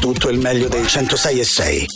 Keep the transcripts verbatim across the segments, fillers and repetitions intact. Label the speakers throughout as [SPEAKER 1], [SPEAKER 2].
[SPEAKER 1] Tutto il meglio dei centosei e sei.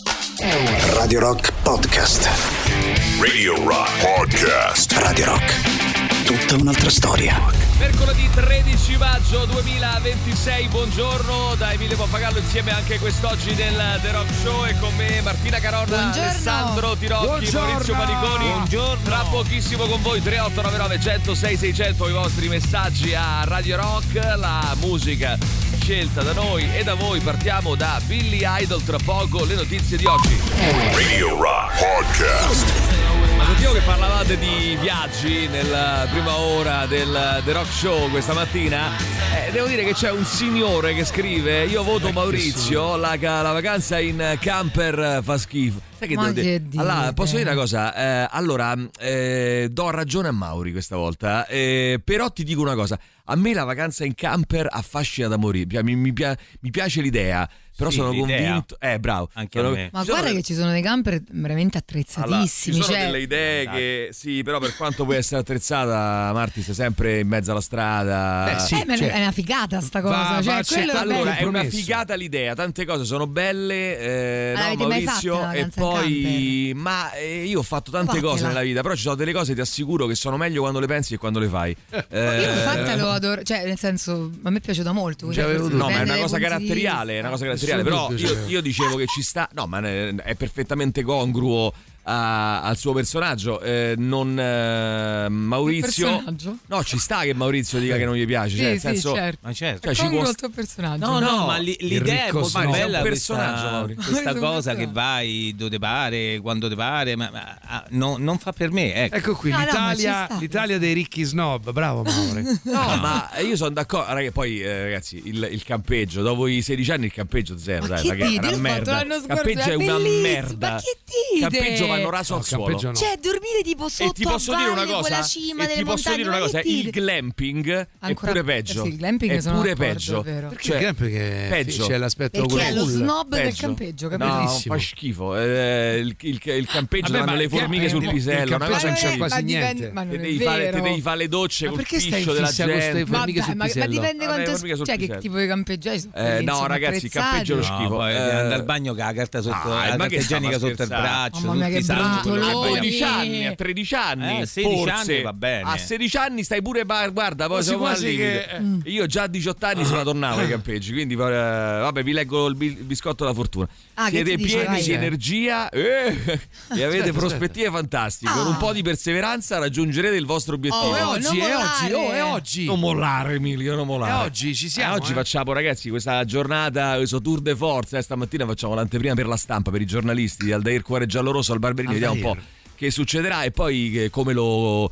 [SPEAKER 1] Radio Rock Podcast.
[SPEAKER 2] Radio Rock Podcast.
[SPEAKER 1] Radio Rock. Tutta un'altra storia.
[SPEAKER 3] Mercoledì tredici maggio duemilaventisei, buongiorno da Emilio Pappagallo, insieme anche quest'oggi nel The Rock Show, e con me Martina Caronna,
[SPEAKER 4] buongiorno.
[SPEAKER 3] Alessandro Tirocchi,
[SPEAKER 4] buongiorno.
[SPEAKER 3] Maurizio Paniconi.
[SPEAKER 4] Buongiorno.
[SPEAKER 3] Tra pochissimo con voi tre otto nove nove uno zero sei sei zero zero i vostri messaggi a Radio Rock, la musica scelta da noi e da voi. Partiamo da Billy Idol, tra poco le notizie di oggi.
[SPEAKER 2] Radio Rock Podcast.
[SPEAKER 3] Ma sentivo che parlavate di viaggi nella prima ora del The Rock Show questa mattina. Eh, devo dire che c'è un signore che scrive: io voto Maurizio, la, la vacanza in camper fa schifo. Sai che
[SPEAKER 4] Ma
[SPEAKER 3] devo
[SPEAKER 4] che
[SPEAKER 3] dire? Allora, posso dire una cosa? Eh, allora, eh, do ragione a Mauri questa volta, eh, però ti dico una cosa: a me la vacanza in camper affascina da morire. Mi, mi, mi piace l'idea. Però
[SPEAKER 5] sì,
[SPEAKER 3] sono
[SPEAKER 5] l'idea.
[SPEAKER 3] convinto. Eh, bravo.
[SPEAKER 5] Anche
[SPEAKER 3] sono,
[SPEAKER 5] a me.
[SPEAKER 4] Ma
[SPEAKER 3] sono,
[SPEAKER 4] guarda che ci sono dei camper veramente attrezzatissimi.
[SPEAKER 3] allora, ci sono
[SPEAKER 4] cioè...
[SPEAKER 3] delle idee
[SPEAKER 5] Esatto.
[SPEAKER 3] che sì, però per quanto puoi essere attrezzata, Marti, sei sempre in mezzo alla strada.
[SPEAKER 6] Beh, sì,
[SPEAKER 4] eh, ma
[SPEAKER 6] cioè,
[SPEAKER 4] è una figata sta cosa.
[SPEAKER 6] va-
[SPEAKER 4] cioè,
[SPEAKER 6] va
[SPEAKER 4] quello
[SPEAKER 6] accettato.
[SPEAKER 4] è
[SPEAKER 3] Allora,
[SPEAKER 4] bello.
[SPEAKER 3] è una
[SPEAKER 6] compromesso.
[SPEAKER 3] figata l'idea, tante cose sono belle, eh,
[SPEAKER 4] Ma
[SPEAKER 3] no,
[SPEAKER 4] l'avete mai
[SPEAKER 3] Maurizio,
[SPEAKER 4] fatta una
[SPEAKER 3] e
[SPEAKER 4] vacanza in
[SPEAKER 3] poi ma eh, io ho fatto tante
[SPEAKER 4] Fatela.
[SPEAKER 3] cose nella vita, però ci sono delle cose, ti assicuro, che sono meglio quando le pensi che quando le fai. Eh,
[SPEAKER 4] Io infatti lo adoro, cioè nel senso a me è piaciuto molto. quindi
[SPEAKER 6] Cioè,
[SPEAKER 4] forse
[SPEAKER 6] avevo
[SPEAKER 3] No, ma è
[SPEAKER 4] dipende
[SPEAKER 3] una
[SPEAKER 4] dai
[SPEAKER 3] cosa
[SPEAKER 4] punti di
[SPEAKER 3] caratteriale, è
[SPEAKER 4] vista.
[SPEAKER 3] una cosa caratteriale,
[SPEAKER 6] Nessun
[SPEAKER 3] però
[SPEAKER 6] dubbio,
[SPEAKER 3] io,
[SPEAKER 6] cioè.
[SPEAKER 3] io dicevo che ci sta, no, ma è è perfettamente congruo a- al suo personaggio, eh, non eh, Maurizio.
[SPEAKER 4] Il personaggio?
[SPEAKER 3] No, ci sta che Maurizio dica che non gli piace, cioè,
[SPEAKER 4] Sì,
[SPEAKER 3] nel
[SPEAKER 4] sì,
[SPEAKER 3] senso,
[SPEAKER 4] certo.
[SPEAKER 5] Ma certo.
[SPEAKER 3] cioè, ci
[SPEAKER 4] Congruo
[SPEAKER 3] può
[SPEAKER 4] il tuo personaggio.
[SPEAKER 5] No, no,
[SPEAKER 3] no,
[SPEAKER 5] ma li- l'idea è
[SPEAKER 6] ricco
[SPEAKER 5] molto
[SPEAKER 6] snob.
[SPEAKER 5] bella,
[SPEAKER 3] È un
[SPEAKER 5] questa,
[SPEAKER 3] personaggio, Mauri.
[SPEAKER 5] questa
[SPEAKER 4] Questo è un
[SPEAKER 5] cosa che
[SPEAKER 4] personaggio.
[SPEAKER 5] vai dove te pare, quando te pare, ma, ma ah, no, non fa per me, ecco.
[SPEAKER 6] Ecco qui
[SPEAKER 4] No, no, ma
[SPEAKER 6] l'Italia,
[SPEAKER 4] ci sta.
[SPEAKER 6] l'Italia dei ricchi snob, bravo Mauri.
[SPEAKER 3] no, ma io sono d'accordo, ragazzi, poi eh, ragazzi, il, il campeggio, dopo i sedici anni il campeggio zero,
[SPEAKER 4] Ma
[SPEAKER 3] dai,
[SPEAKER 4] che
[SPEAKER 3] ma che
[SPEAKER 4] dite?
[SPEAKER 3] è una
[SPEAKER 4] L'ho fatto
[SPEAKER 3] merda.
[SPEAKER 4] l'anno
[SPEAKER 3] Il
[SPEAKER 4] scorso,
[SPEAKER 3] campeggio
[SPEAKER 4] è
[SPEAKER 3] è una
[SPEAKER 4] bellissimo,
[SPEAKER 3] merda.
[SPEAKER 4] ma che dite?
[SPEAKER 3] Il campeggio vanno raso al
[SPEAKER 6] No,
[SPEAKER 3] suolo.
[SPEAKER 6] campeggio no.
[SPEAKER 4] Cioè dormire tipo sotto
[SPEAKER 3] E ti posso
[SPEAKER 4] a
[SPEAKER 3] dire una
[SPEAKER 4] valle con
[SPEAKER 3] cosa,
[SPEAKER 4] la cima
[SPEAKER 3] e
[SPEAKER 4] delle
[SPEAKER 3] ti posso
[SPEAKER 4] montagne,
[SPEAKER 3] dire una
[SPEAKER 4] ma
[SPEAKER 3] cosa,
[SPEAKER 4] che
[SPEAKER 3] il
[SPEAKER 4] dite?
[SPEAKER 3] glamping è
[SPEAKER 4] Ancora-
[SPEAKER 3] pure peggio.
[SPEAKER 4] eh sì, il glamping
[SPEAKER 3] è
[SPEAKER 4] sono
[SPEAKER 3] pure
[SPEAKER 4] d'accordo,
[SPEAKER 3] peggio.
[SPEAKER 4] è vero.
[SPEAKER 6] Perché
[SPEAKER 3] Cioè,
[SPEAKER 6] il camper che
[SPEAKER 3] peggio.
[SPEAKER 6] c'è l'aspetto
[SPEAKER 4] Perché è lo
[SPEAKER 6] cool.
[SPEAKER 4] snob del
[SPEAKER 3] peggio.
[SPEAKER 4] campeggio,
[SPEAKER 3] No,
[SPEAKER 6] Bellissimo.
[SPEAKER 3] fa schifo. Eh, il, il, il campeggio
[SPEAKER 6] Vabbè,
[SPEAKER 3] hanno
[SPEAKER 6] ma
[SPEAKER 3] le
[SPEAKER 6] il
[SPEAKER 3] formiche
[SPEAKER 6] camper-
[SPEAKER 3] sul
[SPEAKER 6] il
[SPEAKER 3] pisello, una
[SPEAKER 6] campeggio
[SPEAKER 3] cosa
[SPEAKER 6] non
[SPEAKER 4] Ma
[SPEAKER 6] c'è
[SPEAKER 4] non è-
[SPEAKER 6] quasi
[SPEAKER 4] ma dipende-
[SPEAKER 6] niente.
[SPEAKER 4] ma non
[SPEAKER 3] Te
[SPEAKER 4] è
[SPEAKER 3] devi, fare, te
[SPEAKER 4] vero.
[SPEAKER 3] devi fare le docce
[SPEAKER 6] Ma
[SPEAKER 3] col
[SPEAKER 6] perché stai
[SPEAKER 3] piscio
[SPEAKER 6] in
[SPEAKER 3] della
[SPEAKER 6] fissa con ste
[SPEAKER 3] gente.
[SPEAKER 4] Ma,
[SPEAKER 6] formiche
[SPEAKER 4] dai,
[SPEAKER 6] sul
[SPEAKER 4] ma, ma
[SPEAKER 6] pisello?
[SPEAKER 4] dipende
[SPEAKER 3] Vabbè,
[SPEAKER 4] quanto
[SPEAKER 3] formiche sul
[SPEAKER 4] cioè che
[SPEAKER 3] pisello.
[SPEAKER 4] tipo di campeggiai sono
[SPEAKER 3] Eh,
[SPEAKER 4] quelli,
[SPEAKER 3] no,
[SPEAKER 4] insomma,
[SPEAKER 3] ragazzi, il campeggio è lo
[SPEAKER 4] attrezzati.
[SPEAKER 3] schifo.
[SPEAKER 5] No, poi
[SPEAKER 3] Eh,
[SPEAKER 5] devi andare al bagno con la carta sotto,
[SPEAKER 3] Ah,
[SPEAKER 5] la
[SPEAKER 3] ma
[SPEAKER 5] carta
[SPEAKER 3] che stiamo
[SPEAKER 5] igienica
[SPEAKER 3] a
[SPEAKER 5] sotto il
[SPEAKER 3] scherzare?
[SPEAKER 5] braccio,
[SPEAKER 4] Mamma mia,
[SPEAKER 5] tutti
[SPEAKER 4] che
[SPEAKER 5] sanno quello che
[SPEAKER 4] brontoloni.
[SPEAKER 5] vai
[SPEAKER 3] A
[SPEAKER 5] a
[SPEAKER 3] dodici
[SPEAKER 5] fare.
[SPEAKER 3] anni, a tredici anni,
[SPEAKER 5] Eh, sedici
[SPEAKER 3] forse.
[SPEAKER 5] anni va bene.
[SPEAKER 3] A sedici anni stai pure, bar- guarda, poi
[SPEAKER 6] Quasi
[SPEAKER 3] siamo al
[SPEAKER 6] quasi
[SPEAKER 3] limite.
[SPEAKER 6] che-
[SPEAKER 4] Mm.
[SPEAKER 3] Io già a diciotto anni sono tornato ai campeggi, quindi eh, vabbè, vi leggo il, bi- il biscotto della fortuna.
[SPEAKER 4] Ah, che
[SPEAKER 3] Siete
[SPEAKER 4] ti dice,
[SPEAKER 3] pieni
[SPEAKER 4] vai.
[SPEAKER 3] di energia eh, e avete prospettive fantastiche. Con un po' di perseveranza raggiungerete il vostro obiettivo.
[SPEAKER 4] Oh,
[SPEAKER 6] è
[SPEAKER 4] non
[SPEAKER 6] oggi, è
[SPEAKER 4] mollare.
[SPEAKER 6] oggi, oh, è oggi.
[SPEAKER 3] Non mollare, Emilio, non mollare.
[SPEAKER 6] È oggi, ci siamo,
[SPEAKER 3] Eh, oggi
[SPEAKER 6] eh.
[SPEAKER 3] facciamo, ragazzi, questa giornata, questo tour de force. Eh, stamattina facciamo l'anteprima per la stampa, per i giornalisti, di Aldair Cuore Giallorosso al Barberini. Vediamo un po'
[SPEAKER 6] Aldair.
[SPEAKER 3] che succederà e poi che- come lo,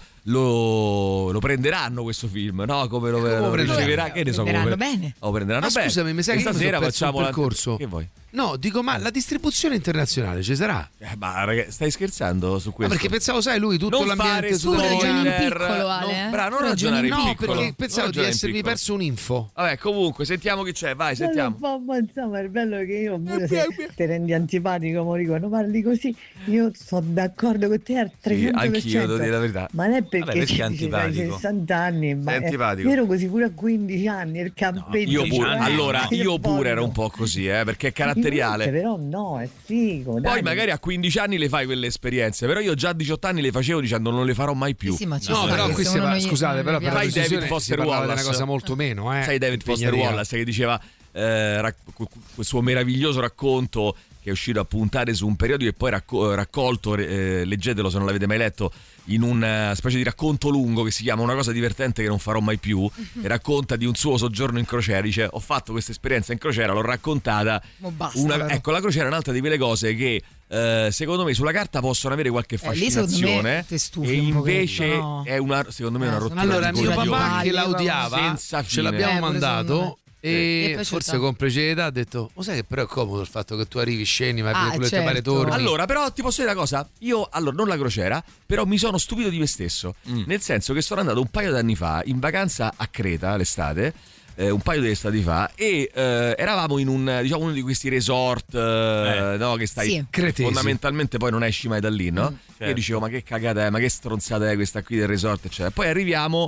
[SPEAKER 3] lo, lo prenderanno questo film, no? Come lo, lo
[SPEAKER 6] prenderanno?
[SPEAKER 3] riceverà? Che ne so,
[SPEAKER 4] Prenderanno
[SPEAKER 3] come
[SPEAKER 4] bene.
[SPEAKER 3] lo prenderanno
[SPEAKER 6] Ma
[SPEAKER 3] bene.
[SPEAKER 6] scusami, mi sa che io
[SPEAKER 3] Questa
[SPEAKER 6] mi
[SPEAKER 3] sera
[SPEAKER 6] sono perso
[SPEAKER 3] facciamo
[SPEAKER 6] un
[SPEAKER 3] l'ante-
[SPEAKER 6] percorso.
[SPEAKER 3] Che vuoi?
[SPEAKER 6] No, dico, ma la distribuzione internazionale ci sarà?
[SPEAKER 3] Eh, ma ragazzi, stai scherzando su
[SPEAKER 6] Ma
[SPEAKER 3] questo?
[SPEAKER 6] perché pensavo, sai, lui tutto
[SPEAKER 3] non
[SPEAKER 6] l'ambiente
[SPEAKER 3] fare
[SPEAKER 6] super
[SPEAKER 4] Tu ragioni in
[SPEAKER 3] spoiler,
[SPEAKER 4] piccolo, Ale,
[SPEAKER 3] non,
[SPEAKER 4] eh?
[SPEAKER 3] bravo, non
[SPEAKER 4] Tu ragioni
[SPEAKER 3] ragionare in
[SPEAKER 4] in
[SPEAKER 6] No,
[SPEAKER 3] piccolo.
[SPEAKER 6] perché
[SPEAKER 3] Non
[SPEAKER 6] pensavo di
[SPEAKER 3] ragionare in
[SPEAKER 6] essermi
[SPEAKER 3] piccolo.
[SPEAKER 6] perso un'info.
[SPEAKER 3] Vabbè, comunque, sentiamo chi c'è, vai, sentiamo.
[SPEAKER 7] Ma, ma insomma è bello che io pure se ti rendi antipatico Morico, quando parli così io sono d'accordo con te al trecento per cento.
[SPEAKER 3] anch'io, devo dire la verità.
[SPEAKER 7] Ma non è perché,
[SPEAKER 5] Vabbè, perché è
[SPEAKER 7] ci dici, hai
[SPEAKER 5] antipatico?
[SPEAKER 7] sessanta anni, ma
[SPEAKER 3] Sei
[SPEAKER 7] è-
[SPEAKER 3] antipatico.
[SPEAKER 7] io ero così pure a quindici anni, il campeggio.
[SPEAKER 3] Io
[SPEAKER 5] Dieci
[SPEAKER 3] pure,
[SPEAKER 5] anni.
[SPEAKER 3] allora,
[SPEAKER 7] Che
[SPEAKER 3] io pure ero
[SPEAKER 7] voglio.
[SPEAKER 3] un po' così, eh, perché è
[SPEAKER 7] Invece
[SPEAKER 3] caratteriale.
[SPEAKER 7] però no, è figo.
[SPEAKER 3] Poi
[SPEAKER 7] dai.
[SPEAKER 3] magari a quindici anni le fai quelle esperienze, però io già a diciotto anni le facevo dicendo non le farò mai più.
[SPEAKER 4] Sì, sì, ma ci
[SPEAKER 6] No,
[SPEAKER 4] sta
[SPEAKER 6] però
[SPEAKER 4] che
[SPEAKER 6] qui
[SPEAKER 4] se
[SPEAKER 6] si
[SPEAKER 4] uno
[SPEAKER 6] va,
[SPEAKER 4] non gli-
[SPEAKER 6] scusate,
[SPEAKER 4] non
[SPEAKER 6] però
[SPEAKER 4] gli
[SPEAKER 6] per la
[SPEAKER 3] Sai
[SPEAKER 4] piace.
[SPEAKER 3] David
[SPEAKER 6] decisione si
[SPEAKER 3] Foster
[SPEAKER 6] parlava di una
[SPEAKER 3] Wallace?
[SPEAKER 6] cosa molto meno, eh.
[SPEAKER 3] Sai David Foster
[SPEAKER 6] Impegnativa.
[SPEAKER 3] Wallace che diceva eh, rac- quel suo meraviglioso racconto che è uscito a puntare su un periodico e poi racco- raccolto, eh, leggetelo se non l'avete mai letto, in una specie di racconto lungo che si chiama Una cosa divertente che non farò mai più, e racconta di un suo soggiorno in crociera. Dice: ho fatto questa esperienza in crociera, l'ho raccontata.
[SPEAKER 4] Ma basta,
[SPEAKER 3] Una-
[SPEAKER 4] però.
[SPEAKER 3] ecco, la crociera è un'altra di quelle cose che eh, secondo me sulla carta possono avere qualche
[SPEAKER 4] Eh, lì secondo me
[SPEAKER 3] fascinazione,
[SPEAKER 4] ti stufi
[SPEAKER 3] e
[SPEAKER 4] un
[SPEAKER 3] invece
[SPEAKER 4] pochetto, no?
[SPEAKER 3] è una, secondo me,
[SPEAKER 4] Eh,
[SPEAKER 3] una
[SPEAKER 4] sono
[SPEAKER 3] rottura
[SPEAKER 6] Allora,
[SPEAKER 3] di
[SPEAKER 6] mio
[SPEAKER 4] Giro di
[SPEAKER 6] papà
[SPEAKER 4] palle,
[SPEAKER 6] che la odiava,
[SPEAKER 3] senza
[SPEAKER 6] ce
[SPEAKER 3] fine.
[SPEAKER 6] l'abbiamo
[SPEAKER 4] Eh, pure
[SPEAKER 6] mandato
[SPEAKER 4] secondo
[SPEAKER 6] e
[SPEAKER 4] È piaciuta?
[SPEAKER 6] forse con precedità ha detto, lo sai che però è comodo il fatto che tu arrivi, scendi, ma
[SPEAKER 4] Ah,
[SPEAKER 6] quello che
[SPEAKER 4] certo.
[SPEAKER 6] pare torni.
[SPEAKER 3] Allora, però ti posso dire una cosa, io allora non la crociera, però mi sono stupito di me stesso,
[SPEAKER 5] Mm.
[SPEAKER 3] nel senso che sono andato un paio d'anni fa in vacanza a Creta l'estate, eh, un paio di estati fa, e eh, eravamo in un, diciamo, uno di questi resort eh,
[SPEAKER 5] Eh.
[SPEAKER 3] no, che stai
[SPEAKER 4] Sì.
[SPEAKER 6] Cretesi.
[SPEAKER 3] fondamentalmente poi non esci mai da lì, no?
[SPEAKER 5] certo.
[SPEAKER 3] Io dicevo: ma che cagata è, ma che stronzata è questa qui del resort, eccetera. Poi arriviamo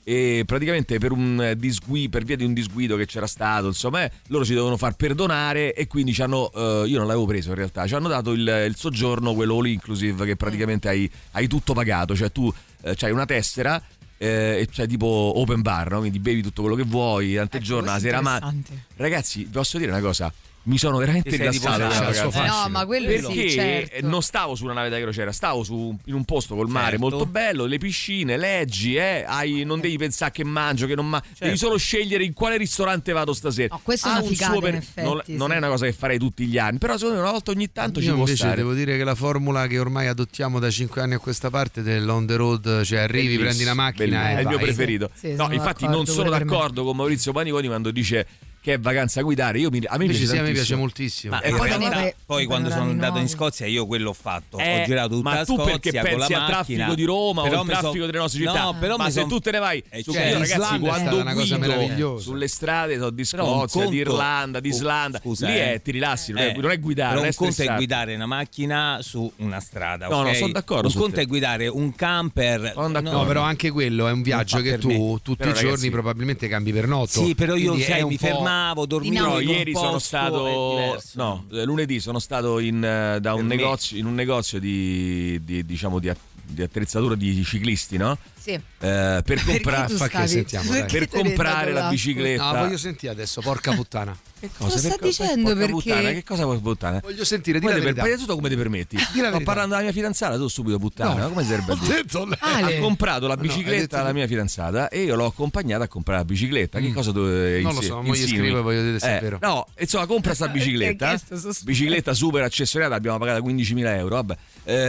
[SPEAKER 3] e praticamente per un disguido, per via di un disguido che c'era stato, insomma, eh, loro ci devono far perdonare e quindi ci hanno, eh, io non l'avevo preso in realtà, ci hanno dato il, il soggiorno, quello all inclusive, che praticamente hai, hai tutto pagato, cioè tu eh, c'hai una tessera eh, e c'è tipo open bar, no? Quindi bevi tutto quello che vuoi, tante
[SPEAKER 4] Ecco,
[SPEAKER 3] giorni, la
[SPEAKER 4] questo è
[SPEAKER 3] sera, ma
[SPEAKER 4] interessante.
[SPEAKER 3] ragazzi, vi posso dire una cosa, mi sono veramente
[SPEAKER 5] Ti sei
[SPEAKER 3] rilassato,
[SPEAKER 5] riposato,
[SPEAKER 3] ragazzi.
[SPEAKER 6] il suo
[SPEAKER 4] Eh, no,
[SPEAKER 6] fascino.
[SPEAKER 4] ma quello
[SPEAKER 3] Perché
[SPEAKER 4] sì, certo.
[SPEAKER 3] non stavo su una nave da crociera, stavo su, in un posto col mare
[SPEAKER 5] Certo.
[SPEAKER 3] molto bello, le piscine, leggi, eh, hai, non devi pensare che mangio, che non mangio, devi solo scegliere in quale ristorante vado stasera.
[SPEAKER 4] No, questo è
[SPEAKER 3] Ha
[SPEAKER 4] una
[SPEAKER 3] un
[SPEAKER 4] figata,
[SPEAKER 3] suo per-
[SPEAKER 4] in effetti,
[SPEAKER 3] non,
[SPEAKER 4] sì.
[SPEAKER 3] non è una cosa che farei tutti gli anni, però secondo me una volta ogni tanto ci
[SPEAKER 6] Io
[SPEAKER 3] può
[SPEAKER 6] invece
[SPEAKER 3] stare.
[SPEAKER 6] devo dire che la formula che ormai adottiamo da cinque anni a questa parte dell'on the road, cioè arrivi,
[SPEAKER 3] Bellissimo,
[SPEAKER 6] prendi la macchina
[SPEAKER 3] bellissimo,
[SPEAKER 6] e
[SPEAKER 3] è il mio
[SPEAKER 6] vai.
[SPEAKER 3] preferito.
[SPEAKER 4] Sì,
[SPEAKER 3] no,
[SPEAKER 4] sono
[SPEAKER 3] infatti
[SPEAKER 4] d'accordo,
[SPEAKER 3] non sono
[SPEAKER 4] pure per me.
[SPEAKER 3] d'accordo con Maurizio Paniconi quando dice che è vacanza guidare. Io mi, a me
[SPEAKER 6] Invece
[SPEAKER 3] piace
[SPEAKER 6] sì, a me piace
[SPEAKER 3] tantissimo.
[SPEAKER 6] moltissimo.
[SPEAKER 5] Ma
[SPEAKER 3] E
[SPEAKER 5] in
[SPEAKER 3] poi
[SPEAKER 5] realtà,
[SPEAKER 4] vai-
[SPEAKER 5] poi quando sono
[SPEAKER 4] panorami
[SPEAKER 5] andato in
[SPEAKER 4] nuovi.
[SPEAKER 5] Scozia io quello ho fatto,
[SPEAKER 3] Eh,
[SPEAKER 5] ho girato tutta
[SPEAKER 3] ma
[SPEAKER 5] la
[SPEAKER 3] tu
[SPEAKER 5] Scozia
[SPEAKER 3] perché
[SPEAKER 5] con
[SPEAKER 3] pensi
[SPEAKER 5] la
[SPEAKER 3] al traffico
[SPEAKER 5] macchina.
[SPEAKER 3] di Roma
[SPEAKER 5] Però
[SPEAKER 3] o al
[SPEAKER 5] mi so-
[SPEAKER 3] traffico delle nostre città?
[SPEAKER 5] No, però
[SPEAKER 3] ma
[SPEAKER 5] mi
[SPEAKER 3] se
[SPEAKER 5] so-
[SPEAKER 3] tu te ne vai
[SPEAKER 5] Eh,
[SPEAKER 3] su,
[SPEAKER 5] cioè,
[SPEAKER 3] io ragazzi
[SPEAKER 6] l'Islanda è
[SPEAKER 3] quando
[SPEAKER 6] stata una cosa
[SPEAKER 3] guido
[SPEAKER 6] meravigliosa.
[SPEAKER 3] sulle strade so, di
[SPEAKER 5] Però un
[SPEAKER 3] Scozia,
[SPEAKER 5] conto-
[SPEAKER 3] di Irlanda, di
[SPEAKER 5] oh,
[SPEAKER 3] Islanda,
[SPEAKER 5] scusa,
[SPEAKER 3] lì
[SPEAKER 5] eh.
[SPEAKER 3] è ti rilassi, non è,
[SPEAKER 5] Eh,
[SPEAKER 3] non è guidare,
[SPEAKER 5] però
[SPEAKER 3] non è
[SPEAKER 5] un conto è
[SPEAKER 3] stressare.
[SPEAKER 5] guidare una macchina su una strada,
[SPEAKER 3] No, no,
[SPEAKER 5] ok?
[SPEAKER 3] sono d'accordo
[SPEAKER 5] Un
[SPEAKER 3] su
[SPEAKER 5] conto
[SPEAKER 3] te.
[SPEAKER 5] è guidare un camper.
[SPEAKER 3] Sono d'accordo.
[SPEAKER 6] No, però anche quello è un viaggio
[SPEAKER 5] fa
[SPEAKER 6] che
[SPEAKER 5] per
[SPEAKER 6] tu
[SPEAKER 5] me.
[SPEAKER 6] tutti
[SPEAKER 3] Però,
[SPEAKER 6] i giorni
[SPEAKER 3] ragazzi,
[SPEAKER 6] probabilmente cambi per notto.
[SPEAKER 5] Sì, però io
[SPEAKER 6] Quindi è
[SPEAKER 5] sai,
[SPEAKER 6] un
[SPEAKER 5] mi
[SPEAKER 6] po'-
[SPEAKER 5] fermavo, dormivo
[SPEAKER 3] Io
[SPEAKER 5] in un
[SPEAKER 3] ieri sono
[SPEAKER 5] posto,
[SPEAKER 3] stato
[SPEAKER 5] è diverso.
[SPEAKER 3] no, eh, lunedì sono stato in, eh, da un
[SPEAKER 5] Per me-
[SPEAKER 3] negozio in un negozio di, di diciamo di, att- di attrezzatura di ciclisti, no?
[SPEAKER 4] Sì.
[SPEAKER 3] Eh, per
[SPEAKER 4] Perché
[SPEAKER 3] comprare
[SPEAKER 4] tu
[SPEAKER 6] fa che
[SPEAKER 4] stavi-
[SPEAKER 6] sentiamo, dai.
[SPEAKER 4] perché
[SPEAKER 3] per
[SPEAKER 4] te ne
[SPEAKER 3] comprare
[SPEAKER 4] dato
[SPEAKER 3] la
[SPEAKER 4] là?
[SPEAKER 3] bicicletta.
[SPEAKER 6] No, voglio sentire adesso, porca puttana.
[SPEAKER 3] Che
[SPEAKER 4] Lo sta
[SPEAKER 3] Per co-
[SPEAKER 4] dicendo
[SPEAKER 3] porca
[SPEAKER 4] perché-
[SPEAKER 3] puttana, che cosa vuoi puttana?
[SPEAKER 6] Voglio sentire, di
[SPEAKER 3] Come
[SPEAKER 6] la
[SPEAKER 3] te per,
[SPEAKER 6] verità.
[SPEAKER 3] prima di tutto come ti permetti?
[SPEAKER 6] la
[SPEAKER 3] Sto
[SPEAKER 6] verità.
[SPEAKER 3] parlando della mia fidanzata, tu subito puttana,
[SPEAKER 6] No.
[SPEAKER 3] come sarebbe a
[SPEAKER 6] Ho
[SPEAKER 3] dire?
[SPEAKER 6] detto lei.
[SPEAKER 4] Ale.
[SPEAKER 3] Ha comprato la
[SPEAKER 6] No, hai
[SPEAKER 3] bicicletta
[SPEAKER 6] detto
[SPEAKER 3] alla
[SPEAKER 6] tu.
[SPEAKER 3] mia fidanzata e io l'ho accompagnata a comprare la bicicletta. Che
[SPEAKER 6] Mm.
[SPEAKER 3] cosa dove
[SPEAKER 6] Non lo so, mo gli scrivo e voglio vedere se è
[SPEAKER 3] eh,
[SPEAKER 6] vero.
[SPEAKER 3] No, insomma, compra sta bicicletta.
[SPEAKER 4] Perché sto sospetto?
[SPEAKER 3] Bicicletta super accessoriata, l'abbiamo pagata quindicimila euro. Vabbè.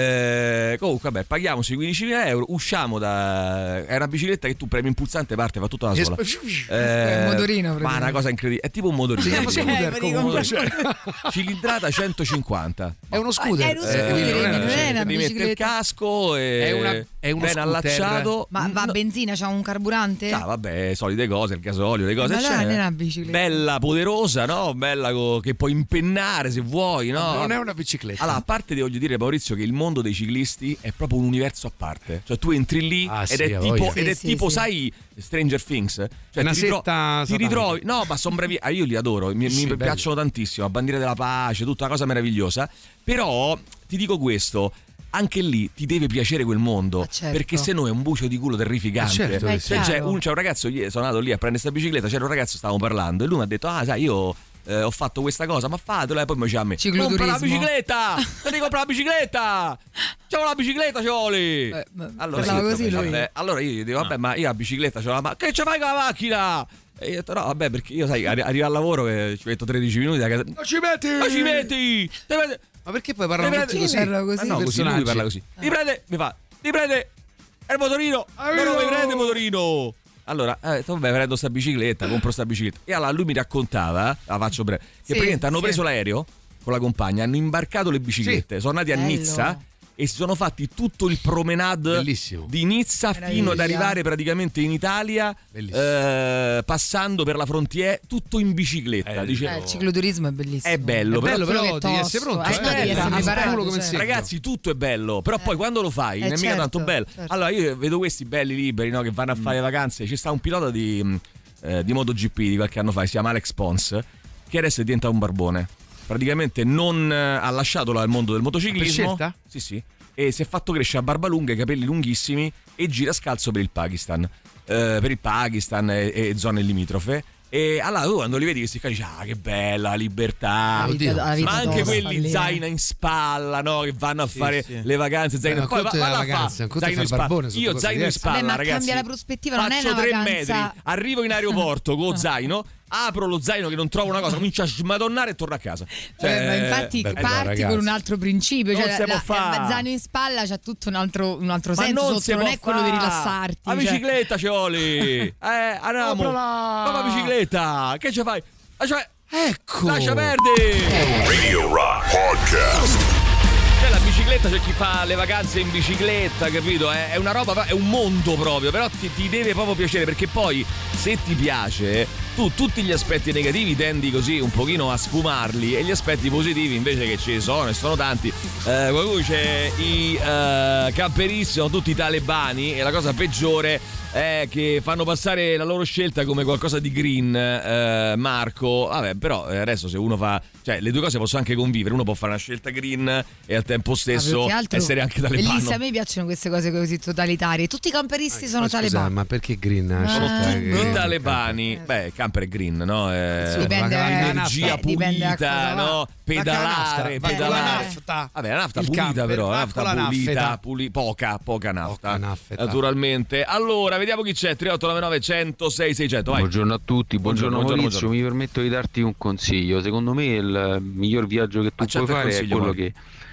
[SPEAKER 3] Eh, comunque, vabbè, paghiamo sui quindicimila euro. Usciamo da. È una bicicletta che tu premi il pulsante e parte, va tutta da
[SPEAKER 6] E
[SPEAKER 3] sola.
[SPEAKER 6] sp-
[SPEAKER 3] Eh,
[SPEAKER 4] un motorino,
[SPEAKER 3] ma è una
[SPEAKER 4] praticamente.
[SPEAKER 3] cosa incredibile. È tipo un motorino.
[SPEAKER 6] Si chiama
[SPEAKER 3] tipo.
[SPEAKER 6] scooter,
[SPEAKER 4] Eh,
[SPEAKER 6] comunque.
[SPEAKER 4] praticamente.
[SPEAKER 6] Cioè,
[SPEAKER 3] Cilindrata centocinquanta.
[SPEAKER 6] è uno scooter.
[SPEAKER 4] È uno
[SPEAKER 6] Eh,
[SPEAKER 4] scooter,
[SPEAKER 6] quindi non è una
[SPEAKER 4] non è
[SPEAKER 6] bicicletta.
[SPEAKER 4] una
[SPEAKER 3] Ti mette il
[SPEAKER 4] bicicletta.
[SPEAKER 3] casco e
[SPEAKER 6] È una- è uno
[SPEAKER 3] ben
[SPEAKER 6] scooter.
[SPEAKER 3] allacciato.
[SPEAKER 4] Ma va a
[SPEAKER 3] No-
[SPEAKER 4] benzina, c'ha un carburante?
[SPEAKER 3] Ah, vabbè, solite cose, il gasolio, le cose.
[SPEAKER 4] Ma là
[SPEAKER 3] c'è.
[SPEAKER 4] non è una bicicletta.
[SPEAKER 3] Bella, poderosa, no? Bella co- che puoi impennare se vuoi, no?
[SPEAKER 6] Non è una bicicletta.
[SPEAKER 3] Allora, a parte ti voglio dire, Maurizio, che il mondo dei ciclisti è proprio un universo a parte. Cioè, tu entri lì
[SPEAKER 6] Ah,
[SPEAKER 3] ed
[SPEAKER 6] sì,
[SPEAKER 3] è
[SPEAKER 6] ha
[SPEAKER 3] tipo,
[SPEAKER 6] voglia.
[SPEAKER 3] ed è
[SPEAKER 4] Sì,
[SPEAKER 3] tipo
[SPEAKER 4] sì,
[SPEAKER 3] sai, Stranger Things? Cioè,
[SPEAKER 6] Una
[SPEAKER 3] ti, ritro-
[SPEAKER 6] setta
[SPEAKER 3] ti
[SPEAKER 6] satanica.
[SPEAKER 3] ritrovi. No, ma sono bravi. Ah, io li adoro, mi,
[SPEAKER 6] Sì,
[SPEAKER 3] mi
[SPEAKER 6] belli.
[SPEAKER 3] piacciono tantissimo. La bandiera della pace, tutta una cosa meravigliosa. Però ti dico questo. Anche lì ti deve piacere quel mondo,
[SPEAKER 4] Ah, certo.
[SPEAKER 3] perché se no è un bucio di culo terrificante.
[SPEAKER 6] Ah, certo,
[SPEAKER 4] è
[SPEAKER 3] Cioè, c'è,
[SPEAKER 4] chiaro.
[SPEAKER 3] un, c'è un ragazzo, ieri sono andato lì a prendere sta bicicletta, c'era un ragazzo, stavamo parlando e lui mi ha detto: ah, sai, io eh, ho fatto questa cosa, ma fatela. E poi mi dice a me:
[SPEAKER 4] Cicloturismo.
[SPEAKER 3] compra la bicicletta! Devi comprare la bicicletta! C'ho la bicicletta, Cioli!
[SPEAKER 4] Eh, ma
[SPEAKER 3] allora,
[SPEAKER 4] parlava
[SPEAKER 3] io,
[SPEAKER 4] così lui.
[SPEAKER 3] vabbè, allora io gli dico: vabbè, ma io la bicicletta c'ho la macchina. Che ci fai con la macchina? E io ho detto: no, vabbè, perché io sai, arri- arrivo al lavoro che ci metto tredici minuti da casa.
[SPEAKER 6] Non ci metti!
[SPEAKER 3] Ma ci metti! Ti prende-
[SPEAKER 6] Ma perché poi
[SPEAKER 3] ti
[SPEAKER 6] parlano
[SPEAKER 3] prende-
[SPEAKER 6] tutti così?
[SPEAKER 4] Parla così.
[SPEAKER 3] Ma no, così lui
[SPEAKER 6] personaggi.
[SPEAKER 3] parla così. Ti prende, mi fa, ti prende è il motorino.
[SPEAKER 6] Ah,
[SPEAKER 3] No, non
[SPEAKER 6] io-
[SPEAKER 3] mi prende il motorino. Allora, eh, vabbè, prendo sta bicicletta, compro sta bicicletta. E allora lui mi raccontava, la faccio breve, che
[SPEAKER 4] Sì,
[SPEAKER 3] praticamente hanno
[SPEAKER 4] sì.
[SPEAKER 3] preso l'aereo con la compagna, hanno imbarcato le biciclette, sono andati a
[SPEAKER 4] Bello.
[SPEAKER 3] Nizza e si sono fatti tutto il promenade
[SPEAKER 6] Bellissimo.
[SPEAKER 3] di Nizza fino ad
[SPEAKER 4] Meraviglia.
[SPEAKER 3] arrivare praticamente in Italia,
[SPEAKER 6] Bellissimo.
[SPEAKER 3] eh, passando per la frontiera, tutto in bicicletta.
[SPEAKER 5] Eh,
[SPEAKER 3] Dice,
[SPEAKER 4] Eh, il cicloturismo è bellissimo.
[SPEAKER 3] è bello,
[SPEAKER 6] È bello,
[SPEAKER 3] però,
[SPEAKER 6] però
[SPEAKER 4] che
[SPEAKER 6] devi essere
[SPEAKER 4] tosto.
[SPEAKER 6] pronto.
[SPEAKER 4] Eh,
[SPEAKER 6] eh.
[SPEAKER 4] no, devi essere
[SPEAKER 6] A
[SPEAKER 4] preparato,
[SPEAKER 6] culo come
[SPEAKER 4] cioè.
[SPEAKER 6] secco.
[SPEAKER 3] ragazzi, tutto è bello, però poi quando lo fai
[SPEAKER 4] Eh,
[SPEAKER 3] non è mica
[SPEAKER 4] certo,
[SPEAKER 3] tanto bello.
[SPEAKER 4] certo.
[SPEAKER 3] Allora io vedo questi belli liberi, no, che vanno a fare vacanze. Ci sta un pilota di, mh, eh, di MotoGP di qualche anno fa, si chiama Alex Pons, che adesso è diventato un barbone. Praticamente non eh, ha lasciato la- il mondo del motociclismo.
[SPEAKER 6] Per scelta?
[SPEAKER 3] Sì, sì. E si è fatto crescere a barba lunga, i capelli lunghissimi e gira scalzo per il Pakistan. Eh, per il Pakistan e, e zone limitrofe. E allora tu quando li vedi questi qua dici: ah, che bella, libertà.
[SPEAKER 4] La vita-
[SPEAKER 6] Oddio.
[SPEAKER 4] la vita
[SPEAKER 3] Ma anche
[SPEAKER 4] tosta
[SPEAKER 3] quelli
[SPEAKER 4] lì, eh.
[SPEAKER 3] zaina in spalla, no? Che vanno a
[SPEAKER 5] Sì,
[SPEAKER 3] fare
[SPEAKER 5] sì.
[SPEAKER 3] le vacanze, zaino
[SPEAKER 6] Eh,
[SPEAKER 3] poi
[SPEAKER 6] un conto
[SPEAKER 3] va-
[SPEAKER 6] è la
[SPEAKER 3] vado a fa-
[SPEAKER 6] vacanza, un conto è
[SPEAKER 3] zaino in
[SPEAKER 6] far
[SPEAKER 3] spalla.
[SPEAKER 6] barbone, sono
[SPEAKER 3] Io
[SPEAKER 6] due cose
[SPEAKER 3] zaino in
[SPEAKER 6] diverse.
[SPEAKER 3] spalla,
[SPEAKER 4] Vabbè, ma
[SPEAKER 3] ragazzi.
[SPEAKER 4] cambia la prospettiva, non è
[SPEAKER 3] faccio
[SPEAKER 4] una
[SPEAKER 3] tre
[SPEAKER 4] vacanza.
[SPEAKER 3] metri, arrivo in aeroporto con lo zaino, apro lo zaino che non trovo una cosa, comincio a smadonnare e torno a casa. Cioè,
[SPEAKER 4] Eh, ma infatti
[SPEAKER 6] beh, beh,
[SPEAKER 4] parti
[SPEAKER 6] ragazzi.
[SPEAKER 4] con un altro principio,
[SPEAKER 3] Non
[SPEAKER 4] cioè
[SPEAKER 3] si
[SPEAKER 4] la,
[SPEAKER 3] può
[SPEAKER 4] la,
[SPEAKER 3] fare.
[SPEAKER 4] il zaino in spalla c'ha tutto un altro, un altro
[SPEAKER 3] ma
[SPEAKER 4] senso
[SPEAKER 3] non
[SPEAKER 4] sotto,
[SPEAKER 3] si
[SPEAKER 4] non
[SPEAKER 3] può
[SPEAKER 4] è quello di
[SPEAKER 3] fare.
[SPEAKER 4] rilassarti.
[SPEAKER 3] La
[SPEAKER 4] cioè.
[SPEAKER 3] bicicletta ci vuole. Eh, andiamo.
[SPEAKER 6] Comprala.
[SPEAKER 3] Come la bicicletta? Che ci fai? Lascia,
[SPEAKER 6] Ecco.
[SPEAKER 3] lascia perdere.
[SPEAKER 2] Radio Rock Podcast.
[SPEAKER 3] Cioè, la bicicletta c'è chi fa le vacanze in bicicletta, capito? È, è una roba, è un mondo proprio, però ti, ti deve proprio piacere, perché poi se ti piace tu tutti gli aspetti negativi tendi così un pochino a sfumarli e gli aspetti positivi invece che ci sono e sono tanti. Eh, qualcuno dice i uh, camperisti sono tutti talebani e la cosa peggiore è che fanno passare la loro scelta come qualcosa di green. eh, Marco, vabbè, però adesso se uno fa, cioè le due cose possono anche convivere, uno può fare una scelta green e al tempo stesso
[SPEAKER 4] ah, altro,
[SPEAKER 3] essere anche talebano.
[SPEAKER 4] Bellissimo, a me piacciono queste cose così totalitarie. Tutti i camperisti ah, sono
[SPEAKER 6] scusa,
[SPEAKER 4] talebani.
[SPEAKER 6] Ma perché green?
[SPEAKER 4] Ah,
[SPEAKER 6] Sono
[SPEAKER 3] tutti
[SPEAKER 6] green,
[SPEAKER 3] talebani.
[SPEAKER 6] camper.
[SPEAKER 3] Beh, camper è green, no? Eh,
[SPEAKER 4] sì, dipende,
[SPEAKER 3] energia
[SPEAKER 4] eh,
[SPEAKER 3] pulita, no? Pedalare,
[SPEAKER 6] la
[SPEAKER 3] pedalare.
[SPEAKER 6] La nafta.
[SPEAKER 3] Vabbè, la nafta
[SPEAKER 6] Il
[SPEAKER 3] pulita
[SPEAKER 6] camper,
[SPEAKER 3] però, la nafta
[SPEAKER 6] la
[SPEAKER 3] pulita,
[SPEAKER 6] naffeta.
[SPEAKER 3] puli, poca, poca nafta.
[SPEAKER 6] Poca naffeta.
[SPEAKER 3] Naturalmente. Allora, vediamo chi c'è. tre otto nove nove uno zero sei sei zero zero. Vai.
[SPEAKER 8] Buongiorno a tutti, buongiorno, buongiorno Maurizio. Buongiorno. Mi permetto di darti un consiglio. Secondo me il miglior viaggio che tu puoi fare è quello che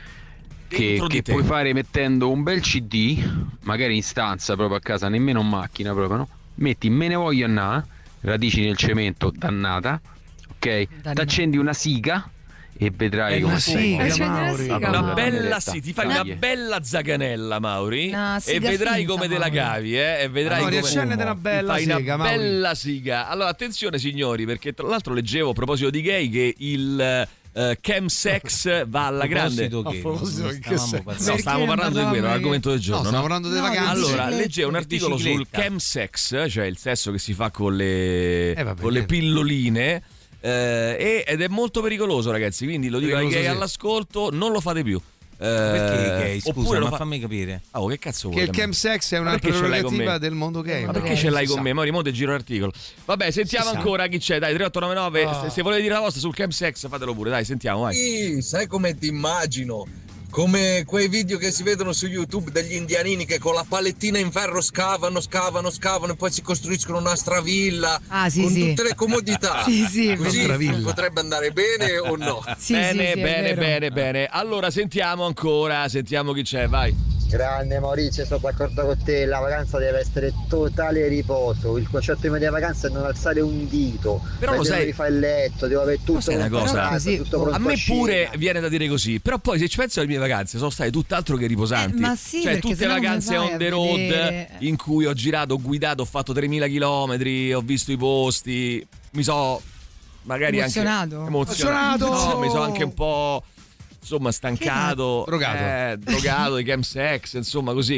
[SPEAKER 8] che, che puoi fare mettendo un bel C D, magari in stanza proprio a casa, nemmeno in macchina proprio, no? Metti me ne voglio andare, radici nel cemento, dannata, ok? T'accendi una siga e vedrai come
[SPEAKER 6] sei.
[SPEAKER 3] Una bella sì, ti fai una bella zaganella, Mauri,
[SPEAKER 4] no,
[SPEAKER 3] e vedrai
[SPEAKER 4] finta,
[SPEAKER 3] come te la cavi, eh? E vedrai
[SPEAKER 6] no,
[SPEAKER 3] come
[SPEAKER 6] una bella
[SPEAKER 3] fai
[SPEAKER 6] siga,
[SPEAKER 3] una
[SPEAKER 6] Mauri.
[SPEAKER 3] bella siga. Allora, attenzione signori, perché tra l'altro leggevo a proposito di gay che il Uh, chemsex va alla grande.
[SPEAKER 5] Che
[SPEAKER 6] a proposito di che
[SPEAKER 3] no, stavamo parlando di quello, l'argomento del giorno.
[SPEAKER 6] No, stiamo parlando delle
[SPEAKER 4] no,
[SPEAKER 6] vacanze.
[SPEAKER 3] Allora, leggevo un articolo sul chemsex, cioè il sesso che si fa con le,
[SPEAKER 6] eh, vabbè,
[SPEAKER 3] con le pilloline. Eh, ed è molto pericoloso, ragazzi. Quindi lo dico ai gay all'ascolto: non lo fate più. Eh,
[SPEAKER 5] perché gay? Scusa, ma
[SPEAKER 3] fa...
[SPEAKER 5] fammi capire.
[SPEAKER 3] Oh, che cazzo vuoi?
[SPEAKER 6] Che il chemsex è una prerogativa del mondo gay.
[SPEAKER 3] Ma perché ce l'hai con me? Mo te giro l'articolo. Vabbè, sentiamo
[SPEAKER 6] si
[SPEAKER 3] ancora
[SPEAKER 6] sa.
[SPEAKER 3] chi c'è. Dai, tre otto nove nove.
[SPEAKER 6] Oh.
[SPEAKER 3] Se, se volete dire la vostra sul chemsex, fatelo pure. Dai, sentiamo. Vai.
[SPEAKER 9] Sì, sai come ti immagino? Come quei video che si vedono su YouTube degli indianini che con la palettina in ferro scavano, scavano, scavano e poi si costruiscono una stravilla
[SPEAKER 4] ah, sì,
[SPEAKER 9] con
[SPEAKER 4] sì.
[SPEAKER 9] tutte le comodità.
[SPEAKER 4] sì, sì,
[SPEAKER 9] così potrebbe andare bene o no?
[SPEAKER 4] Sì,
[SPEAKER 3] bene,
[SPEAKER 4] sì, sì,
[SPEAKER 3] bene, bene, bene. Allora sentiamo ancora, sentiamo chi c'è, vai.
[SPEAKER 10] Grande Maurizio, sono d'accordo con te, la vacanza deve essere totale riposo, il concetto di vacanza è non alzare un dito,
[SPEAKER 3] però lo sai,
[SPEAKER 10] devi fare il letto, devo avere tutto
[SPEAKER 3] una cosa
[SPEAKER 10] casa, tutto
[SPEAKER 3] a me pure viene da dire così, però poi se ci penso alle mie vacanze sono state tutt'altro che riposanti,
[SPEAKER 4] eh, ma sì,
[SPEAKER 3] cioè tutte vacanze on the road vedere. In cui ho girato, ho guidato, ho fatto tremila chilometri, ho visto i posti, mi so magari
[SPEAKER 4] emozionato.
[SPEAKER 3] anche emozionato, no, mi so anche un po' insomma stancato,
[SPEAKER 6] drogato,
[SPEAKER 3] eh, drogato di chemsex, insomma così,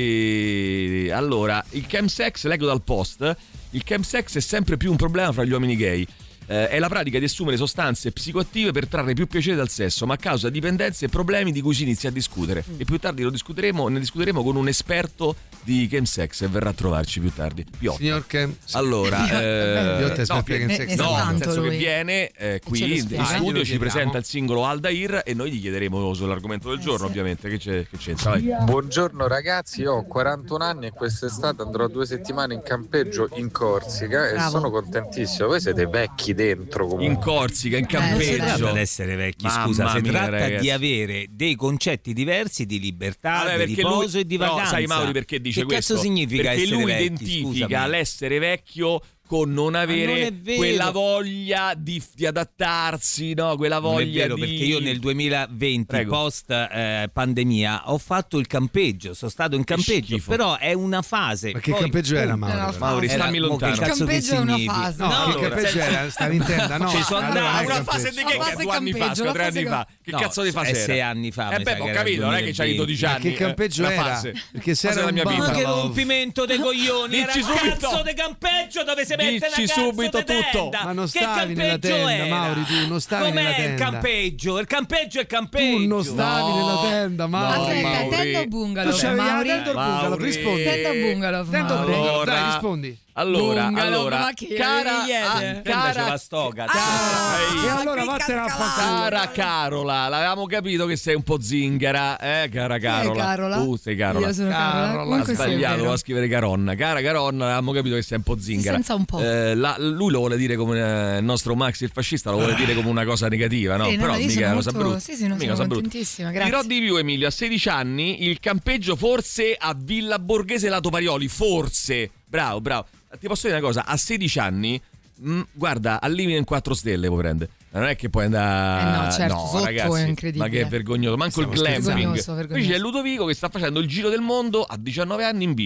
[SPEAKER 3] quindi allora il chemsex, leggo dal Post, il chemsex è sempre più un problema fra gli uomini gay. Eh, è la pratica di assumere sostanze psicoattive per trarre più piacere dal sesso, ma a causa di dipendenze e problemi di cui si inizia a discutere. E più tardi lo discuteremo, ne discuteremo con un esperto di chemsex e verrà a trovarci più tardi. Piotta.
[SPEAKER 6] Signor Chem.
[SPEAKER 3] Allora, eh,
[SPEAKER 6] Piotta,
[SPEAKER 3] no,
[SPEAKER 6] chemsex.
[SPEAKER 3] no, nel senso che viene eh, qui in studio, ci presenta il singolo Aldair e noi gli chiederemo sull'argomento del giorno, eh, sì. ovviamente, che, c'è, che c'entra. Vai.
[SPEAKER 11] Buongiorno ragazzi, io ho quarantuno anni e quest'estate andrò due settimane in campeggio in Corsica. Bravo. E sono contentissimo. Voi siete vecchi dentro comunque.
[SPEAKER 3] In Corsica, in campeggio.
[SPEAKER 5] Non si tratta di essere vecchi,
[SPEAKER 3] Mamma
[SPEAKER 5] scusa, si
[SPEAKER 3] mia,
[SPEAKER 5] tratta
[SPEAKER 3] ragazzi.
[SPEAKER 5] di avere dei concetti diversi di libertà,
[SPEAKER 3] Vabbè,
[SPEAKER 5] di riposo
[SPEAKER 3] lui,
[SPEAKER 5] e di
[SPEAKER 3] però,
[SPEAKER 5] vacanza.
[SPEAKER 3] sai Mauri perché dice
[SPEAKER 5] che
[SPEAKER 3] questo?
[SPEAKER 5] Che cazzo significa
[SPEAKER 3] perché
[SPEAKER 5] essere
[SPEAKER 3] lui
[SPEAKER 5] vecchi,
[SPEAKER 3] identifica
[SPEAKER 5] scusami.
[SPEAKER 3] l'essere vecchio con non avere
[SPEAKER 5] non
[SPEAKER 3] quella voglia di, di adattarsi, no? Quella voglia
[SPEAKER 5] non è vero,
[SPEAKER 3] di...
[SPEAKER 5] perché io nel duemilaventi,
[SPEAKER 3] Prego.
[SPEAKER 5] post eh, pandemia, ho fatto il campeggio, sono stato in campeggio, però è una fase.
[SPEAKER 6] Ma che
[SPEAKER 5] poi,
[SPEAKER 6] campeggio
[SPEAKER 5] oh,
[SPEAKER 6] era, Mauri?
[SPEAKER 3] Mauri, stammi lontano.
[SPEAKER 5] Che cazzo che significa?
[SPEAKER 6] No, no, che campeggio era? Stavi in tenda? No,
[SPEAKER 5] ci sono
[SPEAKER 3] allora,
[SPEAKER 5] andato.
[SPEAKER 3] Una fase di che? Due anni fa, tre anni fa. Che
[SPEAKER 5] no,
[SPEAKER 3] cazzo di fase era?
[SPEAKER 5] sei anni fa.
[SPEAKER 3] Eh beh, ho capito, non è che c'hai dodici anni.
[SPEAKER 6] Che campeggio
[SPEAKER 3] eh,
[SPEAKER 6] era?
[SPEAKER 3] Fase.
[SPEAKER 6] Perché se era
[SPEAKER 3] la mia vita.
[SPEAKER 5] Ma che rompimento dei coglioni! Era il cazzo di campeggio dove si mette la cazzo
[SPEAKER 3] subito tutto.
[SPEAKER 5] Tenda.
[SPEAKER 6] Ma non
[SPEAKER 5] che
[SPEAKER 6] stavi nella tenda,
[SPEAKER 5] era?
[SPEAKER 6] Mauri, tu non stavi
[SPEAKER 5] Com'è
[SPEAKER 6] nella tenda.
[SPEAKER 5] il campeggio? Il campeggio è il campeggio.
[SPEAKER 6] Tu non stavi
[SPEAKER 3] no.
[SPEAKER 6] nella tenda, Mauri.
[SPEAKER 4] Aspetta,
[SPEAKER 3] Mauri.
[SPEAKER 4] tenda o bungalow?
[SPEAKER 6] Tu c'avevi la
[SPEAKER 4] Mauri?
[SPEAKER 6] tenda o bungalow?
[SPEAKER 3] Mauri.
[SPEAKER 6] Rispondi.
[SPEAKER 4] Tenda o bungalow?
[SPEAKER 6] Tenda o
[SPEAKER 4] Mauri?
[SPEAKER 6] bungalow?
[SPEAKER 3] Allora.
[SPEAKER 6] Dai, rispondi.
[SPEAKER 3] Allora,
[SPEAKER 4] Bungalow,
[SPEAKER 3] allora,
[SPEAKER 4] ma che
[SPEAKER 3] cara,
[SPEAKER 4] chiede?
[SPEAKER 3] ah, cara,
[SPEAKER 5] sto cazzo.
[SPEAKER 6] Ah, e allora vattene a fare.
[SPEAKER 3] cara Carola, l'avevamo capito che sei un po' zingara, eh, cara Carola.
[SPEAKER 4] Carola?
[SPEAKER 3] Tu sei Carola.
[SPEAKER 4] Io sono Carola.
[SPEAKER 6] Carola.
[SPEAKER 3] Ha
[SPEAKER 4] Comunque sì, è
[SPEAKER 3] sbagliato,
[SPEAKER 4] vero.
[SPEAKER 3] a scrivere Caronna. Cara Caronna, avevamo capito che sei un po' zingara.
[SPEAKER 4] Senza un po'.
[SPEAKER 3] Eh, la, lui lo vuole dire come eh, il nostro Max il fascista, lo vuole dire come una cosa negativa, no?
[SPEAKER 4] Sì, no,
[SPEAKER 3] Però
[SPEAKER 4] io
[SPEAKER 3] mica
[SPEAKER 4] sono
[SPEAKER 3] è una cosa
[SPEAKER 4] molto-
[SPEAKER 3] brutta.
[SPEAKER 4] sì, sì, no,
[SPEAKER 3] Mica
[SPEAKER 4] sono
[SPEAKER 3] cosa brutta.
[SPEAKER 4] contentissima, grazie.
[SPEAKER 3] Dirò di più, Emilio, a sedici anni il campeggio forse a Villa Borghese Lato Parioli, forse. Bravo, bravo. Ti posso dire una cosa, a sedici anni, mh, guarda, al limite in quattro stelle puoi prendere. Ma non è che puoi andare...
[SPEAKER 4] Eh no, certo, sotto
[SPEAKER 3] ragazzi,
[SPEAKER 4] è incredibile.
[SPEAKER 3] ma che è vergognoso. Manco
[SPEAKER 6] Stiamo
[SPEAKER 3] il glamping.
[SPEAKER 4] vergognoso, vergognoso.
[SPEAKER 3] Qui c'è Ludovico che sta facendo il giro del mondo a diciannove anni in bici.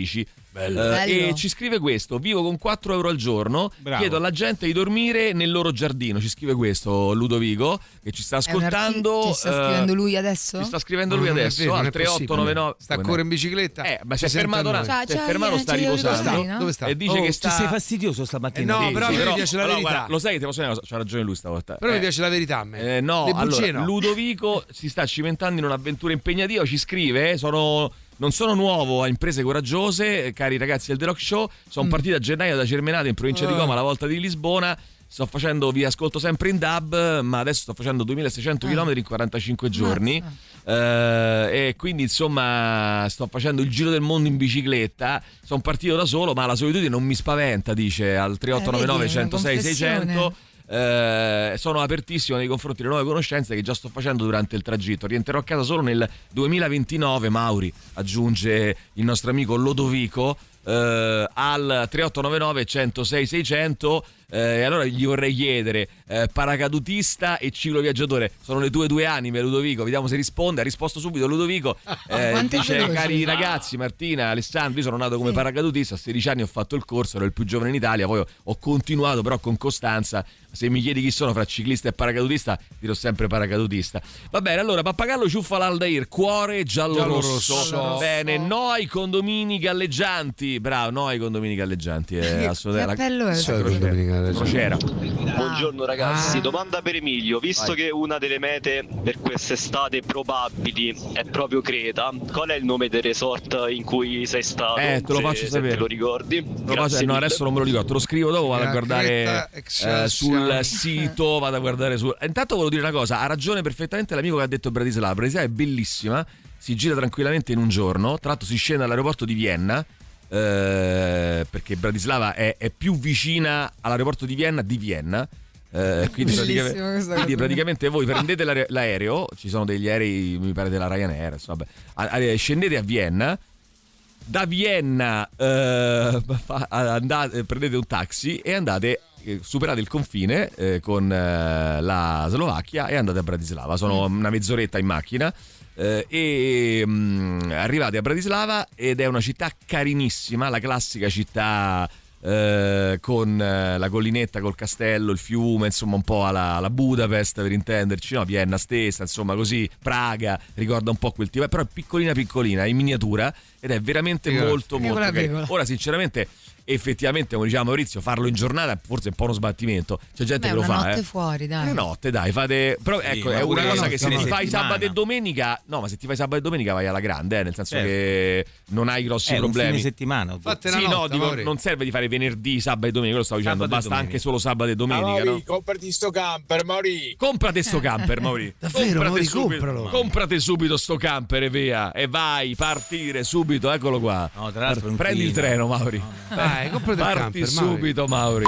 [SPEAKER 3] Bello. Eh, e ci scrive questo: vivo con quattro euro al giorno. Bravo. Chiedo alla gente di dormire nel loro giardino. Ci scrive questo Ludovico che ci sta ascoltando.
[SPEAKER 4] Ci sta scrivendo lui adesso?
[SPEAKER 3] Ci sta scrivendo lui adesso vero, al tre otto nove nove.
[SPEAKER 6] Sta ancora in bicicletta?
[SPEAKER 3] Eh, ma si è fermato, una, ciao, si è fermato sta riposando.
[SPEAKER 6] No? Dove sta?
[SPEAKER 3] E dice
[SPEAKER 5] oh,
[SPEAKER 3] che sta...
[SPEAKER 5] Ti sei fastidioso stamattina?
[SPEAKER 6] Eh no,
[SPEAKER 3] sì,
[SPEAKER 6] però
[SPEAKER 3] sì,
[SPEAKER 6] a me
[SPEAKER 3] però,
[SPEAKER 6] piace la
[SPEAKER 3] però,
[SPEAKER 6] verità.
[SPEAKER 3] Guarda, lo sai che ti posso dire una cosa? C'ha ragione lui stavolta.
[SPEAKER 6] Però
[SPEAKER 3] eh.
[SPEAKER 6] mi piace la verità a me.
[SPEAKER 3] Eh, no,
[SPEAKER 6] Le
[SPEAKER 3] allora,
[SPEAKER 6] no.
[SPEAKER 3] Ludovico si sta cimentando in un'avventura impegnativa, ci scrive, sono... Non sono nuovo a imprese coraggiose, cari ragazzi del The Rock Show. Sono mm. partito a gennaio da Cermenate in provincia uh. di Como alla volta di Lisbona. Sto facendo, vi ascolto sempre in D A B, ma adesso sto facendo duemilaseicento chilometri in quarantacinque giorni. Uh, e quindi insomma sto facendo il giro del mondo in bicicletta. Sono partito da solo, ma la solitudine non mi spaventa, dice al tre otto nove nove uno zero sei sei zero zero. Eh, sono apertissimo nei confronti delle nuove conoscenze che già sto facendo durante il tragitto. Rientrerò a casa solo nel duemilaventinove, Mauri, aggiunge il nostro amico Lodovico, eh, al tre otto nove nove uno zero sei sei zero zero. Eh, allora gli vorrei chiedere, eh, paracadutista e cicloviaggiatore sono le tue due anime, Ludovico? Vediamo se risponde. Ha risposto subito Ludovico, eh, dice: cari ragazzi, Martina, Alessandro, io sono nato come sì. paracadutista, a sedici anni ho fatto il corso, ero il più giovane in Italia, poi ho, ho continuato però con costanza. Se mi chiedi chi sono fra ciclista e paracadutista, dirò sempre paracadutista. Va bene, allora Pappagallo ciuffa l'Aldair, cuore giallo-rosso. Giallo bene, no ai condomini galleggianti. Bravo, no ai condomini galleggianti. Eh, assolutamente.
[SPEAKER 4] Che
[SPEAKER 3] Crociera.
[SPEAKER 12] Buongiorno ragazzi,
[SPEAKER 4] ah.
[SPEAKER 12] domanda per Emilio. Visto
[SPEAKER 3] Vai.
[SPEAKER 12] che una delle mete per quest'estate probabili è proprio Creta, qual è il nome del resort in cui sei stato?
[SPEAKER 3] Eh, te lo faccio
[SPEAKER 12] se,
[SPEAKER 3] sapere.
[SPEAKER 12] Se te lo ricordi?
[SPEAKER 3] Lo faccio, no, adesso non me lo ricordo, te lo scrivo dopo, vado a guardare eh, sul sito, vado a guardare su. Intanto volevo dire una cosa, ha ragione perfettamente l'amico che ha detto Bratislava. Bratislava è bellissima, si gira tranquillamente in un giorno, tra l'altro si scende all'aeroporto di Vienna. Eh, perché Bratislava è, è più vicina all'aeroporto di Vienna di Vienna, eh, quindi, praticamente, quindi praticamente voi prendete l'aereo, l'aereo, ci sono degli aerei mi pare della Ryanair, insomma, vabbè, scendete a Vienna, da Vienna eh, andate, prendete un taxi e andate, superate il confine eh, con eh, la Slovacchia e andate a Bratislava, sono una mezz'oretta in macchina. Uh, e um, arrivate a Bratislava ed è una città carinissima, la classica città uh, con uh, la collinetta col castello, il fiume, insomma un po' alla, alla Budapest per intenderci, no? Vienna stessa, insomma così, Praga, ricorda un po' quel tipo, però è piccolina piccolina, è in miniatura ed è veramente Grazie. molto molto carina. Ora sinceramente effettivamente, come diceva Maurizio, farlo in giornata forse è un po' uno sbattimento. C'è gente
[SPEAKER 4] Beh,
[SPEAKER 3] che lo fa.
[SPEAKER 4] Una notte
[SPEAKER 3] eh.
[SPEAKER 4] fuori, dai.
[SPEAKER 3] Una notte, dai, fate. Però
[SPEAKER 5] sì,
[SPEAKER 3] ecco, è una cosa che se ti fai
[SPEAKER 5] settimana.
[SPEAKER 3] sabato e domenica. No, ma se ti fai sabato e domenica vai alla grande, eh, nel senso certo. che non hai grossi
[SPEAKER 5] è
[SPEAKER 3] problemi.
[SPEAKER 5] Un fine settimana.
[SPEAKER 3] Sì, notte, no, dico, non serve di fare venerdì, sabato e domenica, lo stavo dicendo, sabato basta anche solo sabato e domenica. Mauri, no?
[SPEAKER 11] Comprati sto camper, Mauri.
[SPEAKER 3] Comprate sto camper, Mauri.
[SPEAKER 6] Davvero,
[SPEAKER 3] comprate
[SPEAKER 6] Mauri,
[SPEAKER 3] subito,
[SPEAKER 6] compralo.
[SPEAKER 3] comprate subito sto camper e via. E vai, partire subito, eccolo qua.
[SPEAKER 5] No, tra l'altro
[SPEAKER 3] prendi il treno, Mauri.
[SPEAKER 5] No, no.
[SPEAKER 6] Dai, comprate il camper.
[SPEAKER 3] Parti subito, Mauri.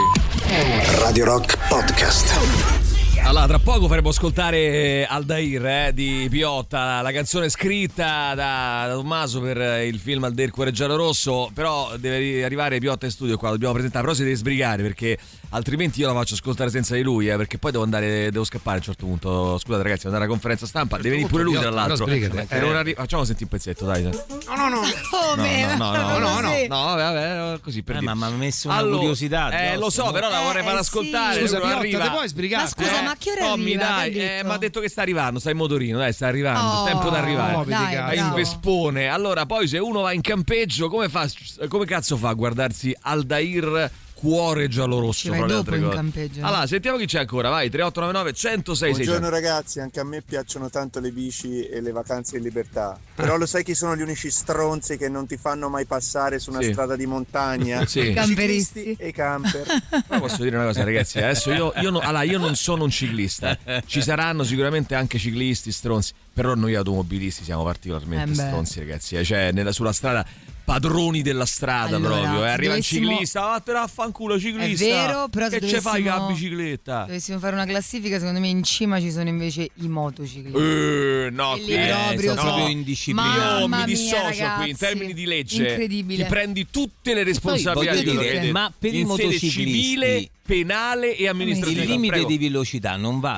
[SPEAKER 1] Radio Rock Podcast.
[SPEAKER 3] Allora, tra poco faremo ascoltare Aldair eh, di Piotta, la canzone scritta da, da Tommaso per il film Aldair Cuore Giallo Rosso. Però deve arrivare Piotta in studio qua, dobbiamo presentare, però si deve sbrigare perché altrimenti io la faccio ascoltare senza di lui, eh, perché poi devo andare, devo scappare a un certo punto. Scusate ragazzi, devo andare alla conferenza stampa, deve venire pure lui tra l'altro. Eh, arri- facciamo sentire un pezzetto, dai.
[SPEAKER 6] No, no, no.
[SPEAKER 4] Come?
[SPEAKER 3] No, no, no, no, no, no,
[SPEAKER 4] no,
[SPEAKER 3] no, vabbè, vabbè, così per
[SPEAKER 5] eh,
[SPEAKER 3] dire.
[SPEAKER 5] ma mi ha messo una
[SPEAKER 3] allora,
[SPEAKER 5] curiosità.
[SPEAKER 3] Eh, lo so, però la vorrei
[SPEAKER 4] eh,
[SPEAKER 3] far
[SPEAKER 4] eh,
[SPEAKER 3] ascoltare.
[SPEAKER 4] sì.
[SPEAKER 6] Scusa, Piotta,
[SPEAKER 3] arriva.
[SPEAKER 6] te puoi sbrigare?
[SPEAKER 4] Ma scusa,
[SPEAKER 3] Eh,
[SPEAKER 4] ma a che ora
[SPEAKER 3] Tommy,
[SPEAKER 4] arriva?
[SPEAKER 3] dai,
[SPEAKER 4] Che
[SPEAKER 3] eh, mi ha detto che sta arrivando, sta in motorino, dai, sta arrivando,
[SPEAKER 4] Oh,
[SPEAKER 3] il tempo di arrivare.
[SPEAKER 6] no,
[SPEAKER 4] dai,
[SPEAKER 3] È in
[SPEAKER 4] bravo.
[SPEAKER 3] Vespone. Allora, poi se uno va in campeggio, come fa? Come cazzo fa a guardarsi Aldair Cuore Giallo Rosso?
[SPEAKER 4] Ci vai
[SPEAKER 3] fra le
[SPEAKER 4] dopo
[SPEAKER 3] altre
[SPEAKER 4] in
[SPEAKER 3] cose.
[SPEAKER 4] campeggio, no?
[SPEAKER 3] Allora, sentiamo chi c'è ancora, vai, tre otto nove nove uno zero sei sei.
[SPEAKER 13] Buongiorno ragazzi, anche a me piacciono tanto le bici e le vacanze in libertà, però lo sai chi sono gli unici stronzi che non ti fanno mai passare su una
[SPEAKER 3] Sì.
[SPEAKER 13] strada di montagna?
[SPEAKER 3] Sì.
[SPEAKER 13] I
[SPEAKER 4] Camperisti.
[SPEAKER 13] ciclisti e i camper.
[SPEAKER 3] Però posso dire una cosa, ragazzi, adesso io, io, no, allora, io non sono un ciclista, ci saranno sicuramente anche ciclisti stronzi, però noi automobilisti siamo particolarmente
[SPEAKER 4] Eh beh.
[SPEAKER 3] stronzi, ragazzi, eh, cioè nella, sulla strada padroni della strada
[SPEAKER 4] Allora,
[SPEAKER 3] proprio, eh. arriva
[SPEAKER 4] dovessimo-
[SPEAKER 3] il ciclista, vattene a fanculo ciclista,
[SPEAKER 4] È vero, però se
[SPEAKER 3] che ce fai con la
[SPEAKER 4] dovessimo-
[SPEAKER 3] bicicletta?
[SPEAKER 4] Dovessimo fare una classifica, secondo me in cima ci sono invece i motociclisti.
[SPEAKER 3] Eh, no,
[SPEAKER 4] Quelli
[SPEAKER 3] qui-
[SPEAKER 4] proprio
[SPEAKER 5] sono
[SPEAKER 4] so-
[SPEAKER 5] proprio indisciplinati.
[SPEAKER 3] io
[SPEAKER 4] Mamma
[SPEAKER 3] mi dissocio
[SPEAKER 4] mia,
[SPEAKER 3] qui in
[SPEAKER 4] ragazzi,
[SPEAKER 3] termini di legge,
[SPEAKER 4] incredibile.
[SPEAKER 3] ti prendi tutte le responsabilità
[SPEAKER 5] voglio
[SPEAKER 3] di quello
[SPEAKER 5] dire,
[SPEAKER 3] che hai detto.
[SPEAKER 5] ma per i
[SPEAKER 3] in sede
[SPEAKER 5] motociclisti
[SPEAKER 3] civile, penale e amministrativa.
[SPEAKER 5] Il limite
[SPEAKER 3] Prego.
[SPEAKER 5] di velocità non vale.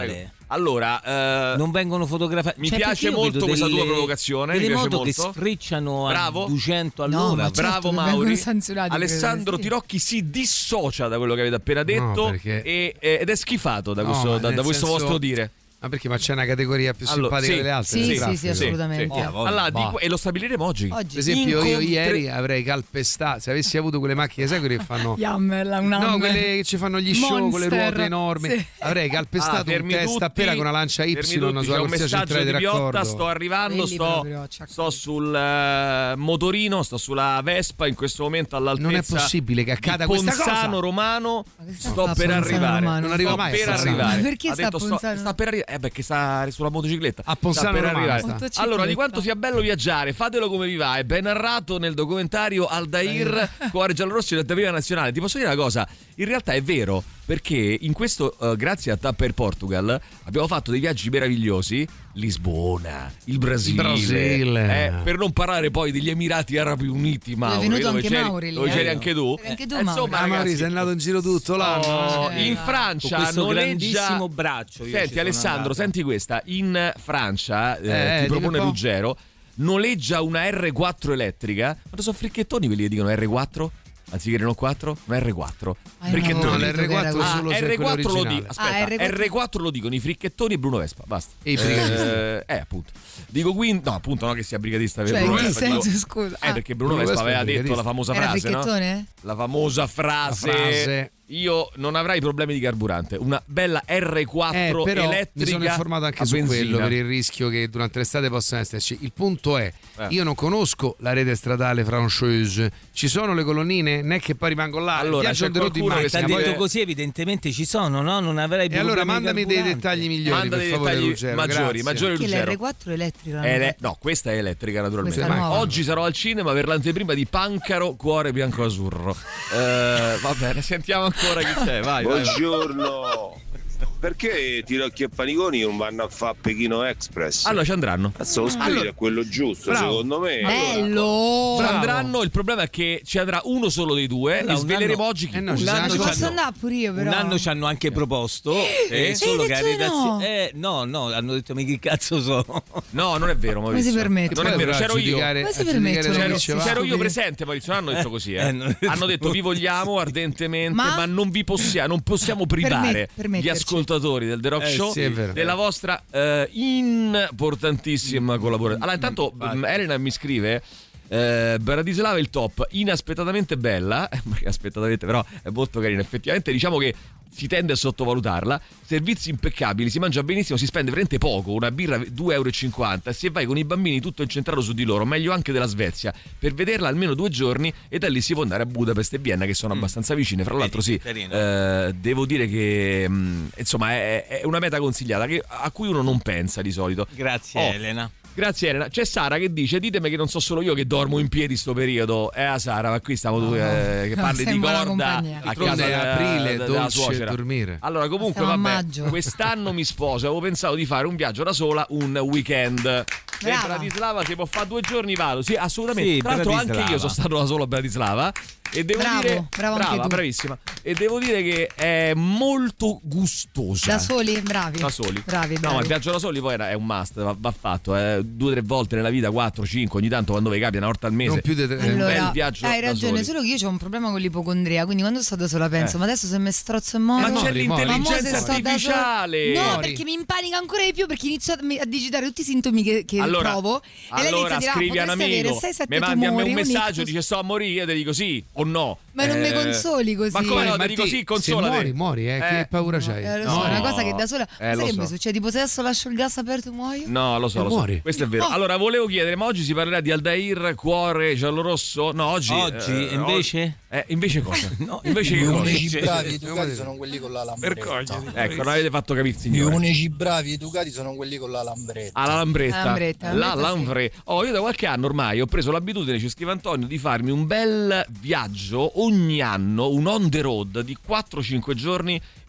[SPEAKER 3] Allora, eh,
[SPEAKER 5] non vengono fotografati.
[SPEAKER 3] Mi
[SPEAKER 5] cioè,
[SPEAKER 3] piace molto
[SPEAKER 5] delle,
[SPEAKER 3] questa tua provocazione.
[SPEAKER 5] Delle
[SPEAKER 3] mi piace
[SPEAKER 5] moto
[SPEAKER 3] molto.
[SPEAKER 5] che sfrecciano
[SPEAKER 3] Bravo.
[SPEAKER 5] a duecento all'ora.
[SPEAKER 4] No,
[SPEAKER 3] Bravo
[SPEAKER 4] certo,
[SPEAKER 3] Mauri.
[SPEAKER 4] credo,
[SPEAKER 3] Alessandro
[SPEAKER 4] sì.
[SPEAKER 3] Tirocchi si dissocia da quello che avete appena detto,
[SPEAKER 6] No, perché...
[SPEAKER 3] e, ed è schifato da
[SPEAKER 6] No,
[SPEAKER 3] questo, da, da questo
[SPEAKER 6] senso...
[SPEAKER 3] vostro dire.
[SPEAKER 6] Ma perché? Ma c'è una categoria più
[SPEAKER 3] allora,
[SPEAKER 6] simpatica
[SPEAKER 3] sì,
[SPEAKER 6] delle altre?
[SPEAKER 4] Sì,
[SPEAKER 6] nel
[SPEAKER 4] sì,
[SPEAKER 6] traffico?
[SPEAKER 4] sì, assolutamente.
[SPEAKER 3] Sì, sì. Oh, allora,
[SPEAKER 6] bah.
[SPEAKER 3] dico, e lo stabiliremo oggi.
[SPEAKER 4] Oggi.
[SPEAKER 6] Per esempio, io
[SPEAKER 3] Incontre-
[SPEAKER 6] ieri avrei calpestato, se avessi avuto quelle macchine, sai quelle che fanno.
[SPEAKER 4] Yammel, una
[SPEAKER 6] No,
[SPEAKER 4] Hummer.
[SPEAKER 6] quelle che ci fanno gli show con le
[SPEAKER 4] Monster.
[SPEAKER 6] ruote enormi.
[SPEAKER 4] Sì.
[SPEAKER 6] Avrei calpestato
[SPEAKER 3] Ah,
[SPEAKER 6] un
[SPEAKER 3] fermi
[SPEAKER 6] testa
[SPEAKER 3] tutti,
[SPEAKER 6] a pera con una lancia Y
[SPEAKER 3] fermi
[SPEAKER 6] sulla
[SPEAKER 3] tutti, c'è un
[SPEAKER 6] corsia
[SPEAKER 3] messaggio
[SPEAKER 6] centrale
[SPEAKER 3] di
[SPEAKER 6] di
[SPEAKER 3] Piotta,
[SPEAKER 6] raccordo.
[SPEAKER 3] sto arrivando,
[SPEAKER 4] Quelli
[SPEAKER 3] sto,
[SPEAKER 4] proprio,
[SPEAKER 3] sto sul eh, motorino, sto sulla Vespa in questo momento all'altezza
[SPEAKER 6] Non è possibile che accada
[SPEAKER 3] di
[SPEAKER 6] questa cosa.
[SPEAKER 3] Ponzano Romano.
[SPEAKER 4] Ma che sta
[SPEAKER 3] Sto
[SPEAKER 4] a
[SPEAKER 3] per
[SPEAKER 4] Ponzano
[SPEAKER 3] arrivare.
[SPEAKER 4] Romano?
[SPEAKER 6] Non arriva
[SPEAKER 3] sto
[SPEAKER 6] mai a
[SPEAKER 3] per
[SPEAKER 6] Ponzano.
[SPEAKER 3] arrivare.
[SPEAKER 4] Ma perché
[SPEAKER 3] ha
[SPEAKER 4] sta a
[SPEAKER 3] detto sto,
[SPEAKER 4] Ponzano?
[SPEAKER 3] sta per arrivare. Eh, perché sta sulla motocicletta.
[SPEAKER 6] A Ponzano
[SPEAKER 3] sta per
[SPEAKER 6] Romano
[SPEAKER 3] arrivare.
[SPEAKER 6] sta.
[SPEAKER 4] Motocicletta.
[SPEAKER 3] Allora, di quanto sia bello viaggiare, fatelo come vi va. È ben narrato nel documentario Aldair, Cuore Giallorossi del Prima Nazionale. Ti posso dire una cosa? In realtà è vero, perché in questo, uh, grazie a Tapper Portugal, abbiamo fatto dei viaggi meravigliosi. Lisbona, il Brasile,
[SPEAKER 6] Il Brasile.
[SPEAKER 3] Eh, per non parlare poi degli Emirati Arabi Uniti, Mauri,
[SPEAKER 4] È venuto
[SPEAKER 3] dove
[SPEAKER 4] anche
[SPEAKER 3] c'eri,
[SPEAKER 4] Mauri lì,
[SPEAKER 3] dove
[SPEAKER 4] eh.
[SPEAKER 3] c'eri anche tu.
[SPEAKER 4] C'eri anche tu,
[SPEAKER 3] Eh, insomma,
[SPEAKER 6] Ah,
[SPEAKER 3] ragazzi,
[SPEAKER 6] Mauri, sei andato in giro tutto l'anno.
[SPEAKER 3] oh,
[SPEAKER 4] Eh,
[SPEAKER 3] in
[SPEAKER 4] va.
[SPEAKER 3] Francia
[SPEAKER 5] Con questo
[SPEAKER 3] noleggia
[SPEAKER 5] grandissimo braccio. io ci
[SPEAKER 3] Senti
[SPEAKER 5] sono
[SPEAKER 3] Alessandro,
[SPEAKER 5] andato.
[SPEAKER 3] senti questa. In Francia, eh,
[SPEAKER 6] Eh,
[SPEAKER 3] ti
[SPEAKER 6] dimmi
[SPEAKER 3] propone
[SPEAKER 6] un po'.
[SPEAKER 3] Ruggero, noleggia una R quattro elettrica. Ma sono fricchettoni quelli che dicono R quattro? Anziché Renault quattro? Una R quattro.
[SPEAKER 4] Ah,
[SPEAKER 3] fricchettoni.
[SPEAKER 6] no,
[SPEAKER 4] non ho
[SPEAKER 6] l'R
[SPEAKER 4] capito che
[SPEAKER 6] quattro
[SPEAKER 4] era
[SPEAKER 3] Ah,
[SPEAKER 6] solo se è
[SPEAKER 3] R quattro
[SPEAKER 6] quello
[SPEAKER 3] lo
[SPEAKER 6] originale.
[SPEAKER 3] dico. Aspetta,
[SPEAKER 4] Ah, R quattro.
[SPEAKER 3] R quattro lo dicono i fricchettoni e Bruno Vespa. Basta.
[SPEAKER 6] E i brigatisti.
[SPEAKER 3] Eh, eh, appunto. Dico quindi, no, appunto, no, che sia brigatista per
[SPEAKER 4] Cioè,
[SPEAKER 3] Bruno
[SPEAKER 4] in che
[SPEAKER 3] Vespa. dico-
[SPEAKER 4] senso, scusa?
[SPEAKER 3] Eh,
[SPEAKER 4] Ah.
[SPEAKER 3] perché Bruno,
[SPEAKER 6] Bruno
[SPEAKER 3] Vespa
[SPEAKER 6] Vespa è
[SPEAKER 3] aveva detto
[SPEAKER 6] brigatista.
[SPEAKER 3] la famosa
[SPEAKER 4] Era
[SPEAKER 3] frase, no?
[SPEAKER 4] fricchettone?
[SPEAKER 3] La famosa frase,
[SPEAKER 6] La frase.
[SPEAKER 3] io non avrai problemi di carburante, una bella R quattro
[SPEAKER 6] Eh, però
[SPEAKER 3] elettrica.
[SPEAKER 6] mi sono informato anche
[SPEAKER 3] a
[SPEAKER 6] su
[SPEAKER 3] benzina.
[SPEAKER 6] quello per il rischio che durante l'estate possano esserci. Il punto è,
[SPEAKER 3] Eh.
[SPEAKER 6] io non conosco la rete stradale francese, ci sono le colonnine, non è che poi rimango là.
[SPEAKER 3] Allora,
[SPEAKER 6] il viaggio
[SPEAKER 3] c'è
[SPEAKER 6] on the road in
[SPEAKER 3] qualcuno che
[SPEAKER 5] Ti ha
[SPEAKER 6] macchina,
[SPEAKER 5] detto
[SPEAKER 6] poi-
[SPEAKER 5] così, evidentemente ci sono, no? Non avrai
[SPEAKER 6] E
[SPEAKER 5] problemi
[SPEAKER 6] allora
[SPEAKER 5] di
[SPEAKER 6] mandami dei
[SPEAKER 5] carburante.
[SPEAKER 6] dettagli migliori,
[SPEAKER 3] Manda
[SPEAKER 6] per
[SPEAKER 3] dei
[SPEAKER 6] favore,
[SPEAKER 3] dettagli
[SPEAKER 6] Ruggero,
[SPEAKER 3] maggiori,
[SPEAKER 6] grazie.
[SPEAKER 3] maggiori
[SPEAKER 4] Che
[SPEAKER 3] Ruggero.
[SPEAKER 4] l'R quattro elettrica.
[SPEAKER 3] È ele- no, questa è elettrica naturalmente.
[SPEAKER 4] Questa è nuova.
[SPEAKER 3] Oggi sarò al cinema per l'anteprima di Pancaro, Cuore Bianco-Azzurro. Eh, va bene, sentiamo ancora chi c'è. Vai, vai, vai.
[SPEAKER 14] Buongiorno. Perché Tirocchi e Paniconi non vanno a fare Pechino Express?
[SPEAKER 3] Allora ci andranno.
[SPEAKER 14] Cazzo, lo spirito
[SPEAKER 3] Allora-
[SPEAKER 14] è quello giusto,
[SPEAKER 6] Bravo.
[SPEAKER 14] secondo me.
[SPEAKER 4] Bello!
[SPEAKER 3] Ci andranno, il problema è che ci andrà uno solo dei due
[SPEAKER 5] Allora,
[SPEAKER 3] e
[SPEAKER 5] un
[SPEAKER 3] sveleremo
[SPEAKER 5] anno-
[SPEAKER 3] oggi chi.
[SPEAKER 6] Eh no,
[SPEAKER 5] Un
[SPEAKER 6] ci
[SPEAKER 5] anno
[SPEAKER 6] saranno-
[SPEAKER 4] Ci
[SPEAKER 5] c'hanno-
[SPEAKER 4] posso andare pure io, però.
[SPEAKER 5] Un anno ci hanno anche proposto, eh,
[SPEAKER 3] Eh?
[SPEAKER 5] solo
[SPEAKER 4] Hai
[SPEAKER 5] che a
[SPEAKER 4] detto di
[SPEAKER 5] redazione.
[SPEAKER 4] no?
[SPEAKER 5] Eh, no, no, hanno detto: ma che cazzo sono?
[SPEAKER 3] No, non è vero, Maurizio.
[SPEAKER 4] si permette?
[SPEAKER 3] Non è
[SPEAKER 6] Poi
[SPEAKER 3] vero,
[SPEAKER 6] però a
[SPEAKER 3] c'ero io.
[SPEAKER 6] giudicare-
[SPEAKER 4] Come si
[SPEAKER 6] a giudicare
[SPEAKER 4] permettono
[SPEAKER 6] da chi
[SPEAKER 3] C'ero,
[SPEAKER 6] ci
[SPEAKER 4] questi
[SPEAKER 6] va.
[SPEAKER 3] c'ero io
[SPEAKER 4] stupidi?
[SPEAKER 3] presente, Maurizio, non hanno detto così. Eh.
[SPEAKER 5] Eh, non-
[SPEAKER 3] Hanno detto vi vogliamo ardentemente, ma,
[SPEAKER 4] Ma-
[SPEAKER 3] non vi possiamo, non possiamo privare
[SPEAKER 4] Permet-
[SPEAKER 3] gli
[SPEAKER 4] permetterci.
[SPEAKER 3] ascoltatori del The Rock
[SPEAKER 6] Eh,
[SPEAKER 3] Show
[SPEAKER 6] sì, è vero.
[SPEAKER 3] della vostra eh, importantissima collaborazione. Allora, intanto
[SPEAKER 5] Vai.
[SPEAKER 3] mh, Elena mi scrive. Eh, Bratislava è il top, inaspettatamente bella, aspettatamente però è molto carina, effettivamente diciamo che si tende a sottovalutarla, servizi impeccabili, si mangia benissimo, si spende veramente poco, una birra due euro e cinquanta, e se vai con i bambini tutto incentrato su di loro, meglio anche della Svezia, per vederla almeno due giorni e da lì si può andare a Budapest e Vienna che sono
[SPEAKER 5] Mm.
[SPEAKER 3] abbastanza vicine, fra l'altro sì,
[SPEAKER 5] Carino.
[SPEAKER 3] eh, devo dire che mh, insomma è, è una meta consigliata che, a cui uno non pensa di solito.
[SPEAKER 5] Grazie,
[SPEAKER 3] Oh.
[SPEAKER 5] Elena.
[SPEAKER 3] Grazie Elena. C'è Sara che dice: ditemi che non so solo io che dormo in piedi sto periodo. Eh ah, Sara, ma qui stiamo tu eh, che parli
[SPEAKER 4] sei
[SPEAKER 3] di
[SPEAKER 4] in buona
[SPEAKER 3] corda
[SPEAKER 4] compagnia.
[SPEAKER 3] a
[SPEAKER 6] D'altronde
[SPEAKER 3] casa
[SPEAKER 6] è
[SPEAKER 3] della-
[SPEAKER 6] aprile,
[SPEAKER 3] della
[SPEAKER 6] dolce
[SPEAKER 3] suocera.
[SPEAKER 6] dormire.
[SPEAKER 3] Allora comunque
[SPEAKER 4] Stiamo a
[SPEAKER 3] vabbè,
[SPEAKER 4] maggio.
[SPEAKER 3] quest'anno mi sposo, avevo pensato di fare un viaggio da sola, un weekend. E
[SPEAKER 4] Brava.
[SPEAKER 3] Bratislava si può fare due giorni vado. Sì, assolutamente.
[SPEAKER 5] Sì,
[SPEAKER 3] Tra l'altro anche
[SPEAKER 5] Bratislava.
[SPEAKER 3] io sono stato da solo a Bratislava. E devo
[SPEAKER 4] Bravo,
[SPEAKER 3] dire
[SPEAKER 4] bravo anche
[SPEAKER 3] brava,
[SPEAKER 4] tu.
[SPEAKER 3] bravissima. E devo dire che è molto gustosa.
[SPEAKER 4] Da soli? Bravi.
[SPEAKER 3] Da soli.
[SPEAKER 4] Bravi,
[SPEAKER 3] No,
[SPEAKER 4] bravi.
[SPEAKER 3] ma il viaggio da soli poi era- è un must, va, va fatto. Eh. Due o tre volte nella vita, quattro, cinque, ogni tanto quando vi capita, una volta al mese.
[SPEAKER 6] Non più di tre-
[SPEAKER 3] un
[SPEAKER 4] Allora,
[SPEAKER 3] bel viaggio
[SPEAKER 4] hai
[SPEAKER 3] da
[SPEAKER 4] ragione,
[SPEAKER 3] soli.
[SPEAKER 4] solo che io ho un problema con l'ipocondria, quindi quando sto da sola penso,
[SPEAKER 3] Eh.
[SPEAKER 4] ma adesso se mi strozzo e muoio.
[SPEAKER 3] Ma c'è
[SPEAKER 6] Mori, mori.
[SPEAKER 4] Ma mo se
[SPEAKER 3] l'intelligenza
[SPEAKER 4] sto da sola-
[SPEAKER 3] artificiale.
[SPEAKER 4] No,
[SPEAKER 6] Mori.
[SPEAKER 4] perché mi impanica ancora di più perché inizio a, a digitare tutti i sintomi che, che
[SPEAKER 3] Allora,
[SPEAKER 4] provo e lei inizia
[SPEAKER 3] allora
[SPEAKER 4] a dire, ah,
[SPEAKER 3] scrivi a un
[SPEAKER 4] potresti avere
[SPEAKER 3] amico,
[SPEAKER 4] sei sette
[SPEAKER 3] mi mandi a me
[SPEAKER 4] tumori,
[SPEAKER 3] un messaggio,
[SPEAKER 4] ictus.
[SPEAKER 3] dice sto a morire, io ti dico sì o no.
[SPEAKER 4] Ma non mi consoli così.
[SPEAKER 3] Ma come no,
[SPEAKER 6] Ma
[SPEAKER 3] ti dico
[SPEAKER 6] ti-
[SPEAKER 3] sì,
[SPEAKER 6] se
[SPEAKER 3] consolati.
[SPEAKER 6] muori, muori, eh, che paura c'hai?
[SPEAKER 4] Eh, lo so,
[SPEAKER 3] No.
[SPEAKER 4] è una cosa che da sola.
[SPEAKER 3] Eh,
[SPEAKER 4] sai
[SPEAKER 3] lo
[SPEAKER 4] che
[SPEAKER 3] so.
[SPEAKER 4] mi succede? Tipo se adesso lascio il gas aperto muoio?
[SPEAKER 3] No, lo so,
[SPEAKER 6] E
[SPEAKER 3] lo so.
[SPEAKER 6] muori.
[SPEAKER 3] Questo è vero.
[SPEAKER 4] Oh.
[SPEAKER 3] Allora, volevo chiedere, ma oggi si parlerà di Aldair, Cuore Giallorosso? No, oggi.
[SPEAKER 5] Oggi,
[SPEAKER 3] eh,
[SPEAKER 5] invece?
[SPEAKER 3] Eh, invece cosa?
[SPEAKER 5] No,
[SPEAKER 3] invece che
[SPEAKER 15] Gli
[SPEAKER 3] cosa?
[SPEAKER 15] unici bravi educati sono quelli con la lambretta.
[SPEAKER 3] Ecco, non avete fatto capire,
[SPEAKER 15] Gli
[SPEAKER 3] signore.
[SPEAKER 15] unici bravi educati sono quelli con la lambretta.
[SPEAKER 3] Alla lambretta,
[SPEAKER 4] La lambretta,
[SPEAKER 3] la
[SPEAKER 4] lambretta, sì.
[SPEAKER 3] lambre. Oh, io da qualche anno ormai ho preso l'abitudine, ci scrive Antonio, di farmi un bel viaggio ogni anno, un on the road di quattro cinque giorni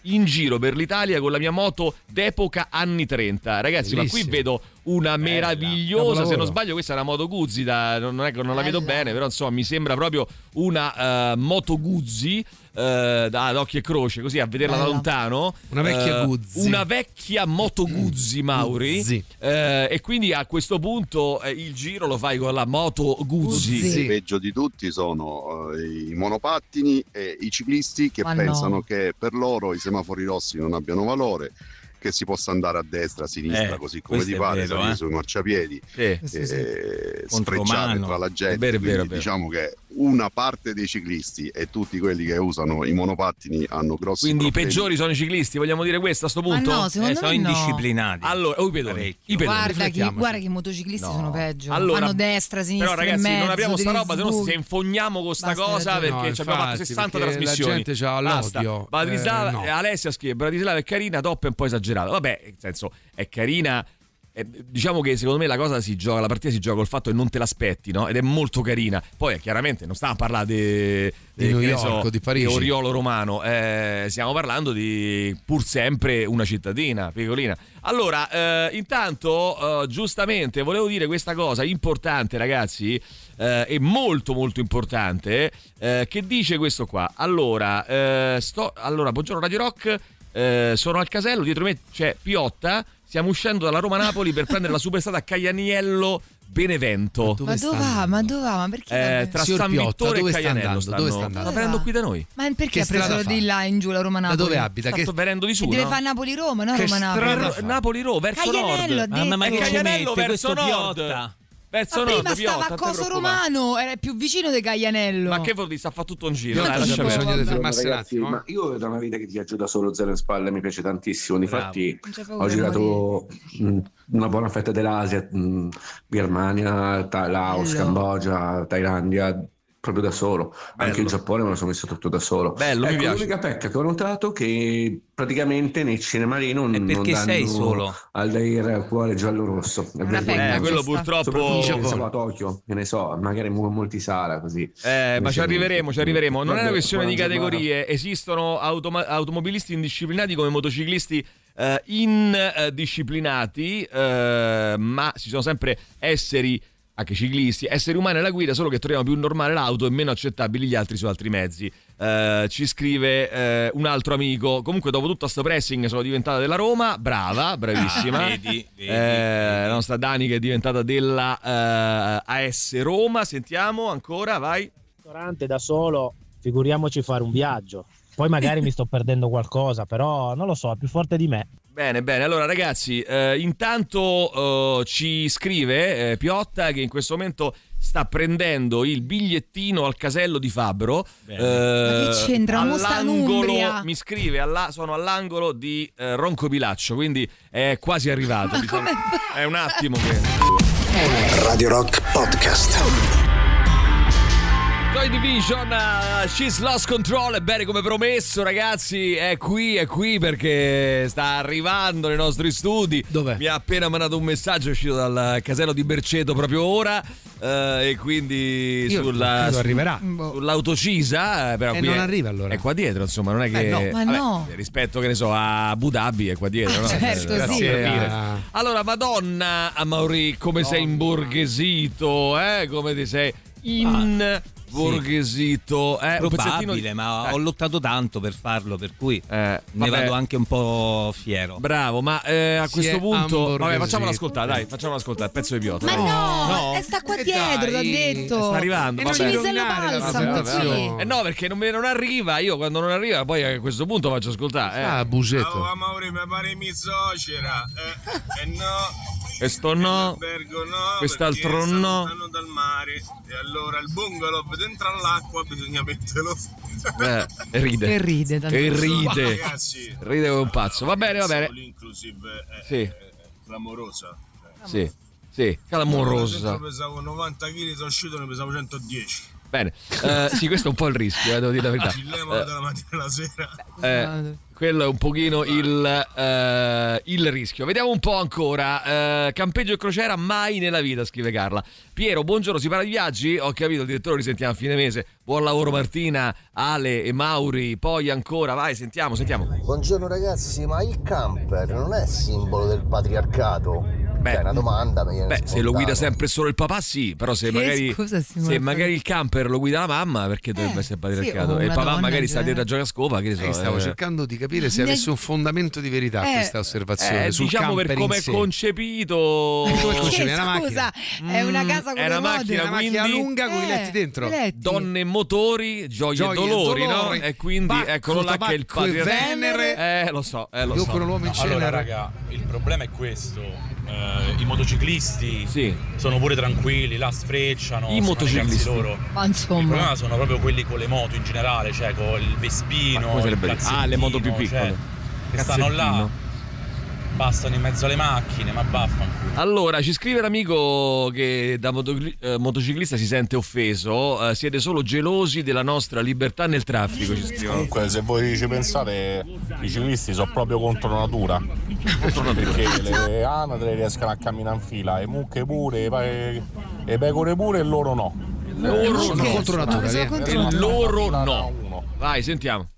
[SPEAKER 3] in giro per l'Italia con la mia moto d'epoca anni trenta. Ragazzi, Bellissimo. Ma qui vedo una meravigliosa, se non sbaglio questa è una moto Guzzi, da, non, è, non la vedo bene, però insomma mi sembra proprio una uh, moto Guzzi uh, da ad occhio e croce, così a vederla Bella. da lontano.
[SPEAKER 6] Una vecchia
[SPEAKER 3] uh,
[SPEAKER 6] Guzzi.
[SPEAKER 3] Una vecchia moto Guzzi, Mauri. Guzzi. Uh, e quindi a questo punto uh, il giro lo fai con la moto Guzzi.
[SPEAKER 16] Guzzi. Il peggio di tutti sono uh, i monopattini e i ciclisti che
[SPEAKER 4] Ma
[SPEAKER 16] pensano
[SPEAKER 4] no.
[SPEAKER 16] che per loro i semafori rossi non abbiano valore, che si possa andare a destra, a sinistra,
[SPEAKER 5] Eh,
[SPEAKER 16] così come
[SPEAKER 5] questo
[SPEAKER 16] ti
[SPEAKER 5] è
[SPEAKER 16] pare,
[SPEAKER 5] vero,
[SPEAKER 16] salire
[SPEAKER 5] eh.
[SPEAKER 16] sui marciapiedi,
[SPEAKER 3] Sì.
[SPEAKER 16] e
[SPEAKER 3] Sì, sì.
[SPEAKER 16] sfrecciare
[SPEAKER 5] Contromano.
[SPEAKER 16] tra la gente.
[SPEAKER 3] È vero, è vero,
[SPEAKER 16] Quindi
[SPEAKER 3] è vero.
[SPEAKER 16] diciamo che una parte dei ciclisti e tutti quelli che usano i monopattini hanno grossi
[SPEAKER 3] Quindi i
[SPEAKER 16] problemi.
[SPEAKER 3] peggiori sono i ciclisti, vogliamo dire questo a sto punto?
[SPEAKER 4] Ma no, secondo
[SPEAKER 5] Eh, sono
[SPEAKER 4] me no.
[SPEAKER 5] indisciplinati.
[SPEAKER 3] Allora, oh, i pedoni, i pedoni.
[SPEAKER 4] Guarda che,
[SPEAKER 3] riflettiamoci.
[SPEAKER 4] guarda che i motociclisti
[SPEAKER 3] No.
[SPEAKER 4] sono peggio.
[SPEAKER 3] Allora,
[SPEAKER 4] Fanno destra, sinistra,
[SPEAKER 3] Però ragazzi,
[SPEAKER 4] in mezzo,
[SPEAKER 3] non apriamo sta
[SPEAKER 4] degli
[SPEAKER 3] roba, se no
[SPEAKER 4] sbughi.
[SPEAKER 3] se infogniamo con sta
[SPEAKER 4] Basta,
[SPEAKER 3] cosa,
[SPEAKER 4] ragione.
[SPEAKER 3] perché
[SPEAKER 6] No,
[SPEAKER 3] ci abbiamo fatto
[SPEAKER 6] infatti,
[SPEAKER 3] sessanta
[SPEAKER 6] perché
[SPEAKER 3] trasmissioni.
[SPEAKER 6] la gente c'ha
[SPEAKER 3] Basta.
[SPEAKER 6] l'odio.
[SPEAKER 3] Bratislava,
[SPEAKER 6] Eh, no.
[SPEAKER 3] eh, Alessia scrive: Bratislava è carina, Top è un po' esagerato. Vabbè, nel senso, è carina. Eh, diciamo che secondo me la cosa si gioca, la partita si gioca col fatto che non te l'aspetti, no? Ed è molto carina. Poi eh, chiaramente non stiamo a parlare de,
[SPEAKER 6] Di
[SPEAKER 3] de-
[SPEAKER 6] New
[SPEAKER 3] che ne
[SPEAKER 6] York,
[SPEAKER 3] so,
[SPEAKER 6] di Parigi.
[SPEAKER 3] Oriolo Romano, eh, stiamo parlando di pur sempre una cittadina piccolina. Allora, eh, intanto eh, giustamente volevo dire questa cosa importante, ragazzi, eh, e molto molto importante, eh, che dice questo qua. Allora, eh, sto, allora buongiorno Radio Rock, eh, sono al casello, dietro me c'è Piotta. Stiamo uscendo dalla Roma-Napoli per prendere la superstrada Caianiello Benevento.
[SPEAKER 4] Ma dove va? Ma dove va? Ma perché?
[SPEAKER 3] Eh, tra
[SPEAKER 6] Signor
[SPEAKER 3] San
[SPEAKER 6] Piotta,
[SPEAKER 3] Vittore
[SPEAKER 6] dove
[SPEAKER 3] e
[SPEAKER 6] sta
[SPEAKER 3] Caianello
[SPEAKER 6] andando?
[SPEAKER 3] stanno.
[SPEAKER 6] Dove sta andando?
[SPEAKER 3] Sta venendo qui da noi.
[SPEAKER 4] Ma perché
[SPEAKER 6] Che
[SPEAKER 4] ha preso
[SPEAKER 6] strada fa?
[SPEAKER 4] di là in giù la Roma
[SPEAKER 6] Da
[SPEAKER 4] Napoli?
[SPEAKER 6] dove abita?
[SPEAKER 3] Sta
[SPEAKER 6] Che...
[SPEAKER 3] venendo di su,
[SPEAKER 4] Deve
[SPEAKER 3] no?
[SPEAKER 4] fare Napoli-Roma, no
[SPEAKER 6] Che
[SPEAKER 4] Roma Napoli.
[SPEAKER 6] strada fa?
[SPEAKER 3] Napoli-Roma, verso
[SPEAKER 4] Caianello,
[SPEAKER 3] nord.
[SPEAKER 4] ha detto.
[SPEAKER 5] ma
[SPEAKER 3] È
[SPEAKER 5] che ci
[SPEAKER 3] Caianello
[SPEAKER 5] mette
[SPEAKER 3] verso
[SPEAKER 5] questo
[SPEAKER 3] nord.
[SPEAKER 5] Piotta?
[SPEAKER 3] Verso
[SPEAKER 4] Ma
[SPEAKER 3] nord,
[SPEAKER 4] prima
[SPEAKER 3] Piotta,
[SPEAKER 4] stava a
[SPEAKER 3] non ti
[SPEAKER 4] Coso
[SPEAKER 3] preoccupare.
[SPEAKER 4] Romano, era più vicino di Caianello.
[SPEAKER 3] Ma che vuol dire? Sta a fare tutto un giro.
[SPEAKER 6] Piotta
[SPEAKER 3] Dai,
[SPEAKER 6] c'ha
[SPEAKER 3] lascia
[SPEAKER 6] bisogno
[SPEAKER 3] perdere.
[SPEAKER 6] di fermarsi un
[SPEAKER 17] Ragazzi,
[SPEAKER 6] attimo.
[SPEAKER 17] ma io è da una vita che viaggio da solo, zero in spalle, mi piace tantissimo. Difatti
[SPEAKER 4] Non c'è paura
[SPEAKER 17] ho
[SPEAKER 4] di
[SPEAKER 17] girato mh, una buona fetta dell'Asia, mh, Birmania, Tha- Laos,
[SPEAKER 4] Bello.
[SPEAKER 17] Cambogia, Thailandia, proprio da solo. Anche
[SPEAKER 3] Bello.
[SPEAKER 17] il Giappone me lo sono messo tutto da solo.
[SPEAKER 3] Bello, mi
[SPEAKER 17] ecco,
[SPEAKER 3] piace.
[SPEAKER 17] l'unica pecca che ho notato è che praticamente nei cinema lì non,
[SPEAKER 5] E perché
[SPEAKER 17] non danno
[SPEAKER 5] sei solo?
[SPEAKER 17] Aldair cuore giallo-rosso. È
[SPEAKER 4] Una
[SPEAKER 17] vergognoso.
[SPEAKER 4] pecca
[SPEAKER 3] Eh, quello
[SPEAKER 4] questa.
[SPEAKER 3] purtroppo.
[SPEAKER 17] Soprattutto pensavo a Tokyo, che ne so, magari mu- molti sala così.
[SPEAKER 3] Eh, ma ci arriveremo, ci arriveremo. Non è una
[SPEAKER 17] Vabbè,
[SPEAKER 3] questione di
[SPEAKER 17] buona giornata.
[SPEAKER 3] categorie. Esistono automa- automobilisti indisciplinati come motociclisti eh, indisciplinati, eh, ma ci sono sempre esseri, anche ciclisti, esseri umani alla guida, solo che troviamo più normale l'auto e meno accettabili gli altri su altri mezzi. Eh, ci scrive eh, un altro amico: comunque dopo tutto sto pressing sono diventata della Roma, brava, bravissima.
[SPEAKER 5] Ah, vedi, vedi,
[SPEAKER 3] Eh, la nostra Dani che è diventata della eh, A S Roma. Sentiamo ancora, vai.
[SPEAKER 18] Ristorante da solo, figuriamoci fare un viaggio. Poi magari mi sto perdendo qualcosa, però non lo so, è più forte di me.
[SPEAKER 3] Bene, bene. Allora, ragazzi, eh, intanto eh, ci scrive eh, Piotta che in questo momento sta prendendo il bigliettino al casello di Fabbro.
[SPEAKER 5] Bene.
[SPEAKER 3] Eh,
[SPEAKER 4] Ma che c'entra? Mo sta in
[SPEAKER 3] all'angolo,
[SPEAKER 4] Umbria.
[SPEAKER 3] mi scrive, alla, sono all'angolo di eh, Ronco Pilaccio, quindi è quasi arrivato.
[SPEAKER 4] Ma
[SPEAKER 3] diciamo.
[SPEAKER 4] come
[SPEAKER 3] È un attimo che...
[SPEAKER 1] Radio Rock Podcast.
[SPEAKER 3] Joy Division, uh, She's Lost Control, è bene come promesso, ragazzi, è qui, è qui perché sta arrivando nei nostri studi.
[SPEAKER 6] Dov'è?
[SPEAKER 3] Mi ha appena mandato un messaggio, è uscito dal casello di Berceto proprio ora, eh, e quindi
[SPEAKER 6] Io
[SPEAKER 3] sulla,
[SPEAKER 6] credo
[SPEAKER 3] su-
[SPEAKER 6] arriverà.
[SPEAKER 3] sull'autocisa, eh, però
[SPEAKER 6] E
[SPEAKER 3] qui
[SPEAKER 6] non
[SPEAKER 3] è,
[SPEAKER 6] arriva allora.
[SPEAKER 3] è qua dietro, insomma, non è che...
[SPEAKER 6] Eh, no.
[SPEAKER 4] Ma
[SPEAKER 3] vabbè,
[SPEAKER 4] no.
[SPEAKER 3] rispetto, che ne so, a Abu Dhabi è qua dietro, no?
[SPEAKER 4] certo,
[SPEAKER 3] Eh,
[SPEAKER 4] sì.
[SPEAKER 3] per dire.
[SPEAKER 6] Ah.
[SPEAKER 3] Allora, Madonna, a Mauri, come sei imborghesito, eh? Come ti sei in... borghesito, eh, un pezzettino
[SPEAKER 5] Probabile,
[SPEAKER 3] di...
[SPEAKER 5] ma
[SPEAKER 3] eh.
[SPEAKER 5] ho lottato tanto per farlo, per cui
[SPEAKER 3] Eh,
[SPEAKER 5] ne
[SPEAKER 3] vabbè.
[SPEAKER 5] vado anche un po' fiero.
[SPEAKER 3] Bravo, ma eh, a
[SPEAKER 6] Si
[SPEAKER 3] questo
[SPEAKER 6] è
[SPEAKER 3] punto, vabbè,
[SPEAKER 6] hamburgesito.
[SPEAKER 3] facciamolo ascoltare, dai, facciamolo ascoltare, pezzo di Piotta.
[SPEAKER 4] Ma
[SPEAKER 3] dai.
[SPEAKER 4] no,
[SPEAKER 3] No?
[SPEAKER 4] eh, sta qua
[SPEAKER 6] E
[SPEAKER 4] dietro,
[SPEAKER 6] dai,
[SPEAKER 4] t'ho detto.
[SPEAKER 3] sta arrivando,
[SPEAKER 6] E
[SPEAKER 3] vabbè.
[SPEAKER 6] non
[SPEAKER 4] Cimisello
[SPEAKER 6] rovinare la
[SPEAKER 4] balsamo,
[SPEAKER 6] presentazione.
[SPEAKER 4] qui.
[SPEAKER 3] Eh no, perché non, non arriva, io quando non arriva poi a questo punto faccio ascoltare. Eh.
[SPEAKER 6] Ah, Busetto.
[SPEAKER 14] Oh, Mauri, mi pare mi zocera. Eh, eh no.
[SPEAKER 3] Questo no,
[SPEAKER 14] Albergo no,
[SPEAKER 3] quest'altro
[SPEAKER 14] perché sta
[SPEAKER 3] no.
[SPEAKER 14] lontano dal mare. E allora il bungalow dentro all'acqua bisogna metterlo.
[SPEAKER 3] Eh, e ride.
[SPEAKER 4] E ride, tanto.
[SPEAKER 3] E ride.
[SPEAKER 14] Ragazzi,
[SPEAKER 3] Ride come un pazzo. Va bene, va bene.
[SPEAKER 14] l'inclusive è,
[SPEAKER 3] Sì.
[SPEAKER 14] è clamorosa.
[SPEAKER 3] Sì, sì,
[SPEAKER 14] Dentro
[SPEAKER 3] clamorosa.
[SPEAKER 14] pesavo novanta chili, sono uscito ne pesavo centodieci.
[SPEAKER 3] Bene, uh, sì, questo è un po' il rischio, eh, devo dire la verità.
[SPEAKER 19] Il levano dalla mattina alla sera.
[SPEAKER 3] Eh, quello è un pochino il, uh, il rischio. Vediamo un po' ancora. Uh, campeggio e crociera mai nella vita, scrive Carla. Piero, buongiorno, si parla di viaggi? Ho capito, il direttore, risentiamo a fine mese. Buon lavoro Martina, Ale e Mauri. Poi ancora, vai, sentiamo, sentiamo.
[SPEAKER 20] Buongiorno ragazzi, ma il camper non è simbolo del patriarcato? Beh, è una domanda.
[SPEAKER 3] Beh, se lo guida sempre solo il papà, sì, però se
[SPEAKER 4] Che
[SPEAKER 3] magari,
[SPEAKER 4] scusa,
[SPEAKER 3] se magari il camper lo guida la mamma, perché dovrebbe
[SPEAKER 4] Eh,
[SPEAKER 3] essere patriarcato?
[SPEAKER 4] sì,
[SPEAKER 3] e il papà
[SPEAKER 4] donna
[SPEAKER 3] magari
[SPEAKER 4] in
[SPEAKER 3] sta dietro a
[SPEAKER 4] genere.
[SPEAKER 3] giocare a scopa, che ne so.
[SPEAKER 6] Eh, stavo
[SPEAKER 3] eh.
[SPEAKER 6] cercando di capire se
[SPEAKER 4] Ne-
[SPEAKER 6] avesse un fondamento di verità
[SPEAKER 4] Eh,
[SPEAKER 6] questa osservazione
[SPEAKER 3] Eh,
[SPEAKER 6] sul
[SPEAKER 3] diciamo per
[SPEAKER 6] camper
[SPEAKER 3] come
[SPEAKER 6] in
[SPEAKER 3] è
[SPEAKER 6] sé.
[SPEAKER 3] concepito.
[SPEAKER 6] Come è concepito?
[SPEAKER 4] Che,
[SPEAKER 6] È una macchina.
[SPEAKER 4] scusa, è una casa con
[SPEAKER 3] è una
[SPEAKER 4] le
[SPEAKER 3] macchina,
[SPEAKER 4] mode.
[SPEAKER 6] Una macchina
[SPEAKER 3] quindi-
[SPEAKER 6] lunga con i
[SPEAKER 4] Eh,
[SPEAKER 6] letti dentro.
[SPEAKER 4] i letti.
[SPEAKER 3] Donne e motori, gioie,
[SPEAKER 6] Gioie
[SPEAKER 3] e
[SPEAKER 6] e
[SPEAKER 3] dolori,
[SPEAKER 6] dolori,
[SPEAKER 3] no? E quindi
[SPEAKER 6] Bacco,
[SPEAKER 3] eccolo là che è il
[SPEAKER 6] tabacco e
[SPEAKER 3] patriarcato.
[SPEAKER 6] Venere.
[SPEAKER 3] Eh, lo so, eh, lo so.
[SPEAKER 6] Dopo l'uomo in
[SPEAKER 19] Allora
[SPEAKER 6] cenere.
[SPEAKER 19] raga, il problema è questo. Eh, I motociclisti
[SPEAKER 3] Sì.
[SPEAKER 19] sono pure tranquilli, là sfrecciano.
[SPEAKER 3] I
[SPEAKER 19] sono
[SPEAKER 3] motociclisti.
[SPEAKER 19] i cazzi loro.
[SPEAKER 4] Ma
[SPEAKER 19] Il
[SPEAKER 4] insomma,
[SPEAKER 19] problema sono proprio quelli con le moto in generale, cioè con il
[SPEAKER 3] Ma
[SPEAKER 19] Vespino,
[SPEAKER 3] come
[SPEAKER 19] il
[SPEAKER 3] sarebbe? Ah, le moto più
[SPEAKER 19] Cazzettino,
[SPEAKER 3] piccole.
[SPEAKER 19] cioè, che stanno là,
[SPEAKER 3] Cazzettino.
[SPEAKER 19] passano in mezzo alle macchine, ma vaffanculo.
[SPEAKER 3] Allora, ci scrive l'amico che da motocicli- eh, motociclista si sente offeso. eh, siete solo gelosi della nostra libertà nel traffico, ci scrivono.
[SPEAKER 21] Comunque, se voi ci pensate, i ciclisti sono proprio contro natura. Perché le anatre riescono a camminare in fila, e mucche pure, e pe- e pecore pure, e loro no.
[SPEAKER 3] Loro
[SPEAKER 6] sono
[SPEAKER 3] no.
[SPEAKER 6] contro natura,
[SPEAKER 4] sono
[SPEAKER 6] via.
[SPEAKER 4] contro
[SPEAKER 3] E
[SPEAKER 4] natura.
[SPEAKER 3] loro no. Vai, sentiamo.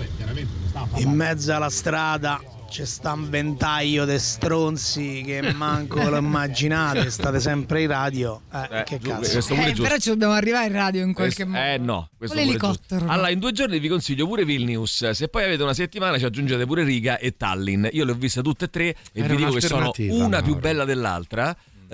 [SPEAKER 22] In mezzo alla strada c'è sta un ventaglio di stronzi che manco lo immaginate, state sempre in radio. Eh,
[SPEAKER 3] Eh,
[SPEAKER 22] che
[SPEAKER 3] giu-
[SPEAKER 22] cazzo.
[SPEAKER 3] questo pure è
[SPEAKER 4] eh,
[SPEAKER 3] giusto.
[SPEAKER 4] però ci dobbiamo arrivare in radio in qualche
[SPEAKER 3] Questo-
[SPEAKER 4] modo.
[SPEAKER 3] Eh no, questo
[SPEAKER 4] Con
[SPEAKER 3] pure è giusto.
[SPEAKER 4] l'elicottero, no?
[SPEAKER 3] Allora, in due giorni vi consiglio pure Vilnius. Se poi avete una settimana ci aggiungete pure Riga e Tallinn. Io le ho viste tutte e tre e
[SPEAKER 6] Era
[SPEAKER 3] vi dico che sono
[SPEAKER 6] un'alternativa,
[SPEAKER 3] una più
[SPEAKER 6] Mauro.
[SPEAKER 3] bella dell'altra.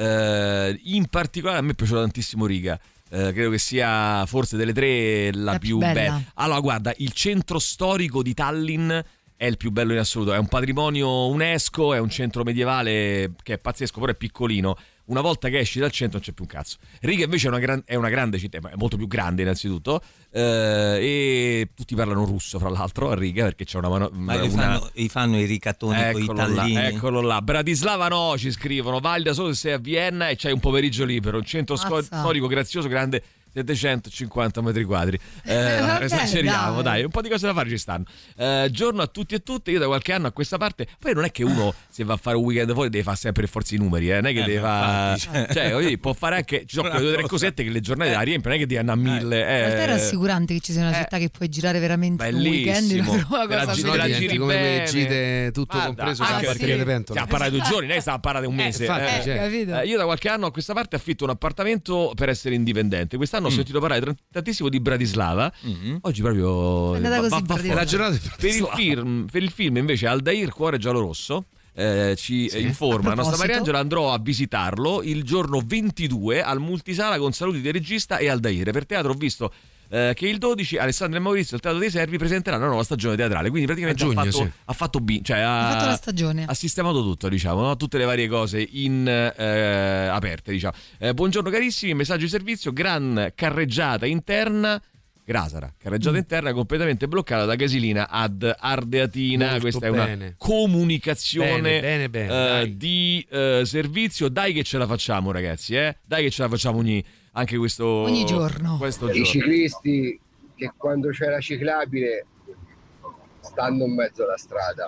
[SPEAKER 3] Eh, in particolare a me è piaciuta tantissimo Riga. Eh, credo che sia forse delle tre la,
[SPEAKER 4] La
[SPEAKER 3] più
[SPEAKER 4] più bella.
[SPEAKER 3] bella. Allora, guarda, il centro storico di Tallinn è il più bello in assoluto. È un patrimonio UNESCO, è un centro medievale che è pazzesco, però è piccolino. Una volta che esci dal centro non c'è più un cazzo. Riga invece è una, gran- è una grande città, è molto più grande innanzitutto, eh, e tutti parlano russo fra l'altro a Riga perché c'è una mano.
[SPEAKER 5] Ma
[SPEAKER 3] una-
[SPEAKER 5] gli fanno, gli fanno i ricattoni con i
[SPEAKER 3] Eccolo là,
[SPEAKER 5] tallini.
[SPEAKER 3] eccolo là. Bratislava no, ci scrivono. Valida solo se sei a Vienna e c'hai un pomeriggio libero. Un centro sco-
[SPEAKER 4] Mazza.
[SPEAKER 3] storico grazioso, grande, settecentocinquanta metri quadri. Eh,
[SPEAKER 4] vabbè,
[SPEAKER 3] esageriamo,
[SPEAKER 4] dai.
[SPEAKER 3] dai. Un po' di cose da fare ci stanno. Eh, giorno a tutti e tutte. Io da qualche anno a questa parte. Poi non è che uno, se va a fare un weekend fuori, deve fare sempre forza i numeri, eh. Non è che
[SPEAKER 5] Eh,
[SPEAKER 3] deve
[SPEAKER 5] beh,
[SPEAKER 3] fare.
[SPEAKER 5] infatti,
[SPEAKER 3] Cioè, voglio dire, può fare anche. Ci sono quelle due o tre cosette che le giornate la riempiono, non è che devi andare a mille.
[SPEAKER 4] In realtà è
[SPEAKER 3] Eh,
[SPEAKER 4] rassicurante che ci sia una città che puoi girare veramente un weekend in
[SPEAKER 3] bellissimo.
[SPEAKER 4] una
[SPEAKER 3] Te la
[SPEAKER 4] cosa
[SPEAKER 3] giri-
[SPEAKER 6] No,
[SPEAKER 3] te la
[SPEAKER 6] diventi
[SPEAKER 3] giri
[SPEAKER 6] come quelle
[SPEAKER 3] bene.
[SPEAKER 6] gite tutto
[SPEAKER 3] Guarda,
[SPEAKER 6] compreso
[SPEAKER 3] anche
[SPEAKER 6] senza
[SPEAKER 3] perché
[SPEAKER 6] partire le pentole.
[SPEAKER 3] stiamo parlando di due giorni, lei stava parlando di un mese.
[SPEAKER 6] infatti,
[SPEAKER 3] eh.
[SPEAKER 6] cioè.
[SPEAKER 4] capito?
[SPEAKER 3] Eh, io da qualche anno a questa parte affitto un appartamento per essere indipendente. Quest'anno ho
[SPEAKER 6] Mm.
[SPEAKER 3] sentito parlare tr- tantissimo di Bratislava. Oggi proprio
[SPEAKER 4] È andata
[SPEAKER 3] va-
[SPEAKER 4] così,
[SPEAKER 3] va- va
[SPEAKER 4] Bratislava.
[SPEAKER 3] fuori.
[SPEAKER 6] La giornata di
[SPEAKER 3] per il
[SPEAKER 6] Bratislava.
[SPEAKER 3] film, per il film invece Aldair Cuore giallorosso. Eh, ci
[SPEAKER 6] Sì.
[SPEAKER 3] informa
[SPEAKER 4] A
[SPEAKER 3] la nostra
[SPEAKER 4] proposito.
[SPEAKER 3] Mariangela, andrò a visitarlo il giorno ventidue al Multisala con saluti del regista e Aldair. Per teatro ho visto eh, che il dodici Alessandro e Maurizio al Teatro dei Servi presenteranno la nuova stagione teatrale, quindi praticamente
[SPEAKER 6] A giugno,
[SPEAKER 3] ha fatto,
[SPEAKER 6] sì.
[SPEAKER 3] ha fatto bi- cioè ha,
[SPEAKER 4] Ha fatto la stagione.
[SPEAKER 3] ha sistemato tutto, diciamo, no? Tutte le varie cose in eh, aperte, diciamo. Eh, buongiorno carissimi, messaggio di servizio, gran carreggiata interna Grasara, carreggiata
[SPEAKER 6] Mm.
[SPEAKER 3] interna completamente bloccata da Casilina ad Ardeatina.
[SPEAKER 6] Molto
[SPEAKER 3] Questa è
[SPEAKER 6] bene.
[SPEAKER 3] una comunicazione
[SPEAKER 6] Bene, bene, bene,
[SPEAKER 3] eh,
[SPEAKER 6] dai.
[SPEAKER 3] di eh, servizio. Dai che ce la facciamo, ragazzi, eh? Dai che ce la facciamo ogni, anche questo
[SPEAKER 4] Ogni giorno.
[SPEAKER 3] questo
[SPEAKER 10] I
[SPEAKER 3] giorno.
[SPEAKER 10] ciclisti che quando c'era ciclabile stanno in mezzo alla strada,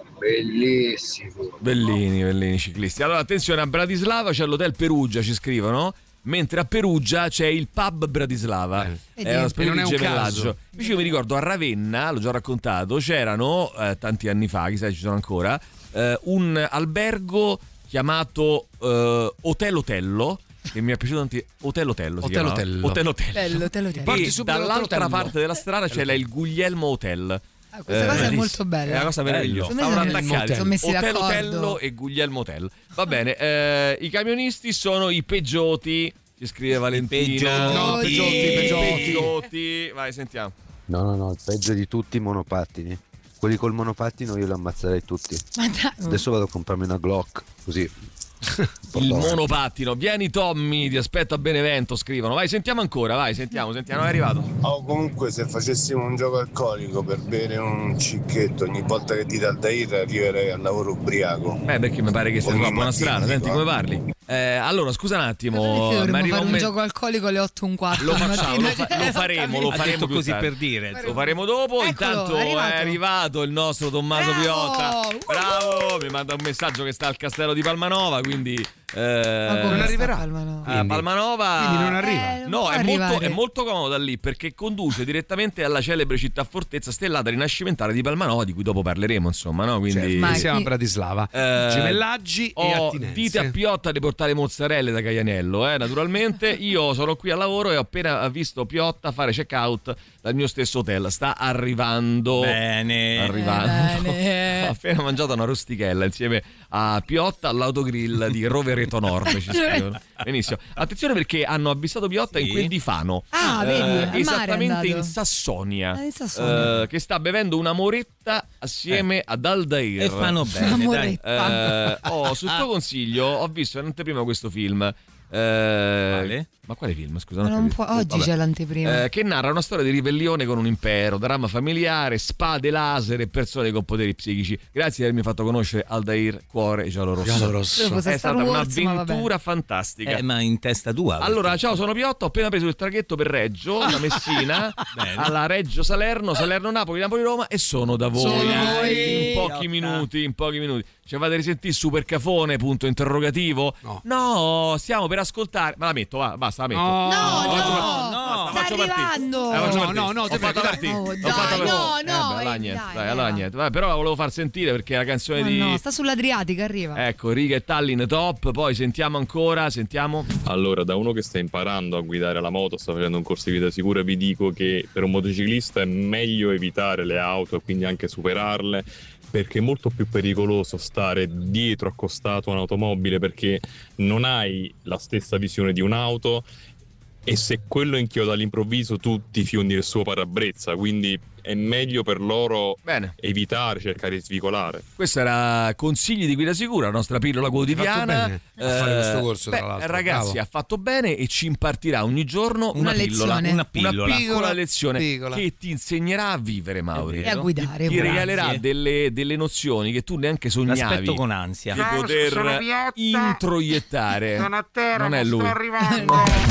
[SPEAKER 10] bellissimo.
[SPEAKER 3] Bellini, bellini ciclisti. Allora, attenzione, a Bratislava c'è l'hotel Perugia, ci scrivono. Mentre a Perugia c'è il pub Bratislava,
[SPEAKER 6] Eh.
[SPEAKER 3] è una specie
[SPEAKER 6] E non
[SPEAKER 3] di
[SPEAKER 6] è un
[SPEAKER 3] gemellaggio.
[SPEAKER 6] caso.
[SPEAKER 3] Invece io mi ricordo a Ravenna, l'ho già raccontato, c'erano eh, tanti anni fa, chissà se ci sono ancora, eh, un albergo chiamato eh, Hotel Otello, che mi è piaciuto tanto. Hotel Otello si
[SPEAKER 6] Hotel
[SPEAKER 3] chiamava.
[SPEAKER 6] Otello.
[SPEAKER 3] Hotel Otello.
[SPEAKER 4] Bello, te lo dico.
[SPEAKER 6] Porti
[SPEAKER 3] E
[SPEAKER 6] subito
[SPEAKER 3] dall'altra
[SPEAKER 6] l'Hotel Otello.
[SPEAKER 3] parte della strada c'è il Guglielmo Hotel.
[SPEAKER 4] Ah, questa cosa è molto bella.
[SPEAKER 3] È una cosa meravigliosa.
[SPEAKER 4] Secondo me
[SPEAKER 3] Stavano
[SPEAKER 4] sono-
[SPEAKER 3] attaccati
[SPEAKER 4] sono messi
[SPEAKER 3] Hotel
[SPEAKER 4] d'accordo.
[SPEAKER 3] Otello e Guglielmo Hotel. Va bene, eh, i camionisti sono i Peggioti, ci scrive Valentina.
[SPEAKER 6] No,
[SPEAKER 3] I
[SPEAKER 6] Peggioti, Peggioti.
[SPEAKER 3] Peggioti. Vai, sentiamo.
[SPEAKER 23] No, no, no, il peggio di tutti i monopattini. Quelli col monopattino io li ammazzerei tutti.
[SPEAKER 4] Ma dai.
[SPEAKER 23] Adesso vado a comprarmi una Glock, così.
[SPEAKER 3] Il monopattino. Vieni Tommy, ti aspetto a Benevento, scrivono. Vai, sentiamo ancora, vai, sentiamo, sentiamo, è arrivato.
[SPEAKER 21] O comunque se facessimo un gioco alcolico per bere un cicchetto ogni volta che ti dà da ira arriverei al lavoro ubriaco.
[SPEAKER 3] Beh, perché mi pare che sia
[SPEAKER 21] Ogni
[SPEAKER 3] una buona
[SPEAKER 21] mattina,
[SPEAKER 3] strada, senti
[SPEAKER 21] dico,
[SPEAKER 3] come
[SPEAKER 21] eh.
[SPEAKER 3] parli. Eh, allora, scusa un attimo,
[SPEAKER 4] dovremmo
[SPEAKER 3] ma arriva
[SPEAKER 4] fare
[SPEAKER 3] un,
[SPEAKER 4] un
[SPEAKER 3] me-
[SPEAKER 4] gioco alcolico alle otto e un quarto.
[SPEAKER 3] Lo facciamo, lo, fa- lo faremo, lo
[SPEAKER 5] Ha
[SPEAKER 3] faremo
[SPEAKER 5] detto
[SPEAKER 3] più
[SPEAKER 5] così
[SPEAKER 3] tardi.
[SPEAKER 5] per dire.
[SPEAKER 3] Lo faremo dopo.
[SPEAKER 4] Eccolo,
[SPEAKER 3] Intanto
[SPEAKER 4] è arrivato.
[SPEAKER 3] è arrivato il nostro Tommaso
[SPEAKER 4] Bravo!
[SPEAKER 3] Piotta.
[SPEAKER 4] Uh-huh.
[SPEAKER 3] Bravo, mi manda un messaggio che sta al castello di Palmanova, quindi eh,
[SPEAKER 4] Ma come
[SPEAKER 6] non arriverà?
[SPEAKER 4] sta Palmanova?
[SPEAKER 3] a Palmanova.
[SPEAKER 6] Quindi non arriva.
[SPEAKER 4] Eh, non
[SPEAKER 3] No,
[SPEAKER 4] può
[SPEAKER 3] è molto,
[SPEAKER 4] arrivare.
[SPEAKER 3] è molto comodo da lì perché conduce direttamente alla celebre città fortezza stellata rinascimentale di Palmanova, di cui dopo parleremo, insomma, no? Quindi
[SPEAKER 6] Certo,
[SPEAKER 4] Ma
[SPEAKER 6] siamo
[SPEAKER 4] chi-
[SPEAKER 6] a Bratislava.
[SPEAKER 3] Eh,
[SPEAKER 6] Gemellaggi e
[SPEAKER 3] ho-
[SPEAKER 6] attinenze.
[SPEAKER 3] dite a Piotta di portare mozzarelle da Caianello, eh, naturalmente. Io sono qui al lavoro e ho appena visto Piotta fare check out dal mio stesso hotel. Sta arrivando.
[SPEAKER 5] Bene.
[SPEAKER 3] Arrivando.
[SPEAKER 4] Bene.
[SPEAKER 3] Ho appena mangiato una rustichella insieme a Piotta all'autogrill di Rovereto Nord. Ci scrivono. Benissimo. Attenzione perché hanno avvisato Piotta
[SPEAKER 5] Sì.
[SPEAKER 3] in quel di Fano.
[SPEAKER 4] Ah,
[SPEAKER 3] Eh,
[SPEAKER 4] vedi, al mare è
[SPEAKER 3] esattamente
[SPEAKER 4] andato.
[SPEAKER 3] in Sassonia,
[SPEAKER 4] Ah, in Sassonia.
[SPEAKER 3] eh, che sta bevendo una moretta assieme ad Aldair.
[SPEAKER 5] E fanno bene, dai.
[SPEAKER 4] Moretta.
[SPEAKER 3] Eh, oh, sul tuo consiglio ho visto in anteprima questo film. Eh,
[SPEAKER 5] Quale?
[SPEAKER 3] Ma quale film? Scusa,
[SPEAKER 4] Ma
[SPEAKER 3] non ho
[SPEAKER 4] non
[SPEAKER 3] capito.
[SPEAKER 4] può- oggi
[SPEAKER 3] Vabbè.
[SPEAKER 4] c'è l'anteprima.
[SPEAKER 3] Eh, che narra una storia di ribellione con un impero, dramma familiare, spade laser e persone con poteri psichici. Grazie di avermi fatto conoscere Aldair, cuore giallo-rosso.
[SPEAKER 6] Giallo-rosso.
[SPEAKER 4] Credo fosse
[SPEAKER 3] È
[SPEAKER 4] Star
[SPEAKER 3] stata
[SPEAKER 4] Wars, ma
[SPEAKER 3] un'avventura
[SPEAKER 4] vabbè.
[SPEAKER 3] fantastica.
[SPEAKER 5] Eh, ma in testa tua.
[SPEAKER 3] Allora, ciao, sono Piotta, ho appena preso il traghetto per Reggio, da Messina,
[SPEAKER 5] Bene.
[SPEAKER 3] alla Reggio Salerno, Salerno Napoli, Napoli Roma e sono da voi.
[SPEAKER 6] Sono da
[SPEAKER 4] voi.
[SPEAKER 3] In pochi minuti, in pochi minuti. Ci fate risentire super cafone, punto interrogativo?
[SPEAKER 6] No.
[SPEAKER 3] No, stiamo per ascoltare. Ma la metto, va, basta, la metto.
[SPEAKER 6] No,
[SPEAKER 4] No,
[SPEAKER 3] La faccio
[SPEAKER 4] no,
[SPEAKER 3] partire.
[SPEAKER 5] no,
[SPEAKER 3] Basta, la
[SPEAKER 4] sta
[SPEAKER 3] faccio partire.
[SPEAKER 4] arrivando.
[SPEAKER 3] La faccio
[SPEAKER 6] No,
[SPEAKER 3] partire.
[SPEAKER 6] no, no,
[SPEAKER 3] Ho
[SPEAKER 6] te
[SPEAKER 3] fatto
[SPEAKER 6] prego,
[SPEAKER 3] partire.
[SPEAKER 4] dai.
[SPEAKER 3] Ho
[SPEAKER 4] Oh,
[SPEAKER 3] fatto
[SPEAKER 4] dai,
[SPEAKER 3] partire.
[SPEAKER 4] no,
[SPEAKER 3] Eh,
[SPEAKER 4] no,
[SPEAKER 3] beh, allora
[SPEAKER 4] eh,
[SPEAKER 3] niente,
[SPEAKER 4] dai,
[SPEAKER 3] dai, allora
[SPEAKER 4] eh.
[SPEAKER 3] niente. Vabbè, però la volevo far sentire perché è la canzone
[SPEAKER 4] Ma
[SPEAKER 3] di
[SPEAKER 4] no, sta sull'Adriatica, arriva.
[SPEAKER 3] Ecco, Riga e Tallinn top, poi sentiamo ancora, sentiamo.
[SPEAKER 2] Allora, da uno che sta imparando a guidare la moto, sta facendo un corso di vita sicura, vi dico che per un motociclista è meglio evitare le auto e quindi anche superarle, perché è molto più pericoloso stare dietro accostato a un'automobile perché non hai la stessa visione di un'auto e se quello inchioda all'improvviso tu ti fiondi il suo parabrezza, quindi è meglio per loro
[SPEAKER 3] Bene.
[SPEAKER 2] evitare, cercare di svicolare.
[SPEAKER 3] Questo era Consigli di guida sicura, la nostra pillola quotidiana.
[SPEAKER 6] Hai fatto bene a fare questo corso, tra
[SPEAKER 3] beh,
[SPEAKER 6] l'altro.
[SPEAKER 3] ragazzi,
[SPEAKER 6] Bravo.
[SPEAKER 3] ha fatto bene e ci impartirà ogni giorno una,
[SPEAKER 4] Una
[SPEAKER 3] pillola,
[SPEAKER 4] lezione.
[SPEAKER 5] Una pillola.
[SPEAKER 3] una piccola lezione
[SPEAKER 6] piccola.
[SPEAKER 3] che ti insegnerà a vivere, Mauri.
[SPEAKER 4] E a guidare.
[SPEAKER 3] Ti
[SPEAKER 4] pure.
[SPEAKER 3] regalerà
[SPEAKER 5] Grazie.
[SPEAKER 3] delle, delle nozioni che tu neanche sognavi
[SPEAKER 5] L'aspetto con ansia.
[SPEAKER 3] di poter introiettare.
[SPEAKER 7] Sono a terra,
[SPEAKER 3] non è
[SPEAKER 7] ma
[SPEAKER 3] lui.
[SPEAKER 7] sto arrivando.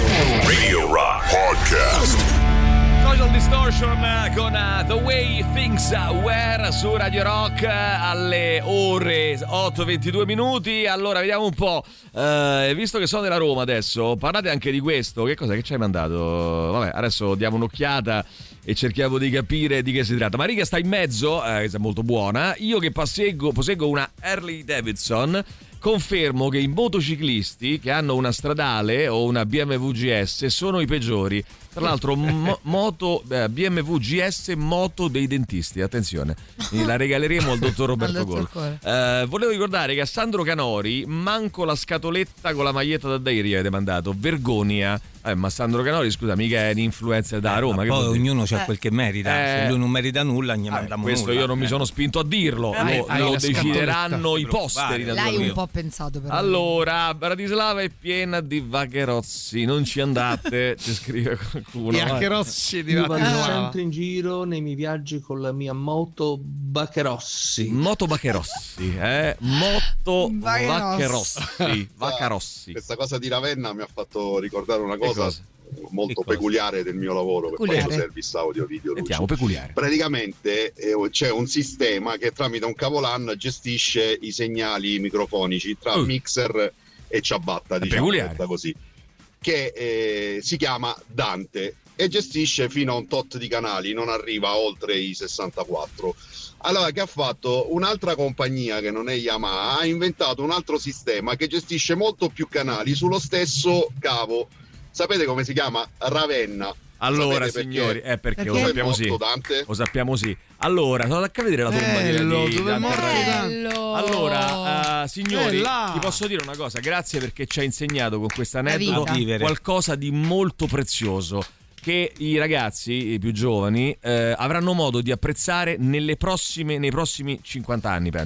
[SPEAKER 1] Radio Rock Podcast.
[SPEAKER 3] Social Distortion con uh, The Way Things Were su Radio Rock uh, alle ore otto e ventidue minuti. Allora vediamo un po', uh, visto che sono della Roma adesso, parlate anche di questo. Che cos'è che ci hai mandato? Vabbè, adesso diamo un'occhiata e cerchiamo di capire di che si tratta. Ma Riga sta in mezzo, eh, che è molto buona. Io che posseggo, posseggo una Harley Davidson, confermo che i motociclisti che hanno una stradale o una B M W G S sono i peggiori. Tra l'altro mo- moto eh, B M W G S moto dei dentisti, attenzione. Quindi la regaleremo al dottor Roberto
[SPEAKER 4] Al
[SPEAKER 3] Gol.
[SPEAKER 4] dottor
[SPEAKER 3] Eh, volevo ricordare che a Sandro Canori manco la scatoletta con la maglietta da Dairi avete mandato, vergogna. Eh, ma Sandro Canori, scusa, mica è un influencer da Roma.
[SPEAKER 5] Ma
[SPEAKER 3] che
[SPEAKER 5] poi
[SPEAKER 3] vuol dire?
[SPEAKER 5] ognuno c'ha quel che merita.
[SPEAKER 3] Eh.
[SPEAKER 5] Se lui non merita nulla, gli mandiamo
[SPEAKER 3] Questo
[SPEAKER 5] nulla.
[SPEAKER 3] io non mi
[SPEAKER 5] Eh.
[SPEAKER 3] sono spinto a dirlo,
[SPEAKER 5] Hai-
[SPEAKER 3] lo,
[SPEAKER 5] hai
[SPEAKER 3] lo
[SPEAKER 5] la
[SPEAKER 3] decideranno
[SPEAKER 5] scatoletta.
[SPEAKER 3] i posteri.
[SPEAKER 4] L'hai
[SPEAKER 3] naturalmente.
[SPEAKER 4] un po' pensato però.
[SPEAKER 3] Allora, Bratislava è piena di vaccherozzi, non ci andate, ci scrive qualcuno.
[SPEAKER 6] Gli
[SPEAKER 3] vai.
[SPEAKER 6] vaccherozzi di
[SPEAKER 7] Io vado
[SPEAKER 6] Bratislava.
[SPEAKER 7] sempre in giro nei miei viaggi con la mia moto Bacherossi.
[SPEAKER 3] Moto Vaccherossi, eh? Moto
[SPEAKER 4] Vaccherossi.
[SPEAKER 3] Vaccherossi, Vaccherossi.
[SPEAKER 16] Questa cosa di Ravenna mi ha fatto ricordare una
[SPEAKER 3] Che
[SPEAKER 16] cosa,
[SPEAKER 3] cosa?
[SPEAKER 16] molto
[SPEAKER 3] Che cosa?
[SPEAKER 16] peculiare del mio lavoro, per
[SPEAKER 4] Peculiare.
[SPEAKER 16] questo service audio video luce.
[SPEAKER 3] Sentiamo, peculiare.
[SPEAKER 16] Praticamente eh, c'è un sistema che tramite un cavolan gestisce i segnali microfonici tra
[SPEAKER 3] Uh.
[SPEAKER 16] mixer e ciabatta, diciamo,
[SPEAKER 3] peculiare.
[SPEAKER 16] detta così, che eh, si chiama Dante e gestisce fino a un tot di canali, non arriva oltre i sessantaquattro. Allora, che ha fatto? Un'altra compagnia che non è Yamaha ha inventato un altro sistema che gestisce molto più canali sullo stesso cavo. Sapete come si chiama? Ravenna.
[SPEAKER 3] Allora,
[SPEAKER 16] Sapete
[SPEAKER 3] signori,
[SPEAKER 16] perché?
[SPEAKER 3] è perché,
[SPEAKER 4] Perché?
[SPEAKER 3] lo
[SPEAKER 16] Dove è
[SPEAKER 3] sappiamo sì.
[SPEAKER 16] morto Dante?
[SPEAKER 3] Lo sappiamo sì. Allora, sono andato a vedere la tomba di-
[SPEAKER 6] Bello,
[SPEAKER 3] di
[SPEAKER 6] dove è
[SPEAKER 3] Dante
[SPEAKER 6] morto
[SPEAKER 3] Ravenna.
[SPEAKER 4] Bello.
[SPEAKER 3] Allora, uh, signori,
[SPEAKER 6] Eh, là.
[SPEAKER 3] ti posso dire una cosa, grazie perché ci ha insegnato con questo
[SPEAKER 4] La
[SPEAKER 3] aneddoto
[SPEAKER 4] vita.
[SPEAKER 3] qualcosa di molto prezioso che i ragazzi, i più giovani, eh, avranno modo di apprezzare nelle prossime, nei prossimi cinquanta anni, penso.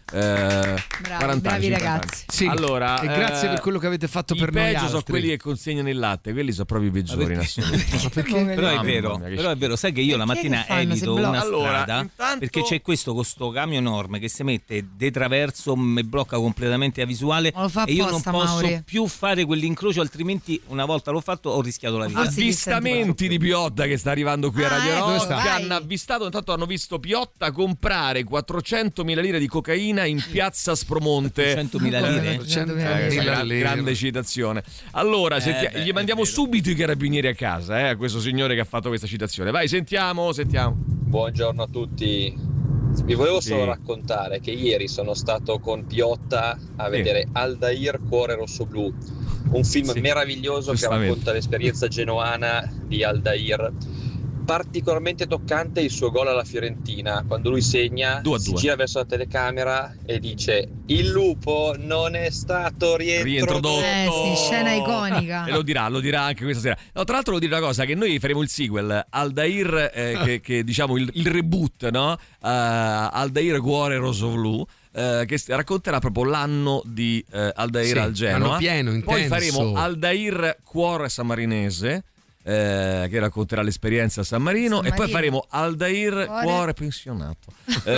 [SPEAKER 4] bravi, bravi ragazzi.
[SPEAKER 6] Sì,
[SPEAKER 3] allora,
[SPEAKER 6] e grazie
[SPEAKER 3] eh,
[SPEAKER 6] per quello che avete fatto per noi altri.
[SPEAKER 3] I peggio sono quelli che consegnano il latte, quelli sono proprio i peggiori in assoluto.
[SPEAKER 5] Perché? Però è vero, mia, però è vero, sai che io la mattina evito una
[SPEAKER 3] allora,
[SPEAKER 5] strada
[SPEAKER 3] intanto...
[SPEAKER 5] perché c'è questo con sto camion enorme che si mette de traverso, mi blocca completamente la visuale e io non posso
[SPEAKER 4] Mauri.
[SPEAKER 5] più fare quell'incrocio, altrimenti una volta l'ho fatto ho rischiato la vita.
[SPEAKER 3] Avvistamenti di Piotta che sta arrivando qui a Radio
[SPEAKER 4] ah,
[SPEAKER 3] Rock,
[SPEAKER 4] ecco,
[SPEAKER 3] hanno avvistato, intanto hanno visto Piotta comprare quattrocentomila lire di cocaina in piazza Spromonte.
[SPEAKER 5] quattrocentomila lire?
[SPEAKER 3] quattrocentomila lire. Grande citazione. Allora,
[SPEAKER 5] eh,
[SPEAKER 3] senti-
[SPEAKER 5] beh,
[SPEAKER 3] gli mandiamo subito i carabinieri a casa, eh, a questo signore che ha fatto questa citazione. Vai, sentiamo, sentiamo.
[SPEAKER 8] Buongiorno a tutti. Vi volevo solo
[SPEAKER 3] Sì.
[SPEAKER 8] raccontare che ieri sono stato con Piotta a vedere
[SPEAKER 3] Sì.
[SPEAKER 8] Aldair Cuore Rosso Blu, un film
[SPEAKER 3] Sì,
[SPEAKER 8] meraviglioso che
[SPEAKER 3] giustamente.
[SPEAKER 8] racconta l'esperienza genoana di Aldair. Particolarmente toccante il suo gol alla Fiorentina, quando lui segna,
[SPEAKER 3] due a
[SPEAKER 8] si
[SPEAKER 3] due.
[SPEAKER 8] gira verso la telecamera e dice: il lupo non è stato riintrodotto.
[SPEAKER 4] Eh sì, scena iconica.
[SPEAKER 3] E lo dirà, lo dirà anche questa sera. No, tra l'altro, lo dirà una cosa: che noi faremo il sequel Aldair, eh, che, che diciamo il, il reboot, no? Uh, Aldair Cuore Rosso Blu. Uh, che racconterà proprio l'anno di uh, Aldair
[SPEAKER 6] Sì,
[SPEAKER 3] al Genoa.
[SPEAKER 6] l'anno pieno,
[SPEAKER 3] Poi
[SPEAKER 6] intenso.
[SPEAKER 3] faremo Aldair Cuore Sammarinese. Eh, che racconterà l'esperienza a San Marino,
[SPEAKER 4] San
[SPEAKER 3] e poi
[SPEAKER 4] Marino.
[SPEAKER 3] faremo Aldair
[SPEAKER 4] Cuore,
[SPEAKER 3] Cuore pensionato.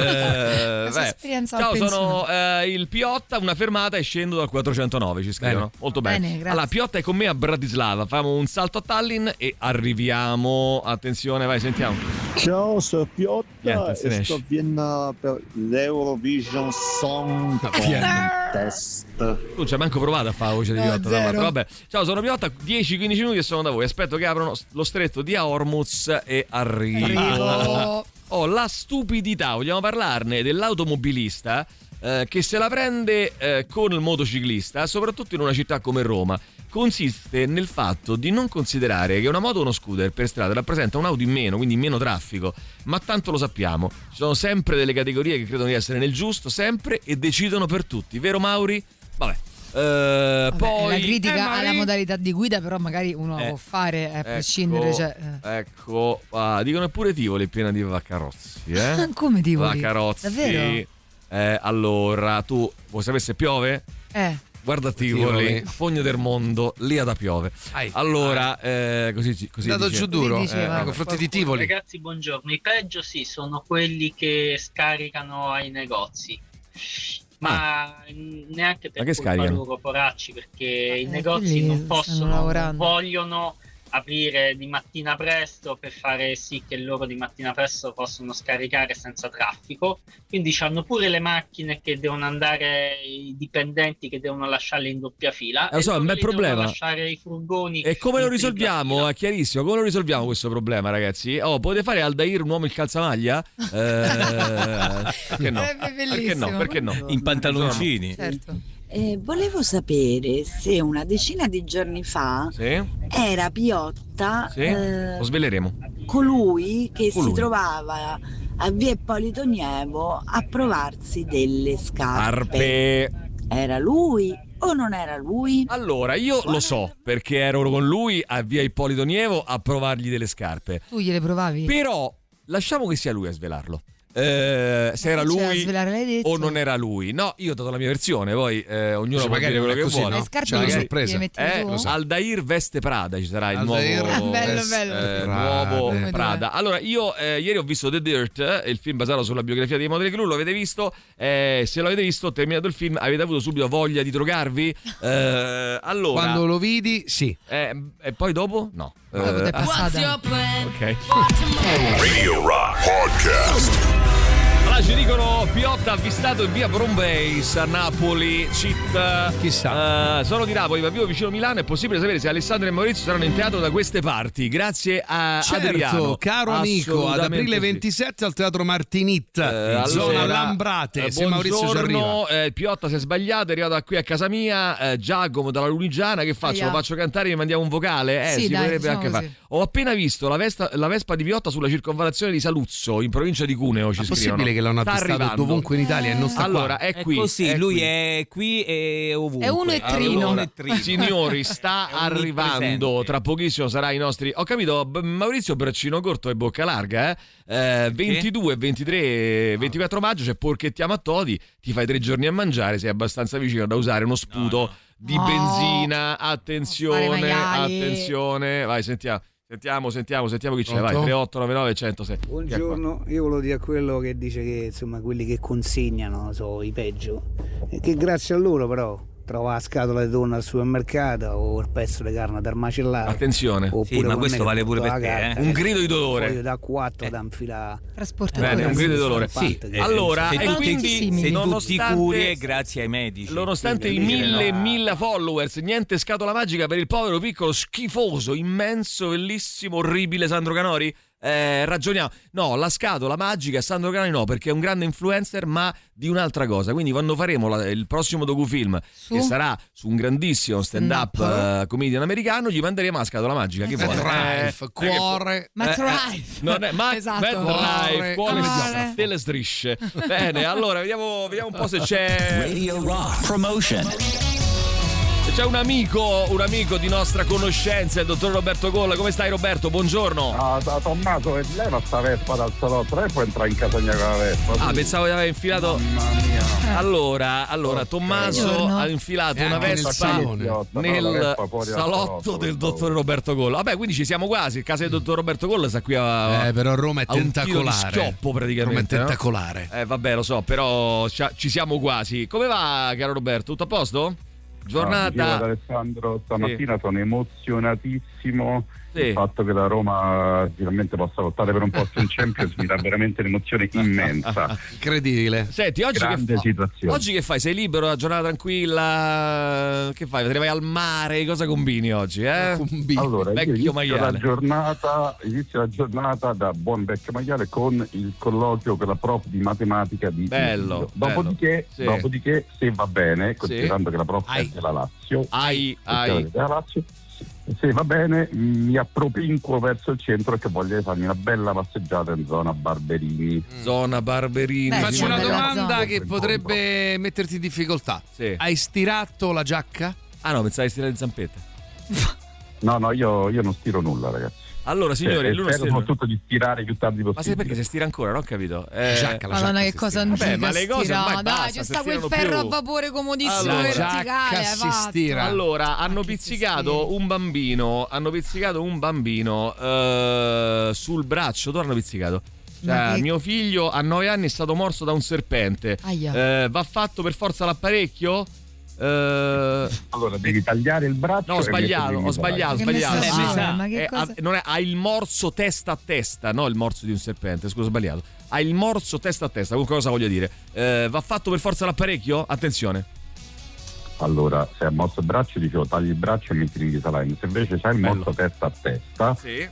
[SPEAKER 3] Eh,
[SPEAKER 4] Questa
[SPEAKER 3] beh.
[SPEAKER 4] esperienza al
[SPEAKER 3] Ciao,
[SPEAKER 4] pensionato.
[SPEAKER 3] sono eh, il Piotta, una fermata e scendo dal quattrocentonove, ci scrivono.
[SPEAKER 6] Bene.
[SPEAKER 3] Molto bene.
[SPEAKER 4] Bene, grazie.
[SPEAKER 3] Allora, Piotta è con me a Bratislava, facciamo un salto a Tallinn e arriviamo. Attenzione, vai, sentiamo.
[SPEAKER 9] Ciao, sono Piotta
[SPEAKER 3] Niente, se ne
[SPEAKER 9] e
[SPEAKER 3] esce.
[SPEAKER 9] sto a Vienna per l'Eurovision Song Contest.
[SPEAKER 3] Tu ci hai manco provato a fare la voce di
[SPEAKER 4] No,
[SPEAKER 3] Piotta, tra
[SPEAKER 4] zero.
[SPEAKER 3] l'altro. Vabbè, ciao, sono Piotta, dieci quindici minuti e sono da voi. Aspetto che aprono lo stretto di Hormuz e arrivo.
[SPEAKER 4] Arrivo.
[SPEAKER 3] Oh, la stupidità, vogliamo parlarne dell'automobilista eh, che se la prende eh, con il motociclista, soprattutto in una città come Roma. Consiste nel fatto di non considerare che una moto o uno scooter per strada rappresenta un'auto in meno, quindi in meno traffico, ma tanto lo sappiamo, ci sono sempre delle categorie che credono di essere nel giusto, sempre, e decidono per tutti, vero Mauri? Vabbè. Eh,
[SPEAKER 4] Vabbè,
[SPEAKER 3] poi
[SPEAKER 4] la critica
[SPEAKER 3] eh,
[SPEAKER 4] alla
[SPEAKER 3] Mauri?
[SPEAKER 4] modalità di guida, però magari uno
[SPEAKER 3] Eh,
[SPEAKER 4] può fare a
[SPEAKER 3] ecco,
[SPEAKER 4] prescindere. Cioè, eh.
[SPEAKER 3] Ecco, ah, dicono pure Tivoli è piena di vaccarozzi, eh?
[SPEAKER 4] Come Tivoli?
[SPEAKER 3] Vaccarozzi.
[SPEAKER 4] Davvero?
[SPEAKER 3] Eh, allora, tu vuoi sapere se piove?
[SPEAKER 4] Eh.
[SPEAKER 3] Guarda Tivoli,
[SPEAKER 6] Tivoli.
[SPEAKER 3] a fogno del mondo, lì ad a piove.
[SPEAKER 6] Ai.
[SPEAKER 3] Allora, eh, così, così
[SPEAKER 6] È andato
[SPEAKER 3] dice.
[SPEAKER 6] giù duro
[SPEAKER 4] Così diceva.
[SPEAKER 6] eh, nei confronti di Tivoli.
[SPEAKER 12] Ragazzi, buongiorno. I peggio sì, sono quelli che scaricano ai negozi. Ma neanche per
[SPEAKER 3] Ma che
[SPEAKER 12] colpa
[SPEAKER 3] scaricano?
[SPEAKER 12] loro, poracci, perché i
[SPEAKER 4] Eh,
[SPEAKER 12] negozi
[SPEAKER 4] quelli
[SPEAKER 12] non
[SPEAKER 4] stanno
[SPEAKER 12] possono, non
[SPEAKER 4] lavorando.
[SPEAKER 12] vogliono aprire di mattina presto per fare sì che loro di mattina presto possono scaricare senza traffico, quindi hanno pure le macchine che devono andare, i dipendenti che devono lasciarle in doppia fila,
[SPEAKER 3] Eh, lo so,
[SPEAKER 12] e
[SPEAKER 3] è un
[SPEAKER 12] loro
[SPEAKER 3] bel
[SPEAKER 12] li devono
[SPEAKER 3] problema.
[SPEAKER 12] lasciare i furgoni.
[SPEAKER 3] E come lo
[SPEAKER 12] in tripla
[SPEAKER 3] risolviamo?
[SPEAKER 12] fila.
[SPEAKER 3] È chiarissimo, come lo risolviamo questo problema, ragazzi? Oh, potete fare Aldair un uomo il calzamaglia? Eh, perché no?
[SPEAKER 4] Sarebbe
[SPEAKER 3] Perché
[SPEAKER 4] bellissimo.
[SPEAKER 3] no? Perché no?
[SPEAKER 5] In pantaloncini.
[SPEAKER 4] Certo.
[SPEAKER 24] Eh, volevo sapere se una decina di giorni fa
[SPEAKER 3] Sì?
[SPEAKER 24] era Piotta
[SPEAKER 3] Sì?
[SPEAKER 24] eh,
[SPEAKER 3] Lo sveleremo.
[SPEAKER 24] colui che
[SPEAKER 3] Colui.
[SPEAKER 24] si trovava a via Ippolito Nievo a provarsi delle scarpe.
[SPEAKER 3] Arpe.
[SPEAKER 24] Era lui o non era lui?
[SPEAKER 3] Allora, io lo so, perché ero con lui a via Ippolito Nievo a provargli delle scarpe.
[SPEAKER 4] Tu gliele provavi?
[SPEAKER 3] Però lasciamo che sia lui a svelarlo. Eh, se era
[SPEAKER 4] Cioè, a
[SPEAKER 3] lui
[SPEAKER 4] svelare l'hai detto?
[SPEAKER 3] o non era lui. No, io ho dato la mia versione, poi eh, ognuno
[SPEAKER 6] Cioè,
[SPEAKER 3] può
[SPEAKER 6] magari
[SPEAKER 3] dire quello
[SPEAKER 6] non è
[SPEAKER 3] che
[SPEAKER 6] così,
[SPEAKER 3] vuole.
[SPEAKER 6] no?
[SPEAKER 4] Le scarpe
[SPEAKER 6] C'è una
[SPEAKER 4] le-
[SPEAKER 6] sorpresa.
[SPEAKER 4] le metti
[SPEAKER 3] Eh,
[SPEAKER 4] tu?
[SPEAKER 3] lo so. Aldair veste Prada, ci sarà il
[SPEAKER 6] Aldair
[SPEAKER 3] nuovo,
[SPEAKER 4] bello,
[SPEAKER 6] veste
[SPEAKER 4] bello.
[SPEAKER 3] eh,
[SPEAKER 6] Prada.
[SPEAKER 3] nuovo
[SPEAKER 4] Come
[SPEAKER 3] Prada.
[SPEAKER 4] due.
[SPEAKER 3] Allora, io eh, ieri ho visto The Dirt, eh, il film basato sulla biografia di Motley Crue, lo avete visto? Eh, se lo avete visto, terminato il film, avete avuto subito voglia di drogarvi? Eh, allora,
[SPEAKER 6] Quando lo vidi, sì.
[SPEAKER 3] eh, e poi dopo? No.
[SPEAKER 4] Dopo
[SPEAKER 3] Eh,
[SPEAKER 4] t'è
[SPEAKER 3] ah,
[SPEAKER 4] passata.
[SPEAKER 3] ok.
[SPEAKER 25] Radio Rock Podcast.
[SPEAKER 3] Allora ci dicono Piotta avvistato in via Brombase a Napoli, cheat.
[SPEAKER 6] Chissà.
[SPEAKER 3] Eh, sono di Napoli, ma vivo vicino Milano. È possibile sapere se Alessandro e Maurizio saranno in teatro da queste parti? Grazie a
[SPEAKER 6] Certo,
[SPEAKER 3] Adriano.
[SPEAKER 6] caro amico, ad
[SPEAKER 3] Assolutamente
[SPEAKER 6] aprile
[SPEAKER 3] sì.
[SPEAKER 6] ventisette al Teatro Martinit,
[SPEAKER 3] Eh,
[SPEAKER 6] in zona
[SPEAKER 3] allora,
[SPEAKER 6] Lambrate,
[SPEAKER 3] eh,
[SPEAKER 6] se Maurizio ci arriva.
[SPEAKER 3] buongiorno, eh, Piotta si è sbagliato, è arrivato qui a casa mia, eh, Giacomo dalla Lunigiana, che faccio?
[SPEAKER 4] Aia.
[SPEAKER 3] Lo faccio cantare e mi mandiamo un vocale? Eh,
[SPEAKER 4] Sì,
[SPEAKER 3] si
[SPEAKER 4] dai,
[SPEAKER 3] potrebbe
[SPEAKER 4] diciamo
[SPEAKER 3] anche fare.
[SPEAKER 4] così.
[SPEAKER 3] Ho appena visto la, Vesta- la Vespa di Piotta sulla circonvallazione di Saluzzo, in provincia di Cuneo, ci
[SPEAKER 6] È
[SPEAKER 3] scrivono.
[SPEAKER 6] possibile che che l'hanno avvistato dovunque in Italia e non sta
[SPEAKER 3] allora,
[SPEAKER 6] qua.
[SPEAKER 3] è qui.
[SPEAKER 5] È così,
[SPEAKER 3] è
[SPEAKER 5] lui
[SPEAKER 3] qui.
[SPEAKER 5] è qui e ovunque.
[SPEAKER 4] È uno e trino.
[SPEAKER 5] Allora, trino.
[SPEAKER 3] Signori, sta arrivando, tra pochissimo sarà i nostri... Ho capito, Maurizio braccino corto e bocca larga, eh? Eh, ventidue, ventitré, ventiquattro maggio c'è Porchettiamo a Todi, ti fai tre giorni a mangiare, sei abbastanza vicino da usare uno sputo no, no. di
[SPEAKER 4] no.
[SPEAKER 3] benzina, attenzione, attenzione, vai sentiamo. Sentiamo, sentiamo, sentiamo chi c'è, vai, tre otto nove nove uno zero sei.
[SPEAKER 11] Buongiorno, io volevo dire a quello che dice che insomma quelli che consegnano sono i peggio, e che grazie a loro però trova la scatola di tonno al supermercato o il pezzo di carne da macellare.
[SPEAKER 3] Attenzione,
[SPEAKER 5] sì, ma questo vale pure per te,
[SPEAKER 11] carta,
[SPEAKER 5] eh?
[SPEAKER 3] Un grido di dolore.
[SPEAKER 11] Un foglio da quattro eh. da infilare.
[SPEAKER 3] Bene, un grido di dolore. Sì. Allora,
[SPEAKER 5] se
[SPEAKER 3] e
[SPEAKER 5] tutti,
[SPEAKER 3] quindi
[SPEAKER 5] se
[SPEAKER 3] nonostante,
[SPEAKER 5] tutti curi è grazie ai medici.
[SPEAKER 3] Nonostante i mille, no. mille followers, niente scatola magica per il povero, piccolo, schifoso, immenso, bellissimo, orribile Sandro Canori? Eh, ragioniamo. No, la scatola magica Sandro Canori no, perché è un grande influencer, ma di un'altra cosa. Quindi quando faremo la, il prossimo docufilm su? che sarà su un grandissimo stand-up uh, comedian americano, gli manderemo la scatola magica. Che vuole?
[SPEAKER 6] Drive,
[SPEAKER 3] eh,
[SPEAKER 6] cuore.
[SPEAKER 4] Ma
[SPEAKER 3] eh,
[SPEAKER 4] Drive.
[SPEAKER 3] Non è, ma
[SPEAKER 4] esatto.
[SPEAKER 3] Drive, cuore,
[SPEAKER 4] cuore.
[SPEAKER 3] delle strisce. Bene, allora vediamo, vediamo un po' se c'è
[SPEAKER 25] Radio Rock Promotion.
[SPEAKER 3] C'è un amico, un amico di nostra conoscenza, il dottor Roberto Colla. Come stai, Roberto? Buongiorno.
[SPEAKER 13] Ah, da Tommaso, leva sta Vespa dal salotto, e poi entra in casa mia con la Vespa.
[SPEAKER 3] Ah, pensavo di aver infilato.
[SPEAKER 13] Mamma mia.
[SPEAKER 3] Allora, allora Tommaso ha infilato una Vespa nel, nel salotto del dottor Roberto Colla. Vabbè, quindi ci siamo quasi. Il casa del dottor Roberto Colla sta qui a.
[SPEAKER 6] Eh, però Roma è
[SPEAKER 3] a un
[SPEAKER 6] tentacolare.
[SPEAKER 3] tiro di schioppo praticamente.
[SPEAKER 6] Roma è tentacolare.
[SPEAKER 3] No? Eh, vabbè, lo so, però ci siamo quasi. Come va, caro Roberto? Tutto a posto? Giornata.
[SPEAKER 13] No, Alessandro, stamattina sì. sono emozionatissimo. Sì. Il fatto che la Roma finalmente possa lottare per un posto in Champions mi dà veramente un'emozione immensa.
[SPEAKER 6] Incredibile.
[SPEAKER 3] Senti, oggi
[SPEAKER 13] grande
[SPEAKER 3] che,
[SPEAKER 13] situazione.
[SPEAKER 3] Oggi che fai? Sei libero, una giornata tranquilla? Che fai? Te ne vai al mare? Cosa combini oggi? Eh?
[SPEAKER 13] Combini. Allora,
[SPEAKER 3] vecchio
[SPEAKER 13] inizio
[SPEAKER 3] maiale.
[SPEAKER 13] la giornata, inizio la giornata da buon vecchio maiale con il colloquio con la prof di matematica di
[SPEAKER 3] bello,
[SPEAKER 13] dopodiché,
[SPEAKER 3] bello. Sì.
[SPEAKER 13] dopodiché se va bene, considerando sì. che la prof Ai. è della Lazio,
[SPEAKER 3] Ai. Ai.
[SPEAKER 13] della Lazio, se va bene mi appropinquo verso il centro perché voglio farmi una bella passeggiata in zona Barberini.
[SPEAKER 3] Zona Barberini.
[SPEAKER 6] Beh, faccio una domanda che potrebbe metterti in difficoltà.
[SPEAKER 3] Sì.
[SPEAKER 6] Hai stirato la giacca?
[SPEAKER 3] Ah no, pensavi stirare le zampette.
[SPEAKER 13] No, no, io, io non stiro nulla, ragazzi.
[SPEAKER 3] Allora, signori,
[SPEAKER 13] eh,
[SPEAKER 3] lui
[SPEAKER 13] spero soprattutto di stirare più tardi possibile.
[SPEAKER 3] Ma sai perché si stira ancora? Non ho capito. Eh,
[SPEAKER 6] giacca, la
[SPEAKER 4] Madonna,
[SPEAKER 6] giacca
[SPEAKER 4] che cosa antica.
[SPEAKER 3] Vabbè, ma le cose ormai
[SPEAKER 4] dai,
[SPEAKER 3] basta,
[SPEAKER 4] c'è
[SPEAKER 3] si
[SPEAKER 4] sta quel ferro
[SPEAKER 3] più.
[SPEAKER 4] a vapore comodissimo
[SPEAKER 3] Allora,
[SPEAKER 4] verticale.
[SPEAKER 6] si stira.
[SPEAKER 3] Allora, hanno pizzicato un bambino, hanno pizzicato un bambino uh, sul braccio. Dove hanno pizzicato? Cioè, che... mio figlio a nove anni è stato morso da un serpente. Uh, va fatto per forza l'apparecchio? Uh,
[SPEAKER 13] allora devi tagliare il braccio.
[SPEAKER 3] No, ho sbagliato, ho sbagliato, ho sbagliato.
[SPEAKER 4] Eh,
[SPEAKER 3] ah,
[SPEAKER 4] ma che
[SPEAKER 3] è,
[SPEAKER 4] cosa...
[SPEAKER 3] non è, ha il morso testa a testa, no il morso di un serpente, scusa, ho sbagliato. Ha il morso testa a testa, comunque cosa voglio dire? Uh, va fatto per forza l'apparecchio? Attenzione.
[SPEAKER 13] Allora, se ha morso il braccio, dicevo tagli il braccio e metti l'Invisalign. Se invece c'hai il morso testa a testa,
[SPEAKER 3] sì.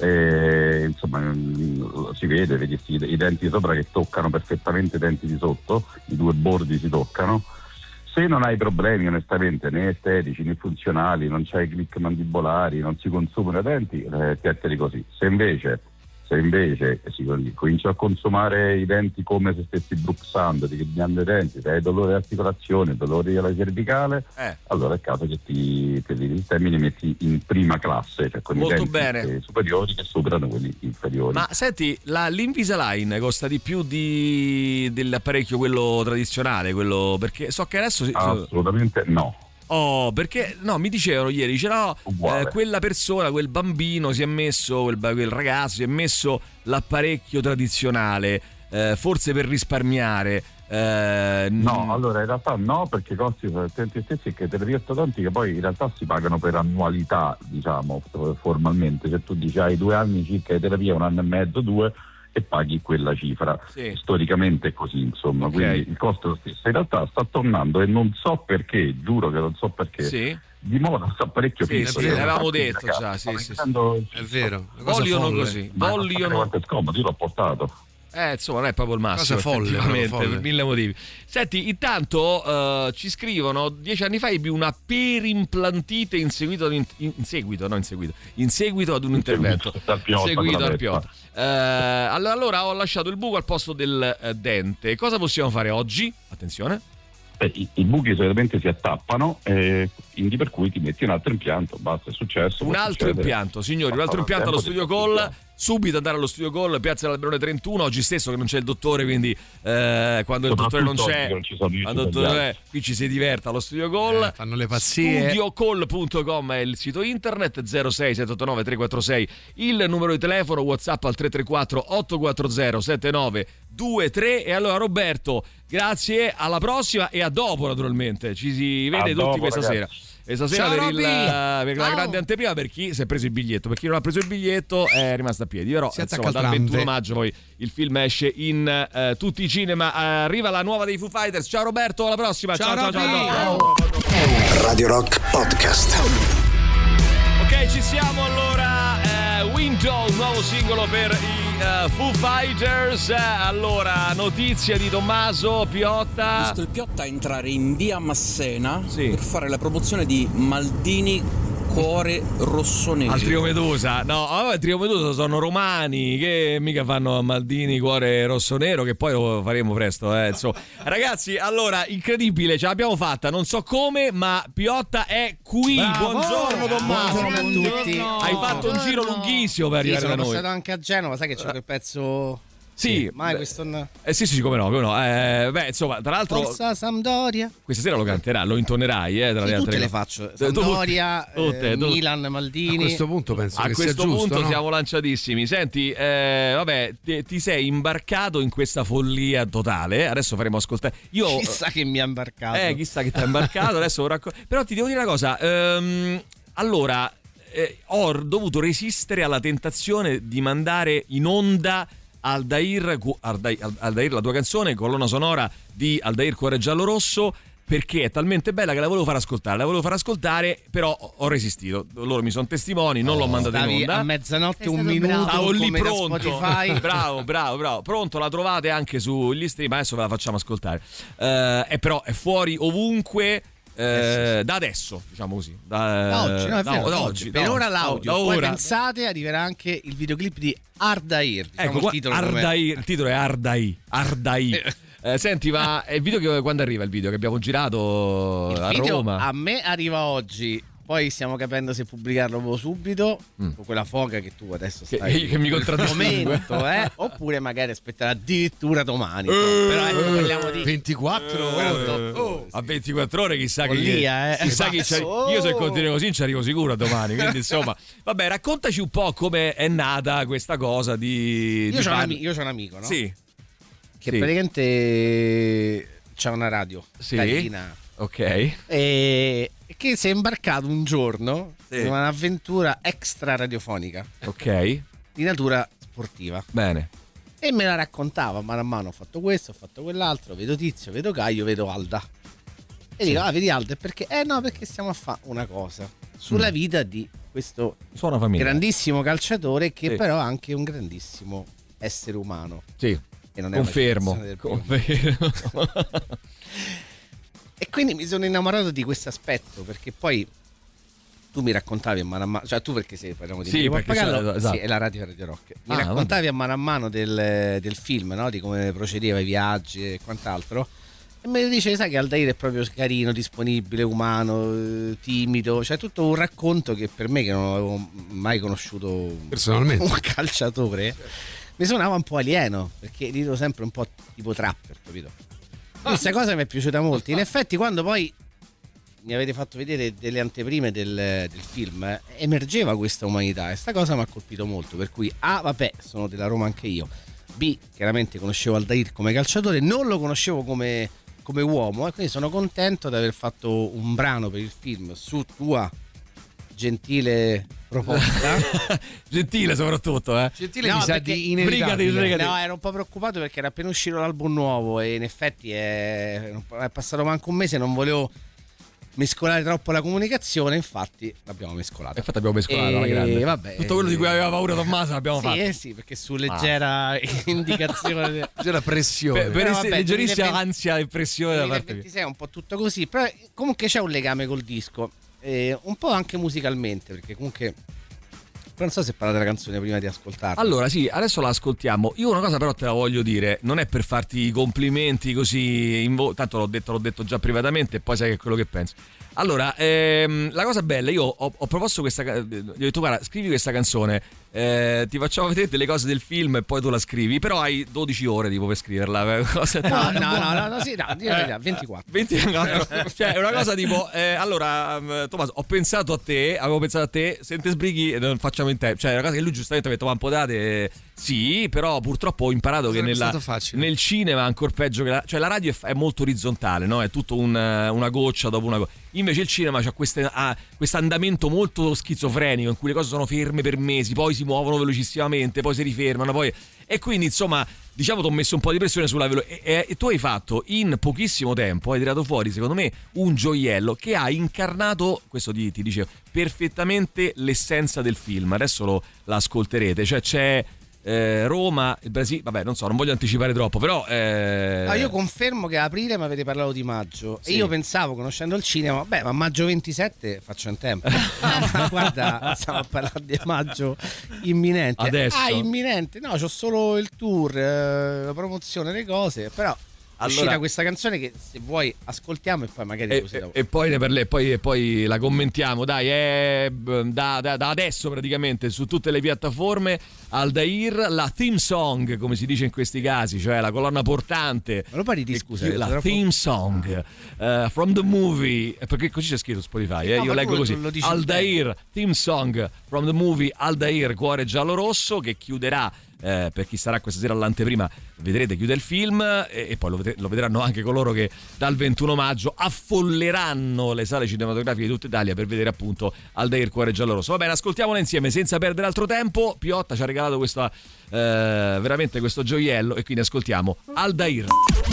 [SPEAKER 13] eh, insomma si vede, vedi i denti sopra che toccano perfettamente i denti di sotto, i due bordi si toccano. Se non hai problemi onestamente né estetici né funzionali, non c'hai click mandibolari, non si consumano i denti, eh, tienteli così. Se invece, se invece si comincia a consumare i denti come se stessi bruxando, ti cambiando i denti, se hai dolore di articolazione, dolore alla cervicale, eh. allora è il caso che ti, ti i termini metti in prima classe, cioè con
[SPEAKER 3] molto
[SPEAKER 13] i denti
[SPEAKER 3] bene.
[SPEAKER 13] superiori che superano quelli inferiori.
[SPEAKER 3] Ma senti, la, l'Invisalign costa di più di, dell'apparecchio quello tradizionale, quello perché so che adesso
[SPEAKER 13] assolutamente no.
[SPEAKER 3] Oh, perché no, mi dicevano ieri, dice no, eh, quella persona, quel bambino si è messo, quel, quel ragazzo si è messo l'apparecchio tradizionale, eh, forse per risparmiare. Eh,
[SPEAKER 13] no, allora in realtà no, perché i costi sono attenti stessi che terapie ortodontiche poi in realtà si pagano per annualità, diciamo, formalmente. Se tu dici hai due anni circa di terapia, un anno e mezzo, due, e paghi quella cifra. Sì. Storicamente è così, insomma, okay. Quindi il costo è lo stesso. In realtà sta tornando e non so perché, giuro che non so perché. Sì. Di moda sta parecchio
[SPEAKER 3] sì,
[SPEAKER 13] piccolo.
[SPEAKER 3] Sì, l'avevamo detto già, sì, sì, sì.
[SPEAKER 13] Prendendo...
[SPEAKER 6] È vero.
[SPEAKER 3] Vogliono così, vogliono.
[SPEAKER 13] Quanto è scomodo, io l'ho portato.
[SPEAKER 3] Eh, insomma, non è proprio il massimo.
[SPEAKER 6] Cosa folle,
[SPEAKER 3] effettivamente,
[SPEAKER 6] folle.
[SPEAKER 3] per mille motivi. Senti, intanto uh, ci scrivono: dieci anni fa ebbi una perimplantite in seguito ad in, in seguito, no, in seguito, in seguito ad un intervento. Seguito al Piotta. Uh, allora ho lasciato il buco al posto del uh, dente. Cosa possiamo fare oggi? Attenzione.
[SPEAKER 13] Eh, i, I buchi solitamente si attappano, eh, quindi per cui ti metti un altro impianto. Basta, è successo.
[SPEAKER 3] Un altro
[SPEAKER 13] succedere.
[SPEAKER 3] impianto, signori, un altro impianto allo Studio Call. Subito andare allo Studio Call, Piazza dell'Alberone trentuno, oggi stesso che non c'è il dottore, quindi eh, quando il dottore non c'è, non ci sono, quando il dottore è, qui ci si diverte allo Studio Call.
[SPEAKER 6] Eh, fanno le pazzie.
[SPEAKER 3] studio call punto com è il sito internet, zero sei sette otto nove tre quattro sei il numero di telefono, WhatsApp al tre tre quattro otto quattro zero sette nove due tre. E allora Roberto, grazie, alla prossima e a dopo naturalmente. Ci si vede
[SPEAKER 13] a
[SPEAKER 3] tutti
[SPEAKER 13] dopo,
[SPEAKER 3] questa
[SPEAKER 13] ragazzi.
[SPEAKER 3] sera. E stasera per, il, per la grande anteprima, per chi si è preso il biglietto, per chi non ha preso il biglietto è rimasto a piedi, però insomma, dal ventuno maggio poi il film esce in uh, tutti i cinema. Uh, arriva la nuova dei Foo Fighters. Ciao Roberto, alla prossima. Ciao, ciao, ciao, ciao, ciao.
[SPEAKER 1] Radio Rock Podcast.
[SPEAKER 3] Ok, ci siamo allora. uh, Window, nuovo singolo per i uh, Foo Fighters. Uh, allora, notizia di Tommaso Piotta.
[SPEAKER 14] Ho visto il Piotta entrare in via Massena
[SPEAKER 3] sì.
[SPEAKER 14] per fare la promozione di Maldini Cuore Rossonero.
[SPEAKER 3] Al Trio Medusa. No, vabbè, Trio Medusa sono romani che mica fanno a Maldini Cuore Rossonero, che poi lo faremo presto, eh, insomma. Ragazzi, allora, incredibile, ce l'abbiamo fatta, non so come, ma Piotta è qui.
[SPEAKER 15] Bravo.
[SPEAKER 3] Buongiorno Tommaso.
[SPEAKER 15] Buongiorno a tutti.
[SPEAKER 3] Hai fatto un giro lunghissimo per arrivare
[SPEAKER 15] sì,
[SPEAKER 3] da noi.
[SPEAKER 15] Sono stato anche a Genova, sai che c'è quel pezzo.
[SPEAKER 3] Sì,
[SPEAKER 15] mai
[SPEAKER 3] beh,
[SPEAKER 15] questo n-
[SPEAKER 3] eh sì sì come no, come no. Eh, beh, insomma, tra l'altro
[SPEAKER 15] Forza Sampdoria.
[SPEAKER 3] questa sera lo canterà, lo intonerai, eh, tra
[SPEAKER 15] sì,
[SPEAKER 3] le altre
[SPEAKER 15] tutte le
[SPEAKER 3] cose.
[SPEAKER 15] faccio. Sampdoria,
[SPEAKER 3] tutte,
[SPEAKER 15] eh,
[SPEAKER 3] tutte.
[SPEAKER 15] Milan, Maldini.
[SPEAKER 6] A questo punto penso
[SPEAKER 3] a
[SPEAKER 6] che
[SPEAKER 3] questo
[SPEAKER 6] sia giusto,
[SPEAKER 3] punto
[SPEAKER 6] no?
[SPEAKER 3] siamo lanciatissimi. Senti, eh, vabbè, ti, ti sei imbarcato in questa follia totale. Adesso faremo ascoltare. Io
[SPEAKER 15] chissà che mi ha imbarcato.
[SPEAKER 3] Eh, chissà che ti ha imbarcato. Adesso racco- però ti devo dire una cosa. Ehm, allora, eh, ho dovuto resistere alla tentazione di mandare in onda Aldair, Aldair, Aldair, la tua canzone, colonna sonora di Aldair Cuore Giallo Rosso, perché è talmente bella che la volevo far ascoltare, la volevo far ascoltare, però ho resistito. Loro mi sono testimoni, non oh, l'ho mandata in onda.
[SPEAKER 15] A mezzanotte un minuto.
[SPEAKER 3] Stavo lì
[SPEAKER 15] come
[SPEAKER 3] pronto.
[SPEAKER 15] Spotify.
[SPEAKER 3] Bravo, bravo, bravo. Pronto, la trovate anche sugli stream, adesso ve la facciamo ascoltare. Uh, e però è fuori ovunque. Eh, eh, sì. Da adesso, diciamo così, da,
[SPEAKER 15] da oggi, no, è vero,
[SPEAKER 3] da, da
[SPEAKER 15] oggi.
[SPEAKER 3] oggi,
[SPEAKER 15] per
[SPEAKER 3] da
[SPEAKER 15] ora
[SPEAKER 3] oggi,
[SPEAKER 15] l'audio.
[SPEAKER 3] da
[SPEAKER 15] Poi
[SPEAKER 3] ora.
[SPEAKER 15] pensate, arriverà anche il videoclip di Ardair. Diciamo
[SPEAKER 3] Ecco,
[SPEAKER 15] il titolo,
[SPEAKER 3] Ardair, il titolo è Ardai. Ardai. eh, senti, ma il video che, quando arriva il video che abbiamo girato
[SPEAKER 15] il
[SPEAKER 3] a
[SPEAKER 15] video
[SPEAKER 3] Roma?
[SPEAKER 15] A me arriva oggi. Poi stiamo capendo se pubblicarlo subito mm. con quella foga che tu adesso stai
[SPEAKER 3] che, che mi contraddistingue
[SPEAKER 15] eh? Oppure magari aspettare addirittura domani. Eh, però ecco, parliamo di
[SPEAKER 6] ventiquattro ore.
[SPEAKER 3] Oh, a ventiquattro ore chissà che
[SPEAKER 15] Follia, eh.
[SPEAKER 3] chissà chi oh. Io se continuo così ci arrivo sicuro domani. Quindi insomma, vabbè, raccontaci un po' come è nata questa cosa di.
[SPEAKER 15] Io
[SPEAKER 3] di
[SPEAKER 15] c'ho,
[SPEAKER 3] far...
[SPEAKER 15] un ami- io c'ho un amico, no?
[SPEAKER 3] Sì.
[SPEAKER 15] Che
[SPEAKER 3] sì.
[SPEAKER 15] praticamente c'ha una radio.
[SPEAKER 3] Sì.
[SPEAKER 15] Carina.
[SPEAKER 3] Ok.
[SPEAKER 15] E che si è imbarcato un giorno
[SPEAKER 3] sì.
[SPEAKER 15] in un'avventura extra radiofonica.
[SPEAKER 3] Ok.
[SPEAKER 15] Di natura sportiva.
[SPEAKER 3] Bene.
[SPEAKER 15] E me la raccontava mano a mano. Ho fatto questo, ho fatto quell'altro. Vedo Tizio, vedo Caio, vedo Alda. E sì. dico, ah, vedi Alda, perché? Eh no, perché stiamo a fare una cosa sulla mm. vita di questo grandissimo calciatore che sì. però è anche un grandissimo essere umano.
[SPEAKER 3] Sì.
[SPEAKER 15] E non è
[SPEAKER 3] confermo. Confermo.
[SPEAKER 15] E quindi mi sono innamorato di questo aspetto, perché poi tu mi raccontavi a mano a mano, cioè tu perché sei parliamo di
[SPEAKER 3] sì,
[SPEAKER 15] Pappagallo,
[SPEAKER 3] esatto.
[SPEAKER 15] sì, è la radio Radio Rock. Mi
[SPEAKER 3] ah,
[SPEAKER 15] raccontavi
[SPEAKER 3] vabbè.
[SPEAKER 15] a mano a mano del, del film, no? Di come procedeva i viaggi e quant'altro. E mi dice, sai che Aldair è proprio carino, disponibile, umano, timido, cioè tutto un racconto che per me, che non avevo mai conosciuto
[SPEAKER 6] personalmente
[SPEAKER 15] un calciatore, mi suonava un po' alieno, perché li vedo sempre un po' tipo trapper, capito? Questa cosa mi è piaciuta molto. In effetti, quando poi mi avete fatto vedere delle anteprime del, del film, eh, emergeva questa umanità e sta cosa mi ha colpito molto. Per cui, A, vabbè, sono della Roma anche io. B, chiaramente conoscevo Aldair come calciatore, non lo conoscevo come, come uomo, e quindi sono contento di aver fatto un brano per il film su tua gentile proposta.
[SPEAKER 3] Gentile soprattutto, eh.
[SPEAKER 15] Gentile no,
[SPEAKER 6] mi sa di inevitabile.
[SPEAKER 15] Brigati, brigati. No, ero un po' preoccupato perché era appena uscito l'album nuovo e in effetti è, è passato manco un mese, non volevo mescolare troppo la comunicazione, infatti l'abbiamo mescolata.
[SPEAKER 3] Infatti abbiamo mescolato
[SPEAKER 15] e,
[SPEAKER 3] alla grande.
[SPEAKER 15] Vabbè,
[SPEAKER 3] tutto quello di cui aveva paura Tommaso l'abbiamo
[SPEAKER 15] sì,
[SPEAKER 3] fatto.
[SPEAKER 15] Eh sì, perché su leggera ah. indicazione,
[SPEAKER 6] leggera pressione.
[SPEAKER 3] Per, per vabbè, leggerissima duemilaventi, ansia e pressione da parte
[SPEAKER 15] duemilaventisei è un po' tutto così, però comunque c'è un legame col disco, eh, un po' anche musicalmente, perché comunque non so se parlate della canzone prima di ascoltarla.
[SPEAKER 3] Allora sì, adesso la ascoltiamo. Io una cosa però te la voglio dire, non è per farti i complimenti così in vo- tanto l'ho detto, l'ho detto già privatamente e poi sai che è quello che penso. Allora, ehm, la cosa bella, io ho, ho proposto questa, gli ho detto guarda, scrivi questa canzone, eh, ti facciamo vedere delle cose del film e poi tu la scrivi, però hai dodici ore tipo per scriverla. Cosa
[SPEAKER 15] no, no, no, no, no, sì, no, eh, ventiquattro.
[SPEAKER 3] ventiquattro. Cioè è una cosa tipo, eh, allora Tommaso, ho pensato a te, avevo pensato a te, se te sbrighi non facciamo in tempo. Cioè è una cosa che lui giustamente ha detto, ma un po' date... Sì, però purtroppo ho imparato che nella, nel cinema è ancora peggio che la, cioè la radio è, è molto orizzontale, no? È tutto un, una goccia dopo una goccia. Invece il cinema c'ha questo ah, andamento molto schizofrenico in cui le cose sono ferme per mesi, poi si muovono velocissimamente, poi si rifermano, poi e quindi insomma diciamo ti ho messo un po' di pressione sulla velocità e, e tu hai fatto in pochissimo tempo, hai tirato fuori secondo me un gioiello che ha incarnato, questo ti, ti dicevo, perfettamente l'essenza del film. Adesso lo, la ascolterete, cioè c'è Eh, Roma, il Brasile, vabbè non so, non voglio anticipare troppo, però eh...
[SPEAKER 15] no, io confermo che a aprile mi avete parlato di maggio, sì. E io pensavo, conoscendo il cinema, beh ma maggio ventisette faccio in tempo. Ma guarda, stiamo a parlare di maggio imminente.
[SPEAKER 3] Adesso?
[SPEAKER 15] Ah, imminente, no, c'ho solo il tour, eh, la promozione, le cose, però allora, uscita questa canzone che se vuoi ascoltiamo e poi magari
[SPEAKER 3] e, e, e poi ne parli, e poi, e poi la commentiamo, dai, è da, da, da adesso praticamente su tutte le piattaforme Aldair, la theme song come si dice in questi casi, cioè la colonna portante.
[SPEAKER 15] Ma lo pari di scusa,
[SPEAKER 3] la troppo... theme song uh, from the movie, perché così c'è scritto Spotify, eh? No, io leggo così Aldair, theme song from the movie Aldair, Cuore giallo rosso, che chiuderà Eh, per chi sarà questa sera all'anteprima, vedrete, chiude il film e, e poi lo, vedre, lo vedranno anche coloro che dal ventuno maggio affolleranno le sale cinematografiche di tutta Italia per vedere appunto Aldair, Cuore giallorosso. Va bene, ascoltiamola insieme senza perdere altro tempo. Piotta ci ha regalato questa eh, veramente questo gioiello e quindi ascoltiamo Aldair.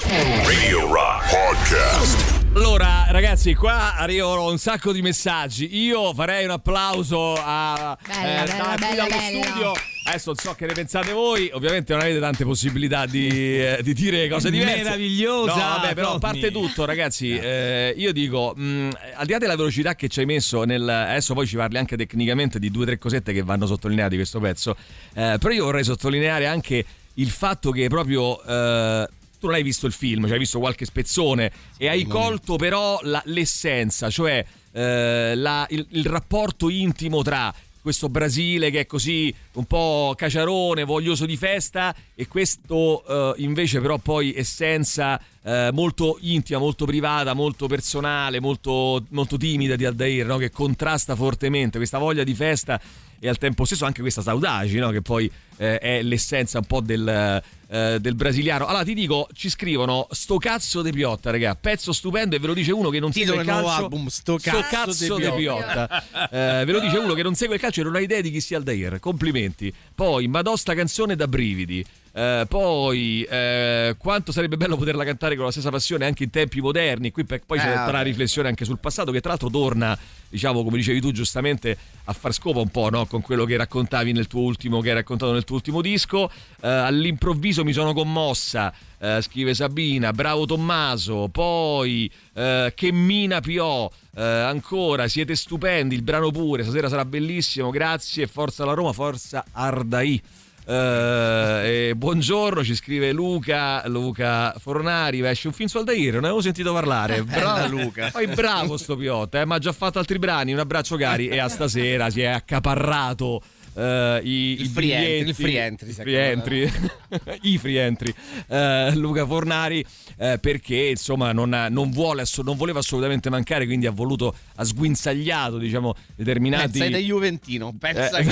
[SPEAKER 25] Radio Rock Podcast.
[SPEAKER 3] Allora ragazzi, qua arrivano un sacco di messaggi. Io farei un applauso a
[SPEAKER 4] bella,
[SPEAKER 3] eh,
[SPEAKER 4] bella,
[SPEAKER 3] da qui
[SPEAKER 4] bella,
[SPEAKER 3] dallo
[SPEAKER 4] bella.
[SPEAKER 3] studio. Adesso non so che ne pensate voi, ovviamente non avete tante possibilità di, eh, di dire cose diverse.
[SPEAKER 5] Meravigliosa.
[SPEAKER 3] No, vabbè, però a parte tutto, ragazzi, eh, io dico, mh, al di là della velocità che ci hai messo nel, adesso poi ci parli anche tecnicamente di due o tre cosette che vanno sottolineate di questo pezzo, eh, però io vorrei sottolineare anche il fatto che proprio eh, tu non hai visto il film, cioè hai visto qualche spezzone e hai colto però la, l'essenza, cioè eh, la, il, il rapporto intimo tra questo Brasile che è così un po' caciarone, voglioso di festa, e questo uh, invece però poi essenza uh, molto intima, molto privata, molto personale, molto, molto timida di Aldair, no? Che contrasta fortemente questa voglia di festa e al tempo stesso anche questa saudade, no? Che poi eh, è l'essenza un po' del, eh, del brasiliano. Allora ti dico, ci scrivono sto cazzo de Piotta, raga, pezzo stupendo, e ve lo dice uno che non
[SPEAKER 15] Titolo
[SPEAKER 3] segue il calcio.
[SPEAKER 15] Album, sto cazzo,
[SPEAKER 3] sto cazzo
[SPEAKER 15] de
[SPEAKER 3] de Piotta, eh, ve lo dice uno che non segue il calcio e non ha idea di chi sia Aldair. Complimenti. Poi madò sta canzone da brividi. Eh, poi eh, quanto sarebbe bello poterla cantare con la stessa passione anche in tempi moderni. Qui per, poi eh, c'è tutta una riflessione anche sul passato, che tra l'altro torna, diciamo, come dicevi tu giustamente, a far scopa un po', no? Con quello che raccontavi nel tuo ultimo, che hai raccontato nel tuo ultimo disco. Eh, all'improvviso mi sono commossa, eh, scrive Sabina. Bravo Tommaso. Poi eh, che mina Piò, eh, ancora siete stupendi, il brano pure stasera sarà bellissimo, grazie, forza la Roma, forza Ardai. Uh, e buongiorno, ci scrive Luca Luca Fornari. Esce un film su Aldair, non avevo sentito parlare. Bravo Luca. Poi bravo sto Piotta, eh, ma ha già fatto altri brani. Un abbraccio cari. E a stasera si è accaparrato Uh, i,
[SPEAKER 15] il,
[SPEAKER 3] i
[SPEAKER 15] free entry, il free entry,
[SPEAKER 3] i free entry, i free entry. Uh, Luca Fornari, uh, perché insomma non, ha, non, vuole, non voleva assolutamente mancare, quindi ha voluto, ha sguinzagliato, diciamo, determinati.
[SPEAKER 15] Pensa da Juventino, pensa
[SPEAKER 3] eh,
[SPEAKER 15] che...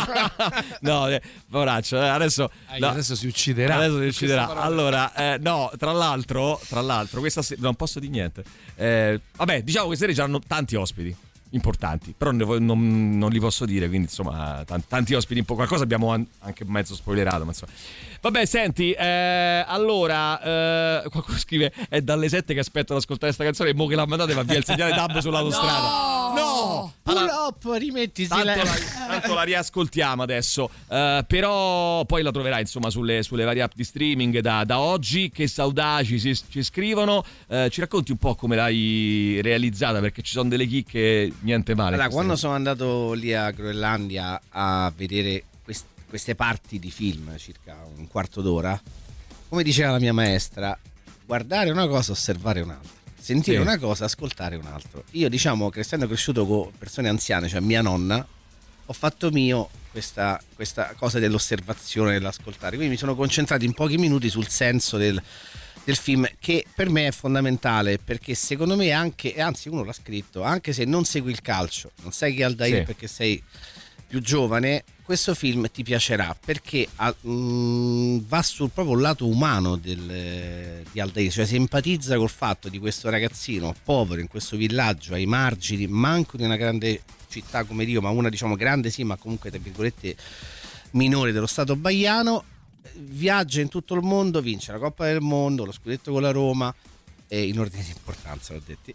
[SPEAKER 3] no, eh, poraccio, eh, adesso,
[SPEAKER 6] ah,
[SPEAKER 3] no,
[SPEAKER 6] adesso si ucciderà.
[SPEAKER 3] Adesso si ucciderà. Allora, eh, no, tra l'altro, tra l'altro, questa se- non posso dire niente. Eh, vabbè, diciamo che stasera c'hanno tanti ospiti. importanti, però non, non li posso dire, quindi insomma tanti, tanti ospiti, un po' qualcosa abbiamo anche mezzo spoilerato, ma insomma. Vabbè, senti, eh, allora eh, qualcuno scrive è dalle sette che aspetto ad ascoltare questa canzone e mo che l'ha mandata va via il segnale D A B sull'autostrada.
[SPEAKER 15] No!
[SPEAKER 3] No!
[SPEAKER 15] Pull
[SPEAKER 3] Allora,
[SPEAKER 15] up, rimettisi
[SPEAKER 3] tanto,
[SPEAKER 15] la...
[SPEAKER 3] la, tanto la riascoltiamo adesso, uh, però poi la troverai insomma sulle, sulle varie app di streaming da, da oggi. Che saudaci ci, ci scrivono, uh, ci racconti un po' come l'hai realizzata, perché ci sono delle chicche niente male.
[SPEAKER 15] Allora, quando sono andato lì a Groenlandia a vedere quest- queste parti di film, circa un quarto d'ora, come diceva la mia maestra, guardare una cosa, osservare un'altra. Sentire sì. una cosa, ascoltare un altro. Io, diciamo, che essendo cresciuto con persone anziane, cioè mia nonna, ho fatto mio questa, questa cosa dell'osservazione, dell'ascoltare. Quindi mi sono concentrato in pochi minuti sul senso del, del film, che per me è fondamentale, perché secondo me anche, e anzi uno l'ha scritto, anche se non segui il calcio, non sai chi è Aldair sì. perché sei più giovane, questo film ti piacerà perché uh, va sul proprio lato umano del, di Aldair, cioè si empatizza col fatto di questo ragazzino povero in questo villaggio ai margini, manco di una grande città come Rio, ma una diciamo grande sì, ma comunque tra virgolette minore dello stato baiano, viaggia in tutto il mondo, vince la Coppa del Mondo, lo scudetto con la Roma, e in ordine di importanza l'ho detto,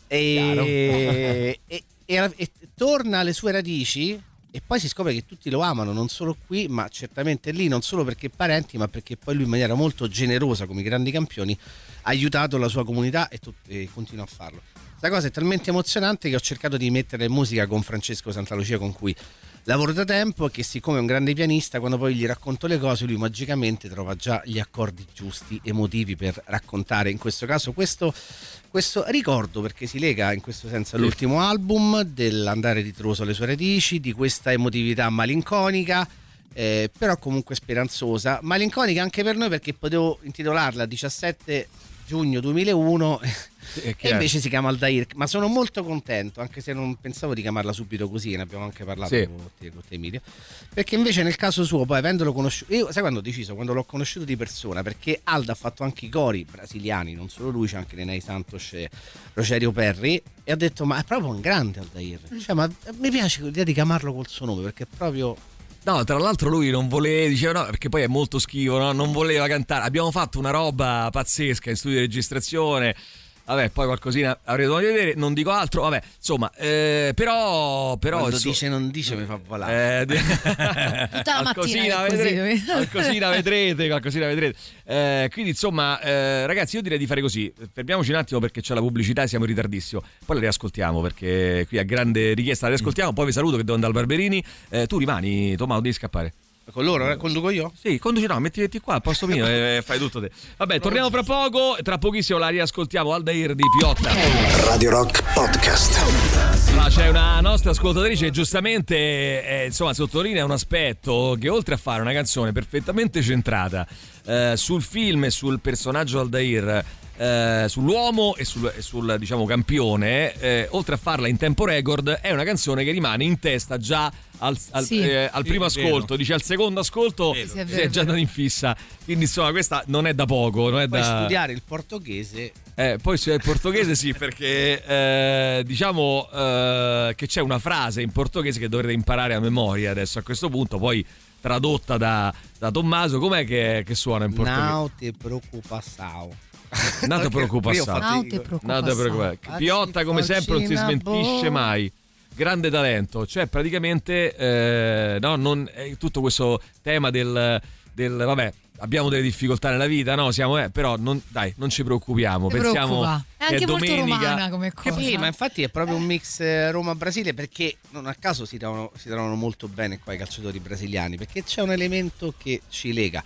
[SPEAKER 15] e, e, e, e torna alle sue radici. E poi si scopre che tutti lo amano, non solo qui, ma certamente lì, non solo perché parenti, ma perché poi lui in maniera molto generosa, come i grandi campioni, ha aiutato la sua comunità e, tut- e continua a farlo. Questa cosa è talmente emozionante che ho cercato di mettere musica con Francesco Santalucia, con cui lavoro da tempo, che siccome è un grande pianista, quando poi gli racconto le cose lui magicamente trova già gli accordi giusti, emotivi per raccontare in questo caso questo, questo ricordo, perché si lega in questo senso all'ultimo album, dell'andare ritroso alle sue radici, di questa emotività malinconica, eh, però comunque speranzosa, malinconica anche per noi, perché potevo intitolarla diciassette giugno duemilauno e invece si chiama Aldair, ma sono molto contento, anche se non pensavo di chiamarla subito così, ne abbiamo anche parlato sì. con, te, con te Emilio, perché invece nel caso suo, poi avendolo conosciuto, io sai quando ho deciso, quando l'ho conosciuto di persona, perché Alda ha fatto anche i cori brasiliani, non solo lui, c'è anche Nenei Santos e Rogerio Perri, e ho detto ma è proprio un grande Aldair, cioè, ma mi piace l'idea di chiamarlo col suo nome, perché è proprio...
[SPEAKER 3] No, tra l'altro lui non voleva, diceva no, perché poi è molto schivo, no? Non voleva cantare. Abbiamo fatto una roba pazzesca in studio di registrazione. Vabbè, poi qualcosina avrete dovuto vedere, non dico altro, vabbè, insomma, eh, però, però
[SPEAKER 15] quando
[SPEAKER 3] insomma,
[SPEAKER 15] dice non dice mi fa volare. Eh,
[SPEAKER 4] tutta la mattina
[SPEAKER 3] vedrete, qualcosina vedrete, qualcosina vedrete. Eh, quindi insomma, eh, ragazzi, io direi di fare così. Fermiamoci un attimo perché c'è la pubblicità e siamo in ritardissimo. Poi la riascoltiamo perché qui a grande richiesta la riascoltiamo, poi vi saluto che devo andare al Barberini. Eh, tu rimani, Tommaso, devi scappare.
[SPEAKER 15] Con loro, eh? Conduco io?
[SPEAKER 3] Sì, conduci, no, mettiti qua al posto mio e fai tutto te. Vabbè, torniamo fra poco, tra pochissimo la riascoltiamo, Aldair di Piotta.
[SPEAKER 1] Radio Rock Podcast.
[SPEAKER 3] Allora, c'è una nostra ascoltatrice che giustamente eh, insomma sottolinea un aspetto, che oltre a fare una canzone perfettamente centrata eh, sul film e sul personaggio Aldair, eh, sull'uomo e sul, e sul diciamo campione, eh, oltre a farla in tempo record, è una canzone che rimane in testa già al, al,
[SPEAKER 4] sì.
[SPEAKER 3] eh, al primo sì, ascolto, dice al secondo ascolto si è, è già andato in fissa, quindi insomma questa non è da poco, non è
[SPEAKER 15] poi
[SPEAKER 3] da
[SPEAKER 15] studiare il portoghese,
[SPEAKER 3] eh, poi studiare il portoghese sì, perché eh, diciamo eh, che c'è una frase in portoghese che dovrete imparare a memoria adesso a questo punto, poi tradotta da, da Tommaso. Com'è che, che suona in portoghese?
[SPEAKER 15] Não te preocupação.
[SPEAKER 3] Non te preoccupação.
[SPEAKER 4] Non te preoccupação.
[SPEAKER 3] Piotta come sempre non si smentisce mai. Grande talento, cioè praticamente eh, no, non, eh, tutto questo tema del, del vabbè, abbiamo delle difficoltà nella vita, no, siamo eh, però non, dai, non ci preoccupiamo,
[SPEAKER 4] si
[SPEAKER 3] pensiamo
[SPEAKER 4] preoccupa. È anche
[SPEAKER 3] che è
[SPEAKER 4] molto
[SPEAKER 3] domenica
[SPEAKER 4] romana come cosa.
[SPEAKER 15] Sì, ma infatti è proprio un mix Roma-Brasile, perché non a caso si trovano, si trovano molto bene qua i calciatori brasiliani, perché c'è un elemento che ci lega.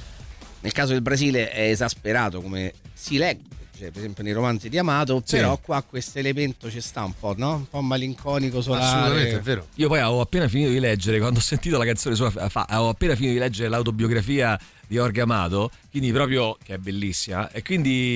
[SPEAKER 15] Nel caso del Brasile è esasperato, come si legge, cioè, per esempio nei romanzi di Amato, sì. Però qua questo elemento ci sta un po', no? Un po' malinconico, solare.
[SPEAKER 6] Assolutamente, è vero.
[SPEAKER 3] Io poi avevo appena finito di leggere, quando ho sentito la canzone sua, avevo appena finito di leggere l'autobiografia di Jorge Amato, quindi proprio, che è bellissima, e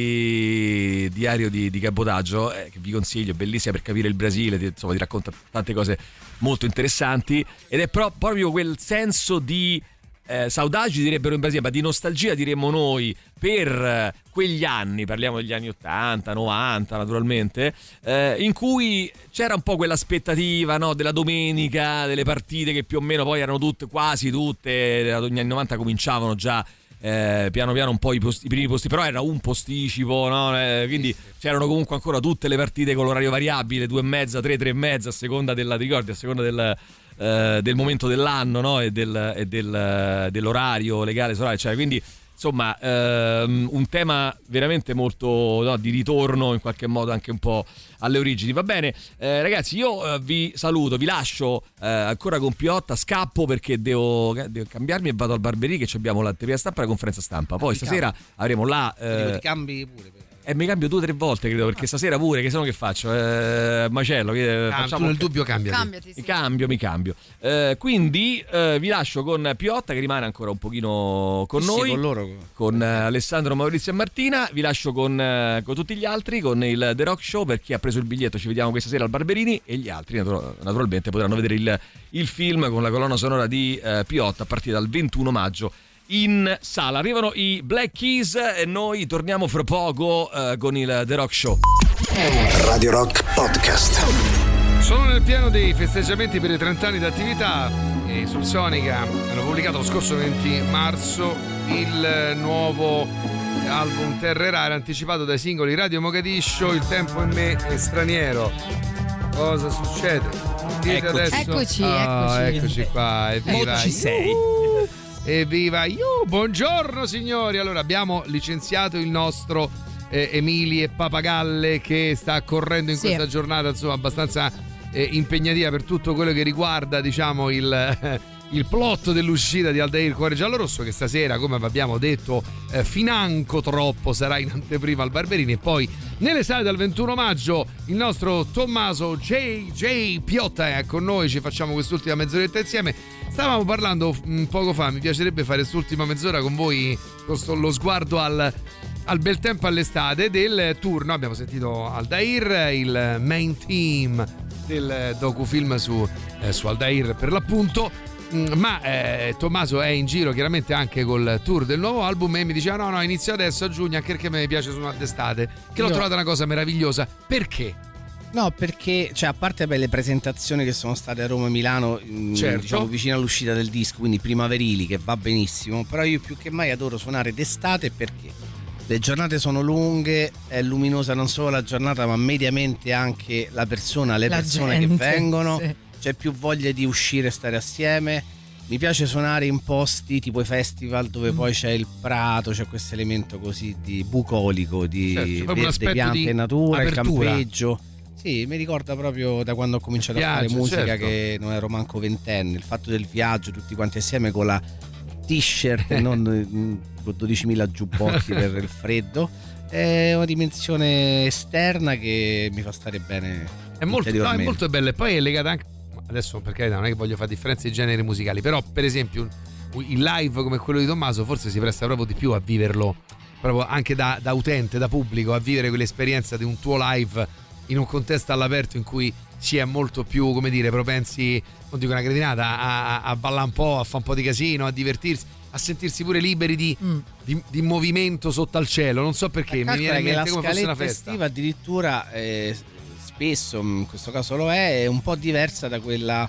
[SPEAKER 3] quindi Diario di, di Cabotaggio, eh, che vi consiglio, è bellissima per capire il Brasile, ti, insomma ti racconta tante cose molto interessanti, ed è pro- proprio quel senso di eh, saudagi direbbero in Brasile, ma di nostalgia diremmo noi per quegli anni, parliamo degli anni ottanta, novanta naturalmente, eh, in cui c'era un po' quell'aspettativa, no, della domenica, delle partite che più o meno poi erano tutte, quasi tutte, negli anni novanta cominciavano già eh, piano piano un po' i, posti, i primi posti, però era un posticipo, no? Eh, quindi c'erano comunque ancora tutte le partite con l'orario variabile, due e mezza, tre, tre e mezza, a seconda della, ti ricordi, a seconda del... Uh, del momento dell'anno, no? E, del, e del, dell'orario legale solare, cioè, quindi insomma uh, un tema veramente molto, no, di ritorno in qualche modo anche un po' alle origini. Va bene, eh, ragazzi, io uh, vi saluto, vi lascio uh, ancora con Piotta, scappo perché devo, devo cambiarmi e vado al Barberie, che abbiamo l'anteprima stampa e la conferenza stampa, poi ti stasera cambi. avremo la uh,
[SPEAKER 15] ti cambi pure per...
[SPEAKER 3] E mi cambio due o tre volte, credo, perché stasera pure, che se no che faccio? Eh, macello, che
[SPEAKER 6] ah,
[SPEAKER 3] facciamo...
[SPEAKER 6] tu nel dubbio cambiati.
[SPEAKER 4] Cambiati, sì.
[SPEAKER 3] Mi cambio, mi cambio. Eh, quindi eh, vi lascio con Piotta, che rimane ancora un pochino con
[SPEAKER 15] sì,
[SPEAKER 3] noi,
[SPEAKER 15] sì, con loro.
[SPEAKER 3] con eh, Alessandro, Maurizio e Martina. Vi lascio con, eh, con tutti gli altri, con il The Rock Show. Per chi ha preso il biglietto ci vediamo questa sera al Barberini, e gli altri natur- naturalmente potranno vedere il, il film con la colonna sonora di eh, Piotta a partire dal ventuno maggio in sala. Arrivano i Black Keys e noi torniamo fra poco uh, con il The Rock Show.
[SPEAKER 1] Radio Rock Podcast.
[SPEAKER 6] Sono nel pieno dei festeggiamenti per i trenta anni d'attività e Subsonica hanno pubblicato lo scorso venti marzo il nuovo album Terre Rare, anticipato dai singoli Radio Mogadiscio, Il tempo in me è straniero. Cosa succede?
[SPEAKER 4] Eccoci,
[SPEAKER 6] adesso?
[SPEAKER 4] eccoci,
[SPEAKER 6] oh,
[SPEAKER 4] eccoci.
[SPEAKER 6] eccoci qua. Evviva.
[SPEAKER 5] Ci sei.
[SPEAKER 6] Evviva io, buongiorno signori. Allora, abbiamo licenziato il nostro eh, Emili e Papagalle, che sta correndo in
[SPEAKER 4] sì.
[SPEAKER 6] questa giornata, insomma, abbastanza eh, impegnativa per tutto quello che riguarda, diciamo, il, eh, il plot dell'uscita di Aldair Cuore Giallo Rosso, che stasera, come abbiamo detto, eh, financo troppo, sarà in anteprima al Barberini, e poi nelle sale dal ventuno maggio il nostro Tommaso J J Piotta è con noi, ci facciamo quest'ultima mezz'oretta insieme. Stavamo parlando mh, poco fa, mi piacerebbe fare quest'ultima mezz'ora con voi, con sto, lo sguardo al, al bel tempo all'estate del tour, no? Abbiamo sentito Aldair, il main team del docufilm su, eh, su Aldair per l'appunto, mh, ma eh, Tommaso è in giro chiaramente anche col tour del nuovo album e mi diceva no no inizio adesso a giugno, anche perché mi piace suonare d'estate, che l'ho
[SPEAKER 15] Io...
[SPEAKER 6] trovata una cosa meravigliosa. Perché?
[SPEAKER 15] No, perché, cioè, a parte beh, le presentazioni che sono state a Roma e Milano,
[SPEAKER 6] certo.
[SPEAKER 15] diciamo vicino all'uscita del disco, quindi primaverili, che va benissimo, però io più che mai adoro suonare d'estate perché le giornate sono lunghe, è luminosa non solo la giornata, ma mediamente anche la persona, le
[SPEAKER 4] la
[SPEAKER 15] persone
[SPEAKER 4] gente,
[SPEAKER 15] che vengono,
[SPEAKER 4] sì.
[SPEAKER 15] C'è più voglia di uscire e stare assieme. Mi piace suonare in posti tipo i festival dove mm. poi c'è il prato, c'è questo elemento così di bucolico, di
[SPEAKER 6] certo,
[SPEAKER 15] verde, piante e natura,
[SPEAKER 6] apertura.
[SPEAKER 15] Il campeggio. Sì, mi ricorda proprio da quando ho cominciato
[SPEAKER 6] viaggio,
[SPEAKER 15] a fare musica,
[SPEAKER 6] certo.
[SPEAKER 15] Che non ero manco ventenne, il fatto del viaggio tutti quanti assieme con la t-shirt e non con dodicimila giubbotti per il freddo, è una dimensione esterna che mi fa stare bene.
[SPEAKER 6] È molto, no, è molto bella, e poi è legata anche, adesso per carità non è che voglio fare differenze di generi musicali, però per esempio il live come quello di Tommaso forse si presta proprio di più a viverlo proprio anche da, da utente, da pubblico, a vivere quell'esperienza di un tuo live in un contesto all'aperto in cui si è molto più, come dire, propensi, non dico una cretinata, a, a ballare un po', a fare un po' di casino, a divertirsi, a sentirsi pure liberi di, mm. di, di movimento sotto al cielo. Non so perché, mi viene in mente come fosse una festa.
[SPEAKER 15] Estiva addirittura eh, spesso, in questo caso lo è, è un po' diversa da quella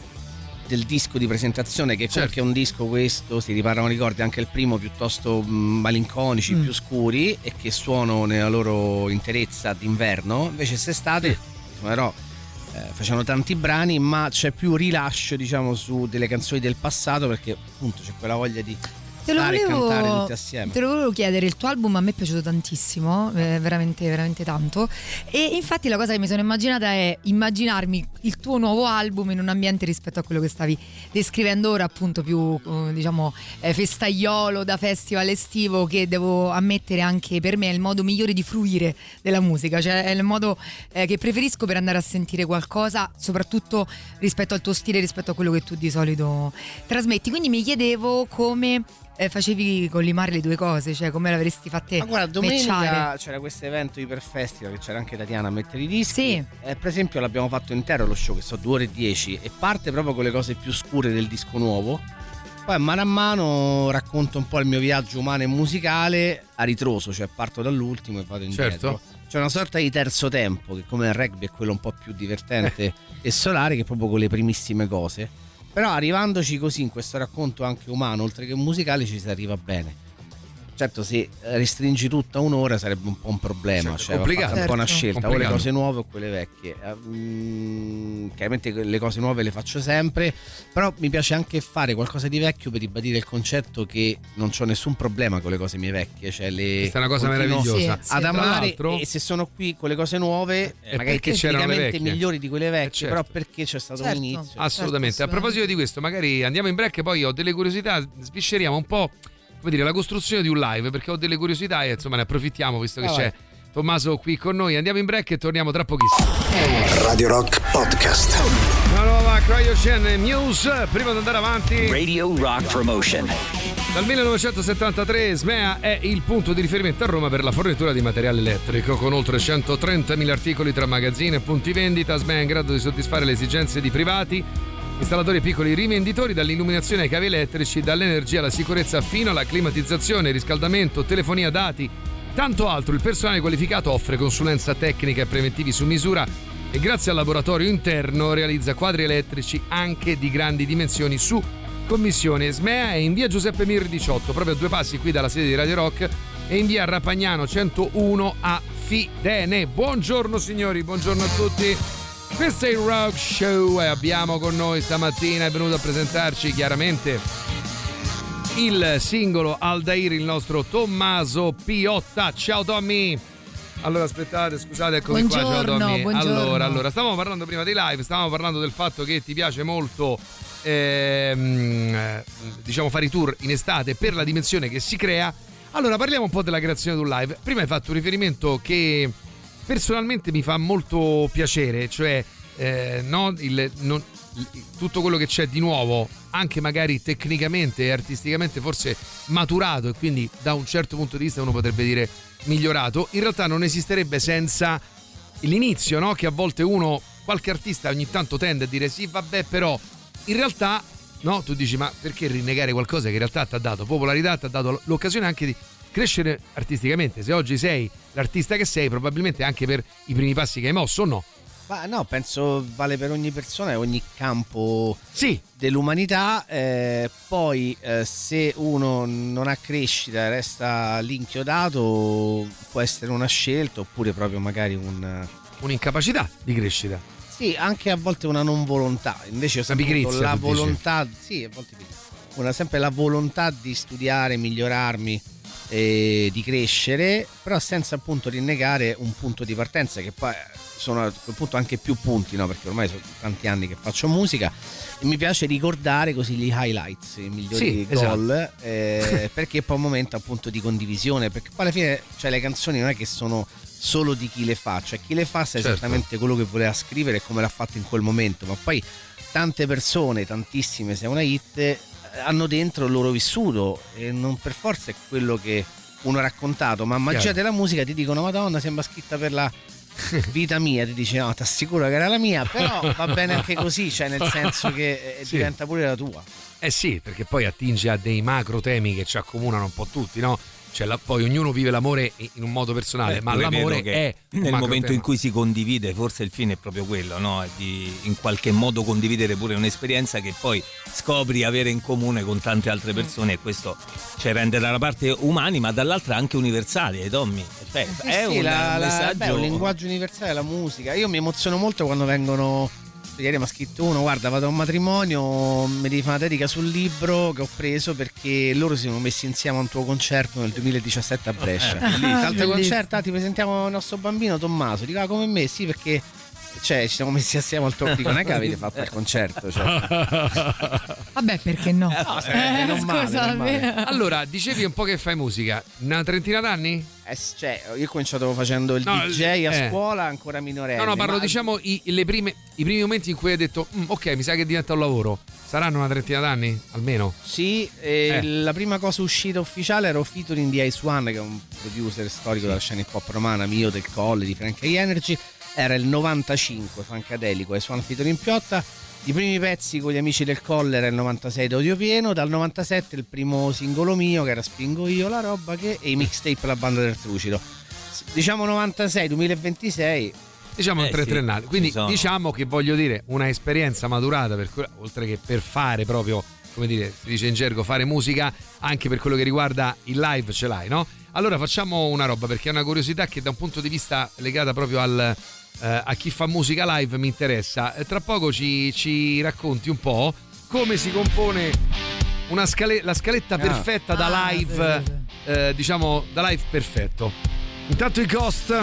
[SPEAKER 15] del disco di presentazione, che certo. È un disco questo, si riparano ricordi anche il primo, piuttosto malinconici, mm. più scuri, e che suonano nella loro interezza d'inverno. Invece quest'estate suonerò, eh, facevano tanti brani, ma c'è più rilascio, diciamo, su delle canzoni del passato, perché appunto c'è quella voglia di
[SPEAKER 4] Te lo, volevo,
[SPEAKER 15] cantare tutti assieme.
[SPEAKER 4] te lo volevo chiedere, il tuo album a me è piaciuto tantissimo, eh, veramente veramente tanto, e infatti la cosa che mi sono immaginata è immaginarmi il tuo nuovo album in un ambiente rispetto a quello che stavi descrivendo ora, appunto più eh, diciamo eh, festaiolo da festival estivo, che devo ammettere anche per me è il modo migliore di fruire della musica, cioè è il modo eh, che preferisco per andare a sentire qualcosa, soprattutto rispetto al tuo stile, rispetto a quello che tu di solito trasmetti. Quindi mi chiedevo come Eh, facevi collimare le due cose, cioè come l'avresti fatte.
[SPEAKER 15] Ma guarda, domenica
[SPEAKER 4] matchare.
[SPEAKER 15] C'era questo evento Iper Festival, che c'era anche Tatiana a mettere i dischi.
[SPEAKER 4] Sì.
[SPEAKER 15] Eh, per esempio l'abbiamo fatto intero lo show, che so due ore e dieci, e parte proprio con le cose più scure del disco nuovo. Poi poi mano a mano racconto un po' il mio viaggio umano e musicale a ritroso, cioè parto dall'ultimo e vado indietro.
[SPEAKER 6] Certo.
[SPEAKER 15] C'è una sorta di terzo tempo che, come nel rugby, è quello un po' più divertente e solare, che è proprio con le primissime cose. Però arrivandoci così in questo racconto anche umano, oltre che musicale, ci si arriva bene. Certo, se restringi tutta un'ora sarebbe un po' un problema, certo, cioè complicato. Un po' una scelta, o le cose nuove o quelle vecchie. Mm, chiaramente le cose nuove le faccio sempre, però mi piace anche fare qualcosa di vecchio per ribadire il concetto che non c'ho nessun problema con le cose mie vecchie, cioè le
[SPEAKER 6] questa è una cosa meravigliosa, sì,
[SPEAKER 15] ad amare, e se sono qui con le cose nuove, eh, magari tecnicamente migliori di quelle vecchie, eh, certo. Però perché c'è stato certo. un inizio.
[SPEAKER 6] Assolutamente. Certo, a proposito di questo, magari andiamo in break e poi ho delle curiosità, svisceriamo un po', come dire, la costruzione di un live, perché ho delle curiosità e insomma ne approfittiamo visto che ah, c'è vai. Tommaso qui con noi. Andiamo in break e torniamo tra pochissimo.
[SPEAKER 1] Radio Rock Podcast.
[SPEAKER 6] Una nuova CryoGen News prima di andare avanti.
[SPEAKER 17] Radio Rock Promotion.
[SPEAKER 6] Dal millenovecentosettantatré Smea è il punto di riferimento a Roma per la fornitura di materiale elettrico. Con oltre centotrentamila articoli tra magazzini e punti vendita, Smea è in grado di soddisfare le esigenze di privati, installatori e piccoli rivenditori, dall'illuminazione ai cavi elettrici, dall'energia alla sicurezza fino alla climatizzazione, riscaldamento, telefonia, dati, tanto altro. Il personale qualificato offre consulenza tecnica e preventivi su misura e grazie al laboratorio interno realizza quadri elettrici anche di grandi dimensioni su commissione. Smea è in via Giuseppe Mir diciotto, proprio a due passi qui dalla sede di Radio Rock, e in via Rapagnano centouno a Fidene. Buongiorno signori, buongiorno a tutti. Questo è il Rock Show e abbiamo con noi stamattina, è venuto a presentarci chiaramente il singolo Aldair, il nostro Tommaso Piotta. Ciao Tommy. Allora aspettate, scusate, eccomi
[SPEAKER 4] buongiorno,
[SPEAKER 6] qua. Ciao Tommy.
[SPEAKER 4] Buongiorno.
[SPEAKER 6] Allora, allora, stavamo parlando prima dei live, stavamo parlando del fatto che ti piace molto ehm, diciamo fare i tour in estate per la dimensione che si crea. Allora parliamo un po' della creazione di un live. Prima hai fatto un riferimento che personalmente mi fa molto piacere, cioè eh, no, il, non, tutto quello che c'è di nuovo, anche magari tecnicamente e artisticamente forse maturato e quindi da un certo punto di vista uno potrebbe dire migliorato, in realtà non esisterebbe senza l'inizio, no? Che a volte uno, qualche artista ogni tanto tende a dire sì vabbè, però in realtà no, tu dici ma perché rinnegare qualcosa che in realtà ti ha dato popolarità, ti ha dato l'occasione anche di crescere artisticamente. Se oggi sei l'artista che sei, probabilmente anche per i primi passi che hai mosso, o no?
[SPEAKER 15] Ma no, penso vale per ogni persona e ogni campo
[SPEAKER 6] sì.
[SPEAKER 15] dell'umanità. Eh, poi eh, se uno non ha crescita e resta lì inchiodato, può essere una scelta oppure proprio magari un...
[SPEAKER 6] un'incapacità di crescita.
[SPEAKER 15] Sì, anche a volte una non volontà. Invece ho sempre avuto la volontà, sì, a volte una sempre la volontà di studiare, migliorarmi, e di crescere, però senza appunto rinnegare un punto di partenza, che poi sono a quel punto anche più punti, no? Perché ormai sono tanti anni che faccio musica e mi piace ricordare così gli highlights, i migliori sì, gol, esatto. eh, perché poi è un momento appunto di condivisione, perché poi alla fine cioè, le canzoni non è che sono solo di chi le fa, cioè chi le fa sa certo. esattamente quello che voleva scrivere e come l'ha fatto in quel momento, ma poi tante persone, tantissime se è una hit, hanno dentro il loro vissuto e non per forza è quello che uno ha raccontato, ma a magia Chiaro. della musica ti dicono Madonna sembra scritta per la vita mia, ti dici no, ti assicuro che era la mia, però va bene anche così, cioè nel senso che sì. diventa pure la tua.
[SPEAKER 6] Eh sì, perché poi attinge a dei macro temi che ci accomunano un po' tutti, no? Cioè la, poi ognuno vive l'amore in un modo personale, eh, ma l'amore è
[SPEAKER 5] nel momento tema. in cui si condivide, forse il fine è proprio quello, no? È di in qualche modo condividere pure un'esperienza che poi scopri avere in comune con tante altre persone, e questo cioè rende da una parte umani ma dall'altra anche universali, eh, Tommy? Beh,
[SPEAKER 15] sì,
[SPEAKER 5] è
[SPEAKER 15] sì,
[SPEAKER 5] un
[SPEAKER 15] la,
[SPEAKER 5] messaggio,
[SPEAKER 15] beh, un linguaggio universale, la musica. Io mi emoziono molto quando vengono. Ieri mi ha scritto uno, guarda vado a un matrimonio, mi devi fare una dedica sul libro che ho preso perché loro si sono messi insieme a un tuo concerto nel duemiladiciassette a Brescia. Eh, L'altro concerto, ah, ti presentiamo il nostro bambino Tommaso, dico ah, come me, sì perché cioè ci siamo messi assieme al tuo, dico non è che avete fatto il concerto, cioè.
[SPEAKER 4] Vabbè perché no,
[SPEAKER 15] no eh, non male,
[SPEAKER 4] scusa,
[SPEAKER 15] non male.
[SPEAKER 6] Allora dicevi un po' che fai musica, una trentina d'anni?
[SPEAKER 15] Eh, cioè, io ho cominciato facendo il no, D J a eh. scuola ancora minorenne.
[SPEAKER 6] No no parlo
[SPEAKER 15] ma...
[SPEAKER 6] diciamo i, le prime, i primi momenti in cui hai detto mm, ok mi sa che diventa un lavoro. Saranno una trentina d'anni almeno?
[SPEAKER 15] Sì, eh, eh. la prima cosa uscita ufficiale era featuring di Ice One, che è un producer storico sì. della scena hip hop romana, mio, del Colle, di Frank Energy. Era il novantacinque, Funkadelico, Ice One featuring Piotta. I primi pezzi con gli amici del Collera nel novantasei d'Odio Pieno, dal novantasette il primo singolo mio che era Spingo io la roba che, e i mixtape La Banda del Trucido. Diciamo novantasei duemilaventisei.
[SPEAKER 6] Diciamo
[SPEAKER 15] eh,
[SPEAKER 6] un tre triennale.
[SPEAKER 15] sì,
[SPEAKER 6] Quindi diciamo che voglio dire una esperienza maturata per, oltre che per fare proprio, come dire, si dice in gergo, fare musica, anche per quello che riguarda il live ce l'hai, no? Allora facciamo una roba, perché è una curiosità che da un punto di vista legata proprio al eh, a chi fa musica live mi interessa. Eh, tra poco ci, ci racconti un po' come si compone una scale- la scaletta perfetta da live, eh, diciamo da live perfetto. Intanto i Ghost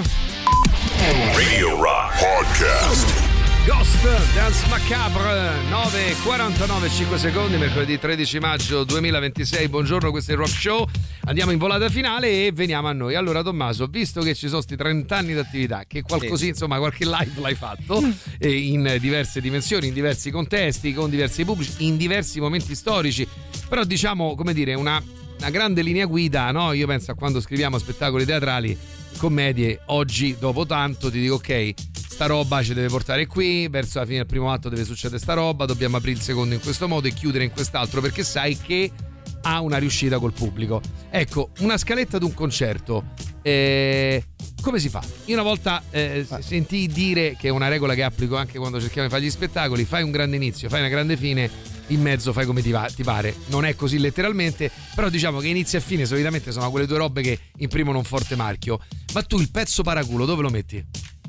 [SPEAKER 25] Radio Rock Podcast.
[SPEAKER 6] Ghost Dance Macabre, nove e quarantanove, cinque secondi, mercoledì tredici maggio duemilaventisei. Buongiorno, questo è il Rock Show. Andiamo in volata finale e veniamo a noi. Allora Tommaso, visto che ci sono sti trenta anni di attività, che qualcosì, sì, insomma qualche live l'hai fatto e in diverse dimensioni, in diversi contesti, con diversi pubblici, in diversi momenti storici, però diciamo, come dire, una, una grande linea guida, no? Io penso a quando scriviamo spettacoli teatrali, commedie, oggi dopo tanto ti dico ok, sta roba ci deve portare qui, verso la fine del primo atto deve succedere sta roba, dobbiamo aprire il secondo in questo modo e chiudere in quest'altro, perché sai che ha una riuscita col pubblico. Ecco, una scaletta di un concerto, eh, come si fa? Io una volta eh, sentii dire, che è una regola che applico anche quando cerchiamo di fare gli spettacoli: fai un grande inizio, fai una grande fine, in mezzo fai come ti, va, ti pare. Non è così letteralmente, però diciamo che inizio e fine solitamente sono quelle due robe che imprimono un forte marchio. Ma tu il pezzo paraculo dove lo metti?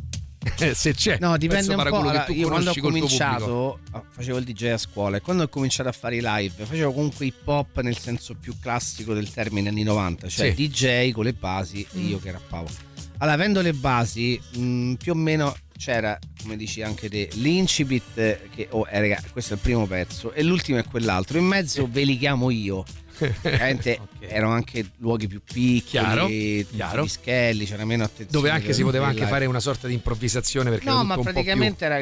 [SPEAKER 6] Se c'è,
[SPEAKER 15] no, dipende un po'. Allora, io quando ho cominciato facevo il D J a scuola e quando ho cominciato a fare i live facevo comunque hip hop nel senso più classico del termine, anni novanta, cioè sì, D J con le basi e io che rappavo. Allora, avendo le basi, mh, più o meno c'era, come dici anche te, l'incipit che oh eh, raga, questo è il primo pezzo e l'ultimo è quell'altro, in mezzo ve li chiamo io. Veramente okay, erano anche luoghi più piccoli, chiaro, chiaro, pischelli, c'era meno attenzione,
[SPEAKER 6] dove anche si poteva anche fare una sorta di improvvisazione, perché
[SPEAKER 15] no,
[SPEAKER 6] era tutto
[SPEAKER 15] ma praticamente
[SPEAKER 6] un po'
[SPEAKER 15] era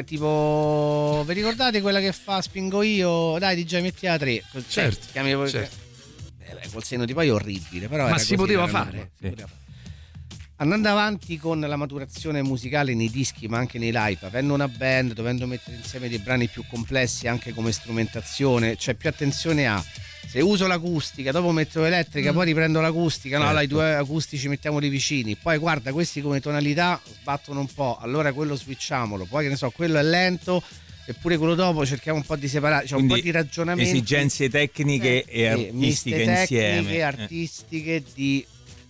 [SPEAKER 15] tipo, vi ricordate quella che fa Spingo io, dai D J metti la tre, certo, cioè, chiami, certo. Eh, col senno di poi è orribile, però
[SPEAKER 6] ma
[SPEAKER 15] era
[SPEAKER 6] si,
[SPEAKER 15] così,
[SPEAKER 6] poteva
[SPEAKER 15] era
[SPEAKER 6] fare,
[SPEAKER 15] sì. Poteva fare. Andando avanti con la maturazione musicale nei dischi ma anche nei live, avendo una band, dovendo mettere insieme dei brani più complessi anche come strumentazione, c'è più attenzione a: se uso l'acustica, dopo metto l'elettrica, mm. poi riprendo l'acustica, no, certo, allora i due acustici mettiamoli vicini, poi guarda questi come tonalità sbattono un po', allora quello switchiamolo, poi che ne so, quello è lento, eppure quello dopo cerchiamo un po' di separare, c'è cioè un po' di ragionamento,
[SPEAKER 5] esigenze tecniche eh, e artistiche
[SPEAKER 15] tecniche,
[SPEAKER 5] insieme,
[SPEAKER 15] artistiche, eh. di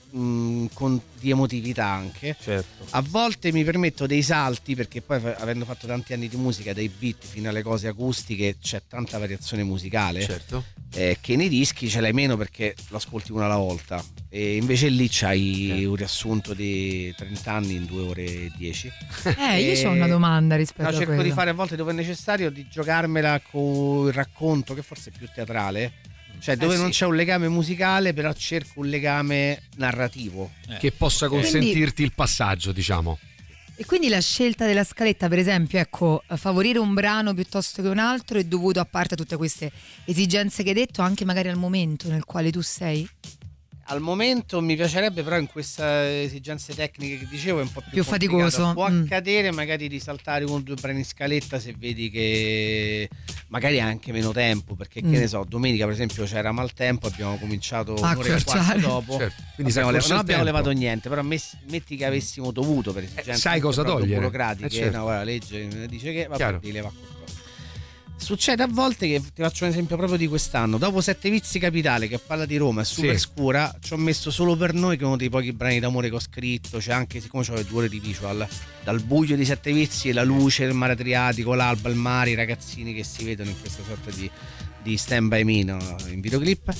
[SPEAKER 15] mh, con, di emotività anche,
[SPEAKER 5] certo.
[SPEAKER 15] A volte mi permetto dei salti perché poi, avendo fatto tanti anni di musica, dai beat fino alle cose acustiche, c'è tanta variazione musicale,
[SPEAKER 6] certo,
[SPEAKER 15] eh, che nei dischi ce l'hai meno perché lo ascolti una alla volta, e invece lì c'hai eh. un riassunto di trenta anni in due ore e dieci.
[SPEAKER 4] Eh, io e... ho una domanda rispetto no, a
[SPEAKER 15] cerco
[SPEAKER 4] quello.
[SPEAKER 15] di fare a volte dove è necessario, di giocarmela con il racconto, che forse è più teatrale, cioè dove eh non sì. c'è un legame musicale, però cerco un legame narrativo
[SPEAKER 6] eh. che possa consentirti quindi, il passaggio, diciamo.
[SPEAKER 4] E quindi la scelta della scaletta, per esempio, ecco, favorire un brano piuttosto che un altro è dovuto, a parte tutte queste esigenze che hai detto, anche magari al momento nel quale tu sei?
[SPEAKER 15] Al momento mi piacerebbe, però in queste esigenze tecniche che dicevo è un po' più,
[SPEAKER 4] più faticoso.
[SPEAKER 15] Può
[SPEAKER 4] mm.
[SPEAKER 15] accadere magari di saltare uno o due brani in scaletta se vedi che magari anche meno tempo, perché mm. che ne so, domenica per esempio c'era maltempo, abbiamo cominciato
[SPEAKER 4] ah,
[SPEAKER 15] un'ora e quarto dopo,
[SPEAKER 6] certo. Quindi
[SPEAKER 15] abbiamo levato, non abbiamo levato niente, però messi, metti che avessimo dovuto per esigenze
[SPEAKER 6] eh, sai cosa togliere?
[SPEAKER 15] burocratiche,
[SPEAKER 6] eh, certo.
[SPEAKER 15] no, guarda, la legge dice che vabbè, ti leva qualcosa. Succede a volte che, ti faccio un esempio proprio di quest'anno, dopo Sette Vizi Capitale, che parla di Roma, è super sì. scura, ci ho messo Solo per noi, che è uno dei pochi brani d'amore che ho scritto, c'è anche, siccome c'ho due ore di visual, dal buio di Sette Vizi, la luce, il mare Adriatico, l'alba, il mare, i ragazzini che si vedono in questa sorta di, di Stand By Me, no, in videoclip.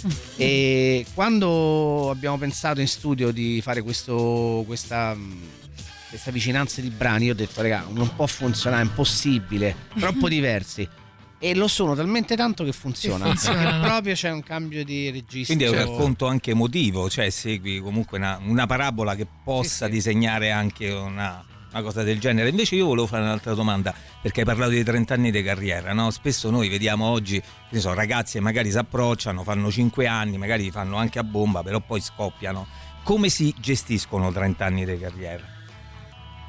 [SPEAKER 15] E quando abbiamo pensato in studio di fare questo, questa... questa vicinanza di brani, io ho detto raga, non può funzionare, è impossibile, troppo diversi. E lo sono talmente tanto che funziona, che funziona. Proprio c'è un cambio di registro.
[SPEAKER 5] Quindi è un racconto anche emotivo, cioè segui comunque una, una parabola che possa sì, sì. disegnare anche una, una cosa del genere. Invece io volevo fare un'altra domanda, perché hai parlato di trenta anni di carriera, no? Spesso noi vediamo oggi, ne so, ragazzi che magari si approcciano, fanno cinque anni, magari li fanno anche a bomba, però poi scoppiano. Come si gestiscono trenta anni di carriera?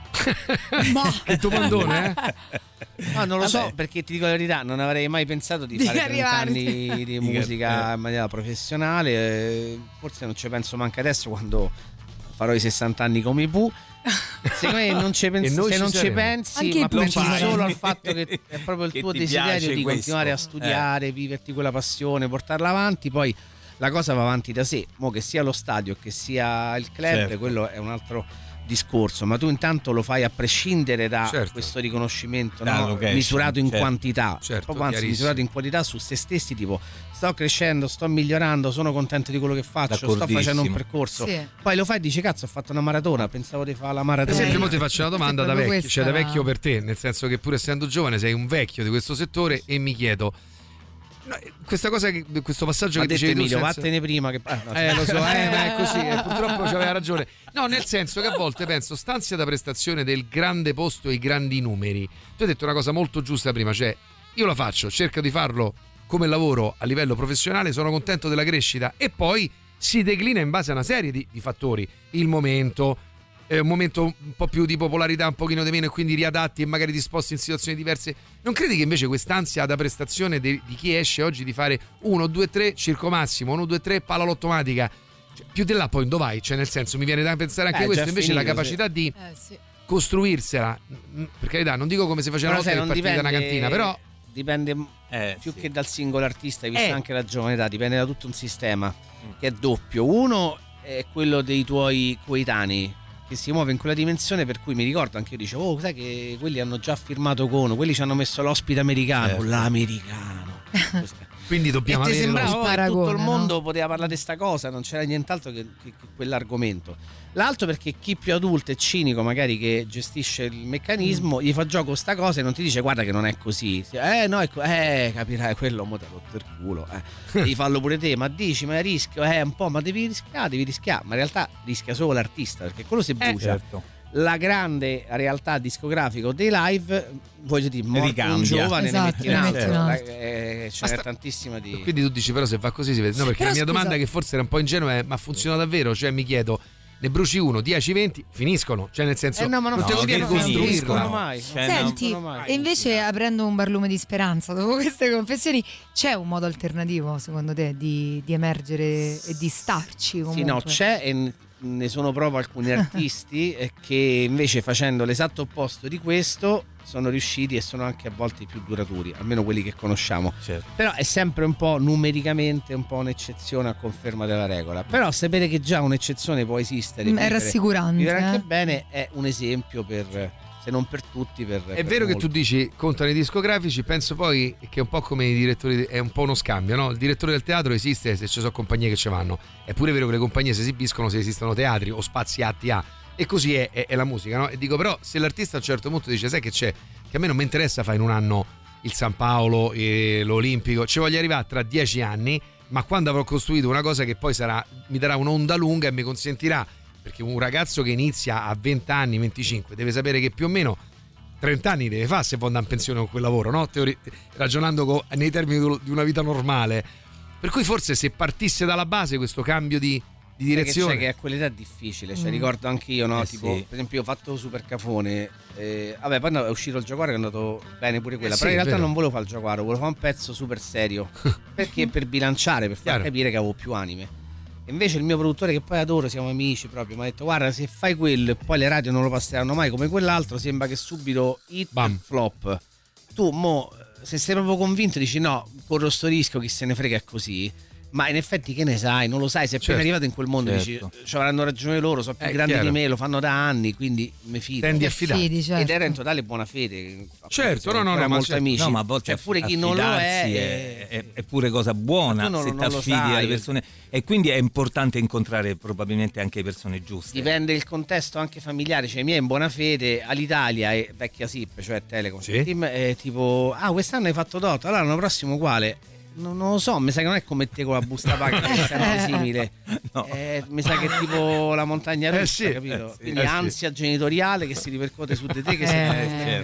[SPEAKER 4] Ma
[SPEAKER 6] che domandone, eh?
[SPEAKER 15] No, non lo
[SPEAKER 5] Vabbè.
[SPEAKER 15] so, perché ti dico la verità, non avrei mai pensato di,
[SPEAKER 4] Di
[SPEAKER 15] fare trenta
[SPEAKER 4] arrivarci.
[SPEAKER 15] anni di musica in maniera professionale. eh, Forse non ci penso manco adesso quando farò i sessanta anni come i Pooh. Secondo me non ci pensi,
[SPEAKER 6] E noi
[SPEAKER 15] se
[SPEAKER 6] ci
[SPEAKER 15] non ci
[SPEAKER 6] saremo.
[SPEAKER 15] pensi,
[SPEAKER 4] Anche
[SPEAKER 15] ma
[SPEAKER 4] i Pooh
[SPEAKER 15] pensi
[SPEAKER 4] ci saremo.
[SPEAKER 15] solo al fatto che è proprio il
[SPEAKER 5] Che
[SPEAKER 15] tuo
[SPEAKER 5] ti
[SPEAKER 15] desiderio
[SPEAKER 5] piace
[SPEAKER 15] di
[SPEAKER 5] questo.
[SPEAKER 15] continuare a studiare, viverti quella passione, portarla avanti, poi la cosa va avanti da sé. Mo che sia lo stadio che sia il club,
[SPEAKER 5] Certo.
[SPEAKER 15] quello è un altro discorso, ma tu intanto lo fai a prescindere da
[SPEAKER 6] Certo.
[SPEAKER 15] questo riconoscimento,
[SPEAKER 5] Da
[SPEAKER 15] no?
[SPEAKER 5] location,
[SPEAKER 15] misurato in
[SPEAKER 5] certo.
[SPEAKER 15] quantità,
[SPEAKER 6] Certo,
[SPEAKER 15] proprio anzi
[SPEAKER 6] chiarissimo.
[SPEAKER 15] misurato in qualità su se stessi, tipo sto crescendo, sto migliorando, sono contento di quello che faccio, sto
[SPEAKER 5] D'accordissimo.
[SPEAKER 15] facendo un percorso,
[SPEAKER 4] Sì.
[SPEAKER 15] poi lo fai e dici cazzo ho fatto una maratona, pensavo di fare la
[SPEAKER 6] Per
[SPEAKER 15] maratona.
[SPEAKER 6] esempio,
[SPEAKER 4] Eh,
[SPEAKER 6] mo ti faccio una domanda
[SPEAKER 4] è
[SPEAKER 6] da
[SPEAKER 4] proprio
[SPEAKER 6] vecchio, cioè da
[SPEAKER 4] questa la-
[SPEAKER 6] vecchio per te, nel senso che pur essendo giovane sei un vecchio di questo settore e mi chiedo, no, questa cosa che, questo passaggio
[SPEAKER 15] Ha
[SPEAKER 6] che
[SPEAKER 15] detto
[SPEAKER 6] dicevi tu
[SPEAKER 15] Emilio,
[SPEAKER 6] senza-
[SPEAKER 15] vattene prima che... ah, no,
[SPEAKER 6] Eh, lo so, eh, ma è così, eh, purtroppo c'aveva ragione. No, nel senso che a volte penso, stanzia da prestazione del grande posto e i grandi numeri. Tu hai detto una cosa molto giusta prima, cioè io la faccio, cerco di farlo come lavoro a livello professionale, sono contento della crescita e poi si declina in base a una serie di, di fattori. Il momento, eh, un momento un po' più di popolarità, un pochino di meno e quindi riadatti e magari ti sposti in situazioni diverse. Non credi che invece quest'ansia da prestazione di, di chi esce oggi di fare uno, due, tre, circo massimo, uno, due, tre, palla automatica, cioè, più di là poi dove vai? Cioè nel senso mi viene da pensare anche
[SPEAKER 15] Eh,
[SPEAKER 6] questo,
[SPEAKER 15] già
[SPEAKER 6] invece
[SPEAKER 15] finito,
[SPEAKER 6] la capacità di
[SPEAKER 4] Eh, sì.
[SPEAKER 6] costruirsela, mh, per carità, non dico come si faceva una
[SPEAKER 15] Però
[SPEAKER 6] volta
[SPEAKER 15] sai,
[SPEAKER 6] che
[SPEAKER 15] non
[SPEAKER 6] parti da una
[SPEAKER 15] dipende-
[SPEAKER 6] cantina, però
[SPEAKER 15] dipende
[SPEAKER 5] Eh,
[SPEAKER 15] più
[SPEAKER 5] sì.
[SPEAKER 15] che dal singolo artista, hai visto
[SPEAKER 6] Eh.
[SPEAKER 15] anche la giovane età, dipende da tutto un sistema che è doppio. Uno è quello dei tuoi coetanei che si muove in quella dimensione, per cui mi ricordo anche io dicevo, oh sai che quelli hanno già firmato con, quelli ci hanno messo l'ospite americano,
[SPEAKER 5] Certo.
[SPEAKER 15] l'americano.
[SPEAKER 6] quindi
[SPEAKER 15] E
[SPEAKER 6] dobbiamo
[SPEAKER 15] ti
[SPEAKER 6] avere
[SPEAKER 15] sembrava
[SPEAKER 6] lo-
[SPEAKER 15] oh, che tutto
[SPEAKER 4] paragone,
[SPEAKER 15] il
[SPEAKER 4] no?
[SPEAKER 15] mondo poteva parlare di sta cosa, non c'era nient'altro che, che- che quell'argomento. L'altro perché chi più adulto e cinico magari che gestisce il meccanismo gli fa gioco sta cosa e non ti dice guarda che non è così. Eh no, ecco, eh capirai, quello mo te l'ho rotto il culo, eh. Devi farlo pure te, ma dici ma è rischio, eh un po', ma devi rischiare, devi rischiare, ma in realtà rischia solo l'artista perché quello si brucia.
[SPEAKER 5] Certo.
[SPEAKER 15] La grande realtà discografica o dei live, voglio dire, morto un
[SPEAKER 5] Ricambia.
[SPEAKER 15] giovane
[SPEAKER 4] Esatto,
[SPEAKER 15] ne metti in
[SPEAKER 4] ne
[SPEAKER 15] altro,
[SPEAKER 4] metti in altro.
[SPEAKER 15] eh, ce n'è tantissima di...
[SPEAKER 6] Quindi tu dici però se va così si vede. No, perché
[SPEAKER 4] Però
[SPEAKER 6] la mia
[SPEAKER 4] scusa-
[SPEAKER 6] domanda che forse era un po' ingenua è ma funziona davvero? Cioè mi chiedo, ne bruci uno, dieci, venti, finiscono. Cioè nel senso,
[SPEAKER 15] Eh no, ma non
[SPEAKER 6] non te lo
[SPEAKER 15] finiscono,
[SPEAKER 6] chiedi
[SPEAKER 15] non finiscono
[SPEAKER 6] costruirla.
[SPEAKER 15] mai.
[SPEAKER 5] Cioè,
[SPEAKER 4] Senti,
[SPEAKER 15] no, mai.
[SPEAKER 4] e invece aprendo un barlume di speranza dopo queste confessioni, c'è un modo alternativo secondo te di, di emergere e di starci comunque?
[SPEAKER 15] Sì, no, c'è e n- ne sono proprio alcuni artisti eh, che invece facendo l'esatto opposto di questo sono riusciti e sono anche a volte più duraturi, almeno quelli che conosciamo.
[SPEAKER 5] Certo.
[SPEAKER 15] Però è sempre un po' numericamente un po' un'eccezione a conferma della regola. Però sapere che già un'eccezione può esistere,
[SPEAKER 4] Mm, è
[SPEAKER 15] vivere-
[SPEAKER 4] rassicurante,
[SPEAKER 15] vivere anche
[SPEAKER 4] eh.
[SPEAKER 15] bene è un esempio per, se non per tutti, per
[SPEAKER 6] È vero che tu dici contano i discografici, penso poi che è un po' come i direttori, è un po' uno scambio, no? Il direttore del teatro esiste se ci sono compagnie che ci vanno, è pure vero che le compagnie si esibiscono se esistono teatri o spazi atti a, e così è, è, è la musica, no? E dico però se l'artista a un certo punto dice sai che c'è, che a me non mi interessa fare in un anno il San Paolo e l'Olimpico, ci voglio arrivare tra dieci anni, ma quando avrò costruito una cosa che poi sarà, mi darà un'onda lunga e mi consentirà, perché un ragazzo che inizia a venti anni, venticinque deve sapere che più o meno trenta anni deve fare se può andare in pensione con quel lavoro, no? Teori- ragionando co- nei termini di una vita normale, per cui forse se partisse dalla base questo cambio di, di direzione,
[SPEAKER 15] che, c'è, che a quell'età è difficile, cioè
[SPEAKER 4] Mm.
[SPEAKER 15] ricordo anche io, no?
[SPEAKER 5] Eh
[SPEAKER 15] tipo,
[SPEAKER 5] sì.
[SPEAKER 15] per esempio, io ho fatto Super Cafone, eh, vabbè, poi è uscito il giaguaro che è andato bene pure quella,
[SPEAKER 6] Eh
[SPEAKER 15] però
[SPEAKER 6] sì,
[SPEAKER 15] in
[SPEAKER 6] è
[SPEAKER 15] realtà
[SPEAKER 6] vero.
[SPEAKER 15] non volevo fare il giaguaro, volevo fare un pezzo super serio, perché per bilanciare, per far
[SPEAKER 6] Chiaro.
[SPEAKER 15] capire che avevo più anime. E invece il mio produttore, che poi adoro, siamo amici proprio, mi ha detto guarda se fai quello e poi le radio non lo passeranno mai come quell'altro, sembra che subito hit
[SPEAKER 6] Bam.
[SPEAKER 15] flop. Tu mo, se sei proprio convinto dici no, corro sto rischio, chi se ne frega, è così. Ma in effetti che ne sai, non lo sai, sei appena
[SPEAKER 6] Certo.
[SPEAKER 15] arrivato in quel mondo,
[SPEAKER 5] Certo.
[SPEAKER 15] dici ci avranno ragione loro, sono più
[SPEAKER 6] Eh,
[SPEAKER 15] grandi
[SPEAKER 6] chiaro.
[SPEAKER 15] di me, lo fanno da anni, quindi mi fido.
[SPEAKER 6] tendi a
[SPEAKER 4] Ti
[SPEAKER 6] fidare.
[SPEAKER 4] fidi, certo.
[SPEAKER 15] Ed era in totale buona fede.
[SPEAKER 6] Certo,
[SPEAKER 15] Siamo
[SPEAKER 6] no, no,
[SPEAKER 15] ancora
[SPEAKER 6] no, ma
[SPEAKER 15] molto
[SPEAKER 6] certo.
[SPEAKER 15] amici.
[SPEAKER 5] No, ma a volte
[SPEAKER 15] Cioè, pure chi non lo è,
[SPEAKER 5] affidarsi
[SPEAKER 15] è-
[SPEAKER 5] è, è pure cosa buona
[SPEAKER 15] Tu non-
[SPEAKER 5] se
[SPEAKER 15] non
[SPEAKER 5] ti
[SPEAKER 15] lo
[SPEAKER 5] affidi
[SPEAKER 15] sai.
[SPEAKER 5] alle persone, e quindi è importante incontrare probabilmente anche persone giuste.
[SPEAKER 15] dipende il contesto anche familiare, cioè i miei in buona fede all'Italia e vecchia S I P, cioè Telecom,
[SPEAKER 6] Sì.
[SPEAKER 15] team, è tipo ah quest'anno hai fatto Dota, allora l'anno prossimo quale? Non, non lo so, mi sa che non è come te con la busta paga che è sempre simile.
[SPEAKER 5] No.
[SPEAKER 15] Eh, mi sa che è tipo la montagna russa,
[SPEAKER 6] Eh sì,
[SPEAKER 15] capito?
[SPEAKER 6] eh sì,
[SPEAKER 15] Quindi
[SPEAKER 6] eh sì.
[SPEAKER 15] ansia genitoriale che si ripercuote su di te che
[SPEAKER 4] Eh.
[SPEAKER 15] sei
[SPEAKER 5] certo.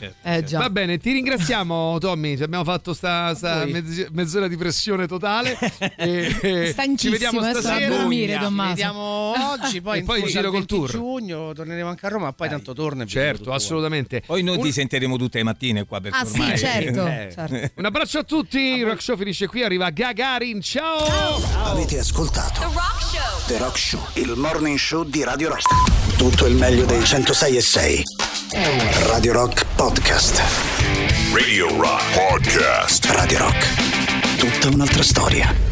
[SPEAKER 4] Eh, già.
[SPEAKER 6] Va bene, ti ringraziamo Tommy, ci abbiamo fatto sta, sta
[SPEAKER 15] Voi.
[SPEAKER 6] mezz- mezz'ora di pressione totale e, e ci
[SPEAKER 4] Stanchissimo,
[SPEAKER 6] vediamo
[SPEAKER 4] adesso va a
[SPEAKER 6] stasera.
[SPEAKER 4] dormire,
[SPEAKER 15] Ci
[SPEAKER 4] Tommaso.
[SPEAKER 15] vediamo oggi, poi,
[SPEAKER 6] E poi in
[SPEAKER 15] poi
[SPEAKER 6] giro
[SPEAKER 15] dal
[SPEAKER 6] col
[SPEAKER 15] venti
[SPEAKER 6] tour.
[SPEAKER 15] giugno torneremo anche a Roma, poi tanto torna e vediamo
[SPEAKER 6] Certo,
[SPEAKER 15] tutto
[SPEAKER 6] assolutamente.
[SPEAKER 5] Poi noi
[SPEAKER 6] Un-
[SPEAKER 5] ti sentiremo tutte le mattine qua perché
[SPEAKER 4] Ah sì,
[SPEAKER 5] ormai
[SPEAKER 4] certo,
[SPEAKER 5] Eh.
[SPEAKER 4] certo.
[SPEAKER 6] Un abbraccio a tutti, il Rock Show finisce qui, arriva Gagarin, ciao!
[SPEAKER 1] Avete ascoltato The Rock Show, il morning show di Radio Rock. Tutto il meglio dei centosei e sei. Radio Rock Podcast.
[SPEAKER 25] Radio Rock Podcast.
[SPEAKER 1] Radio Rock. Tutta un'altra storia.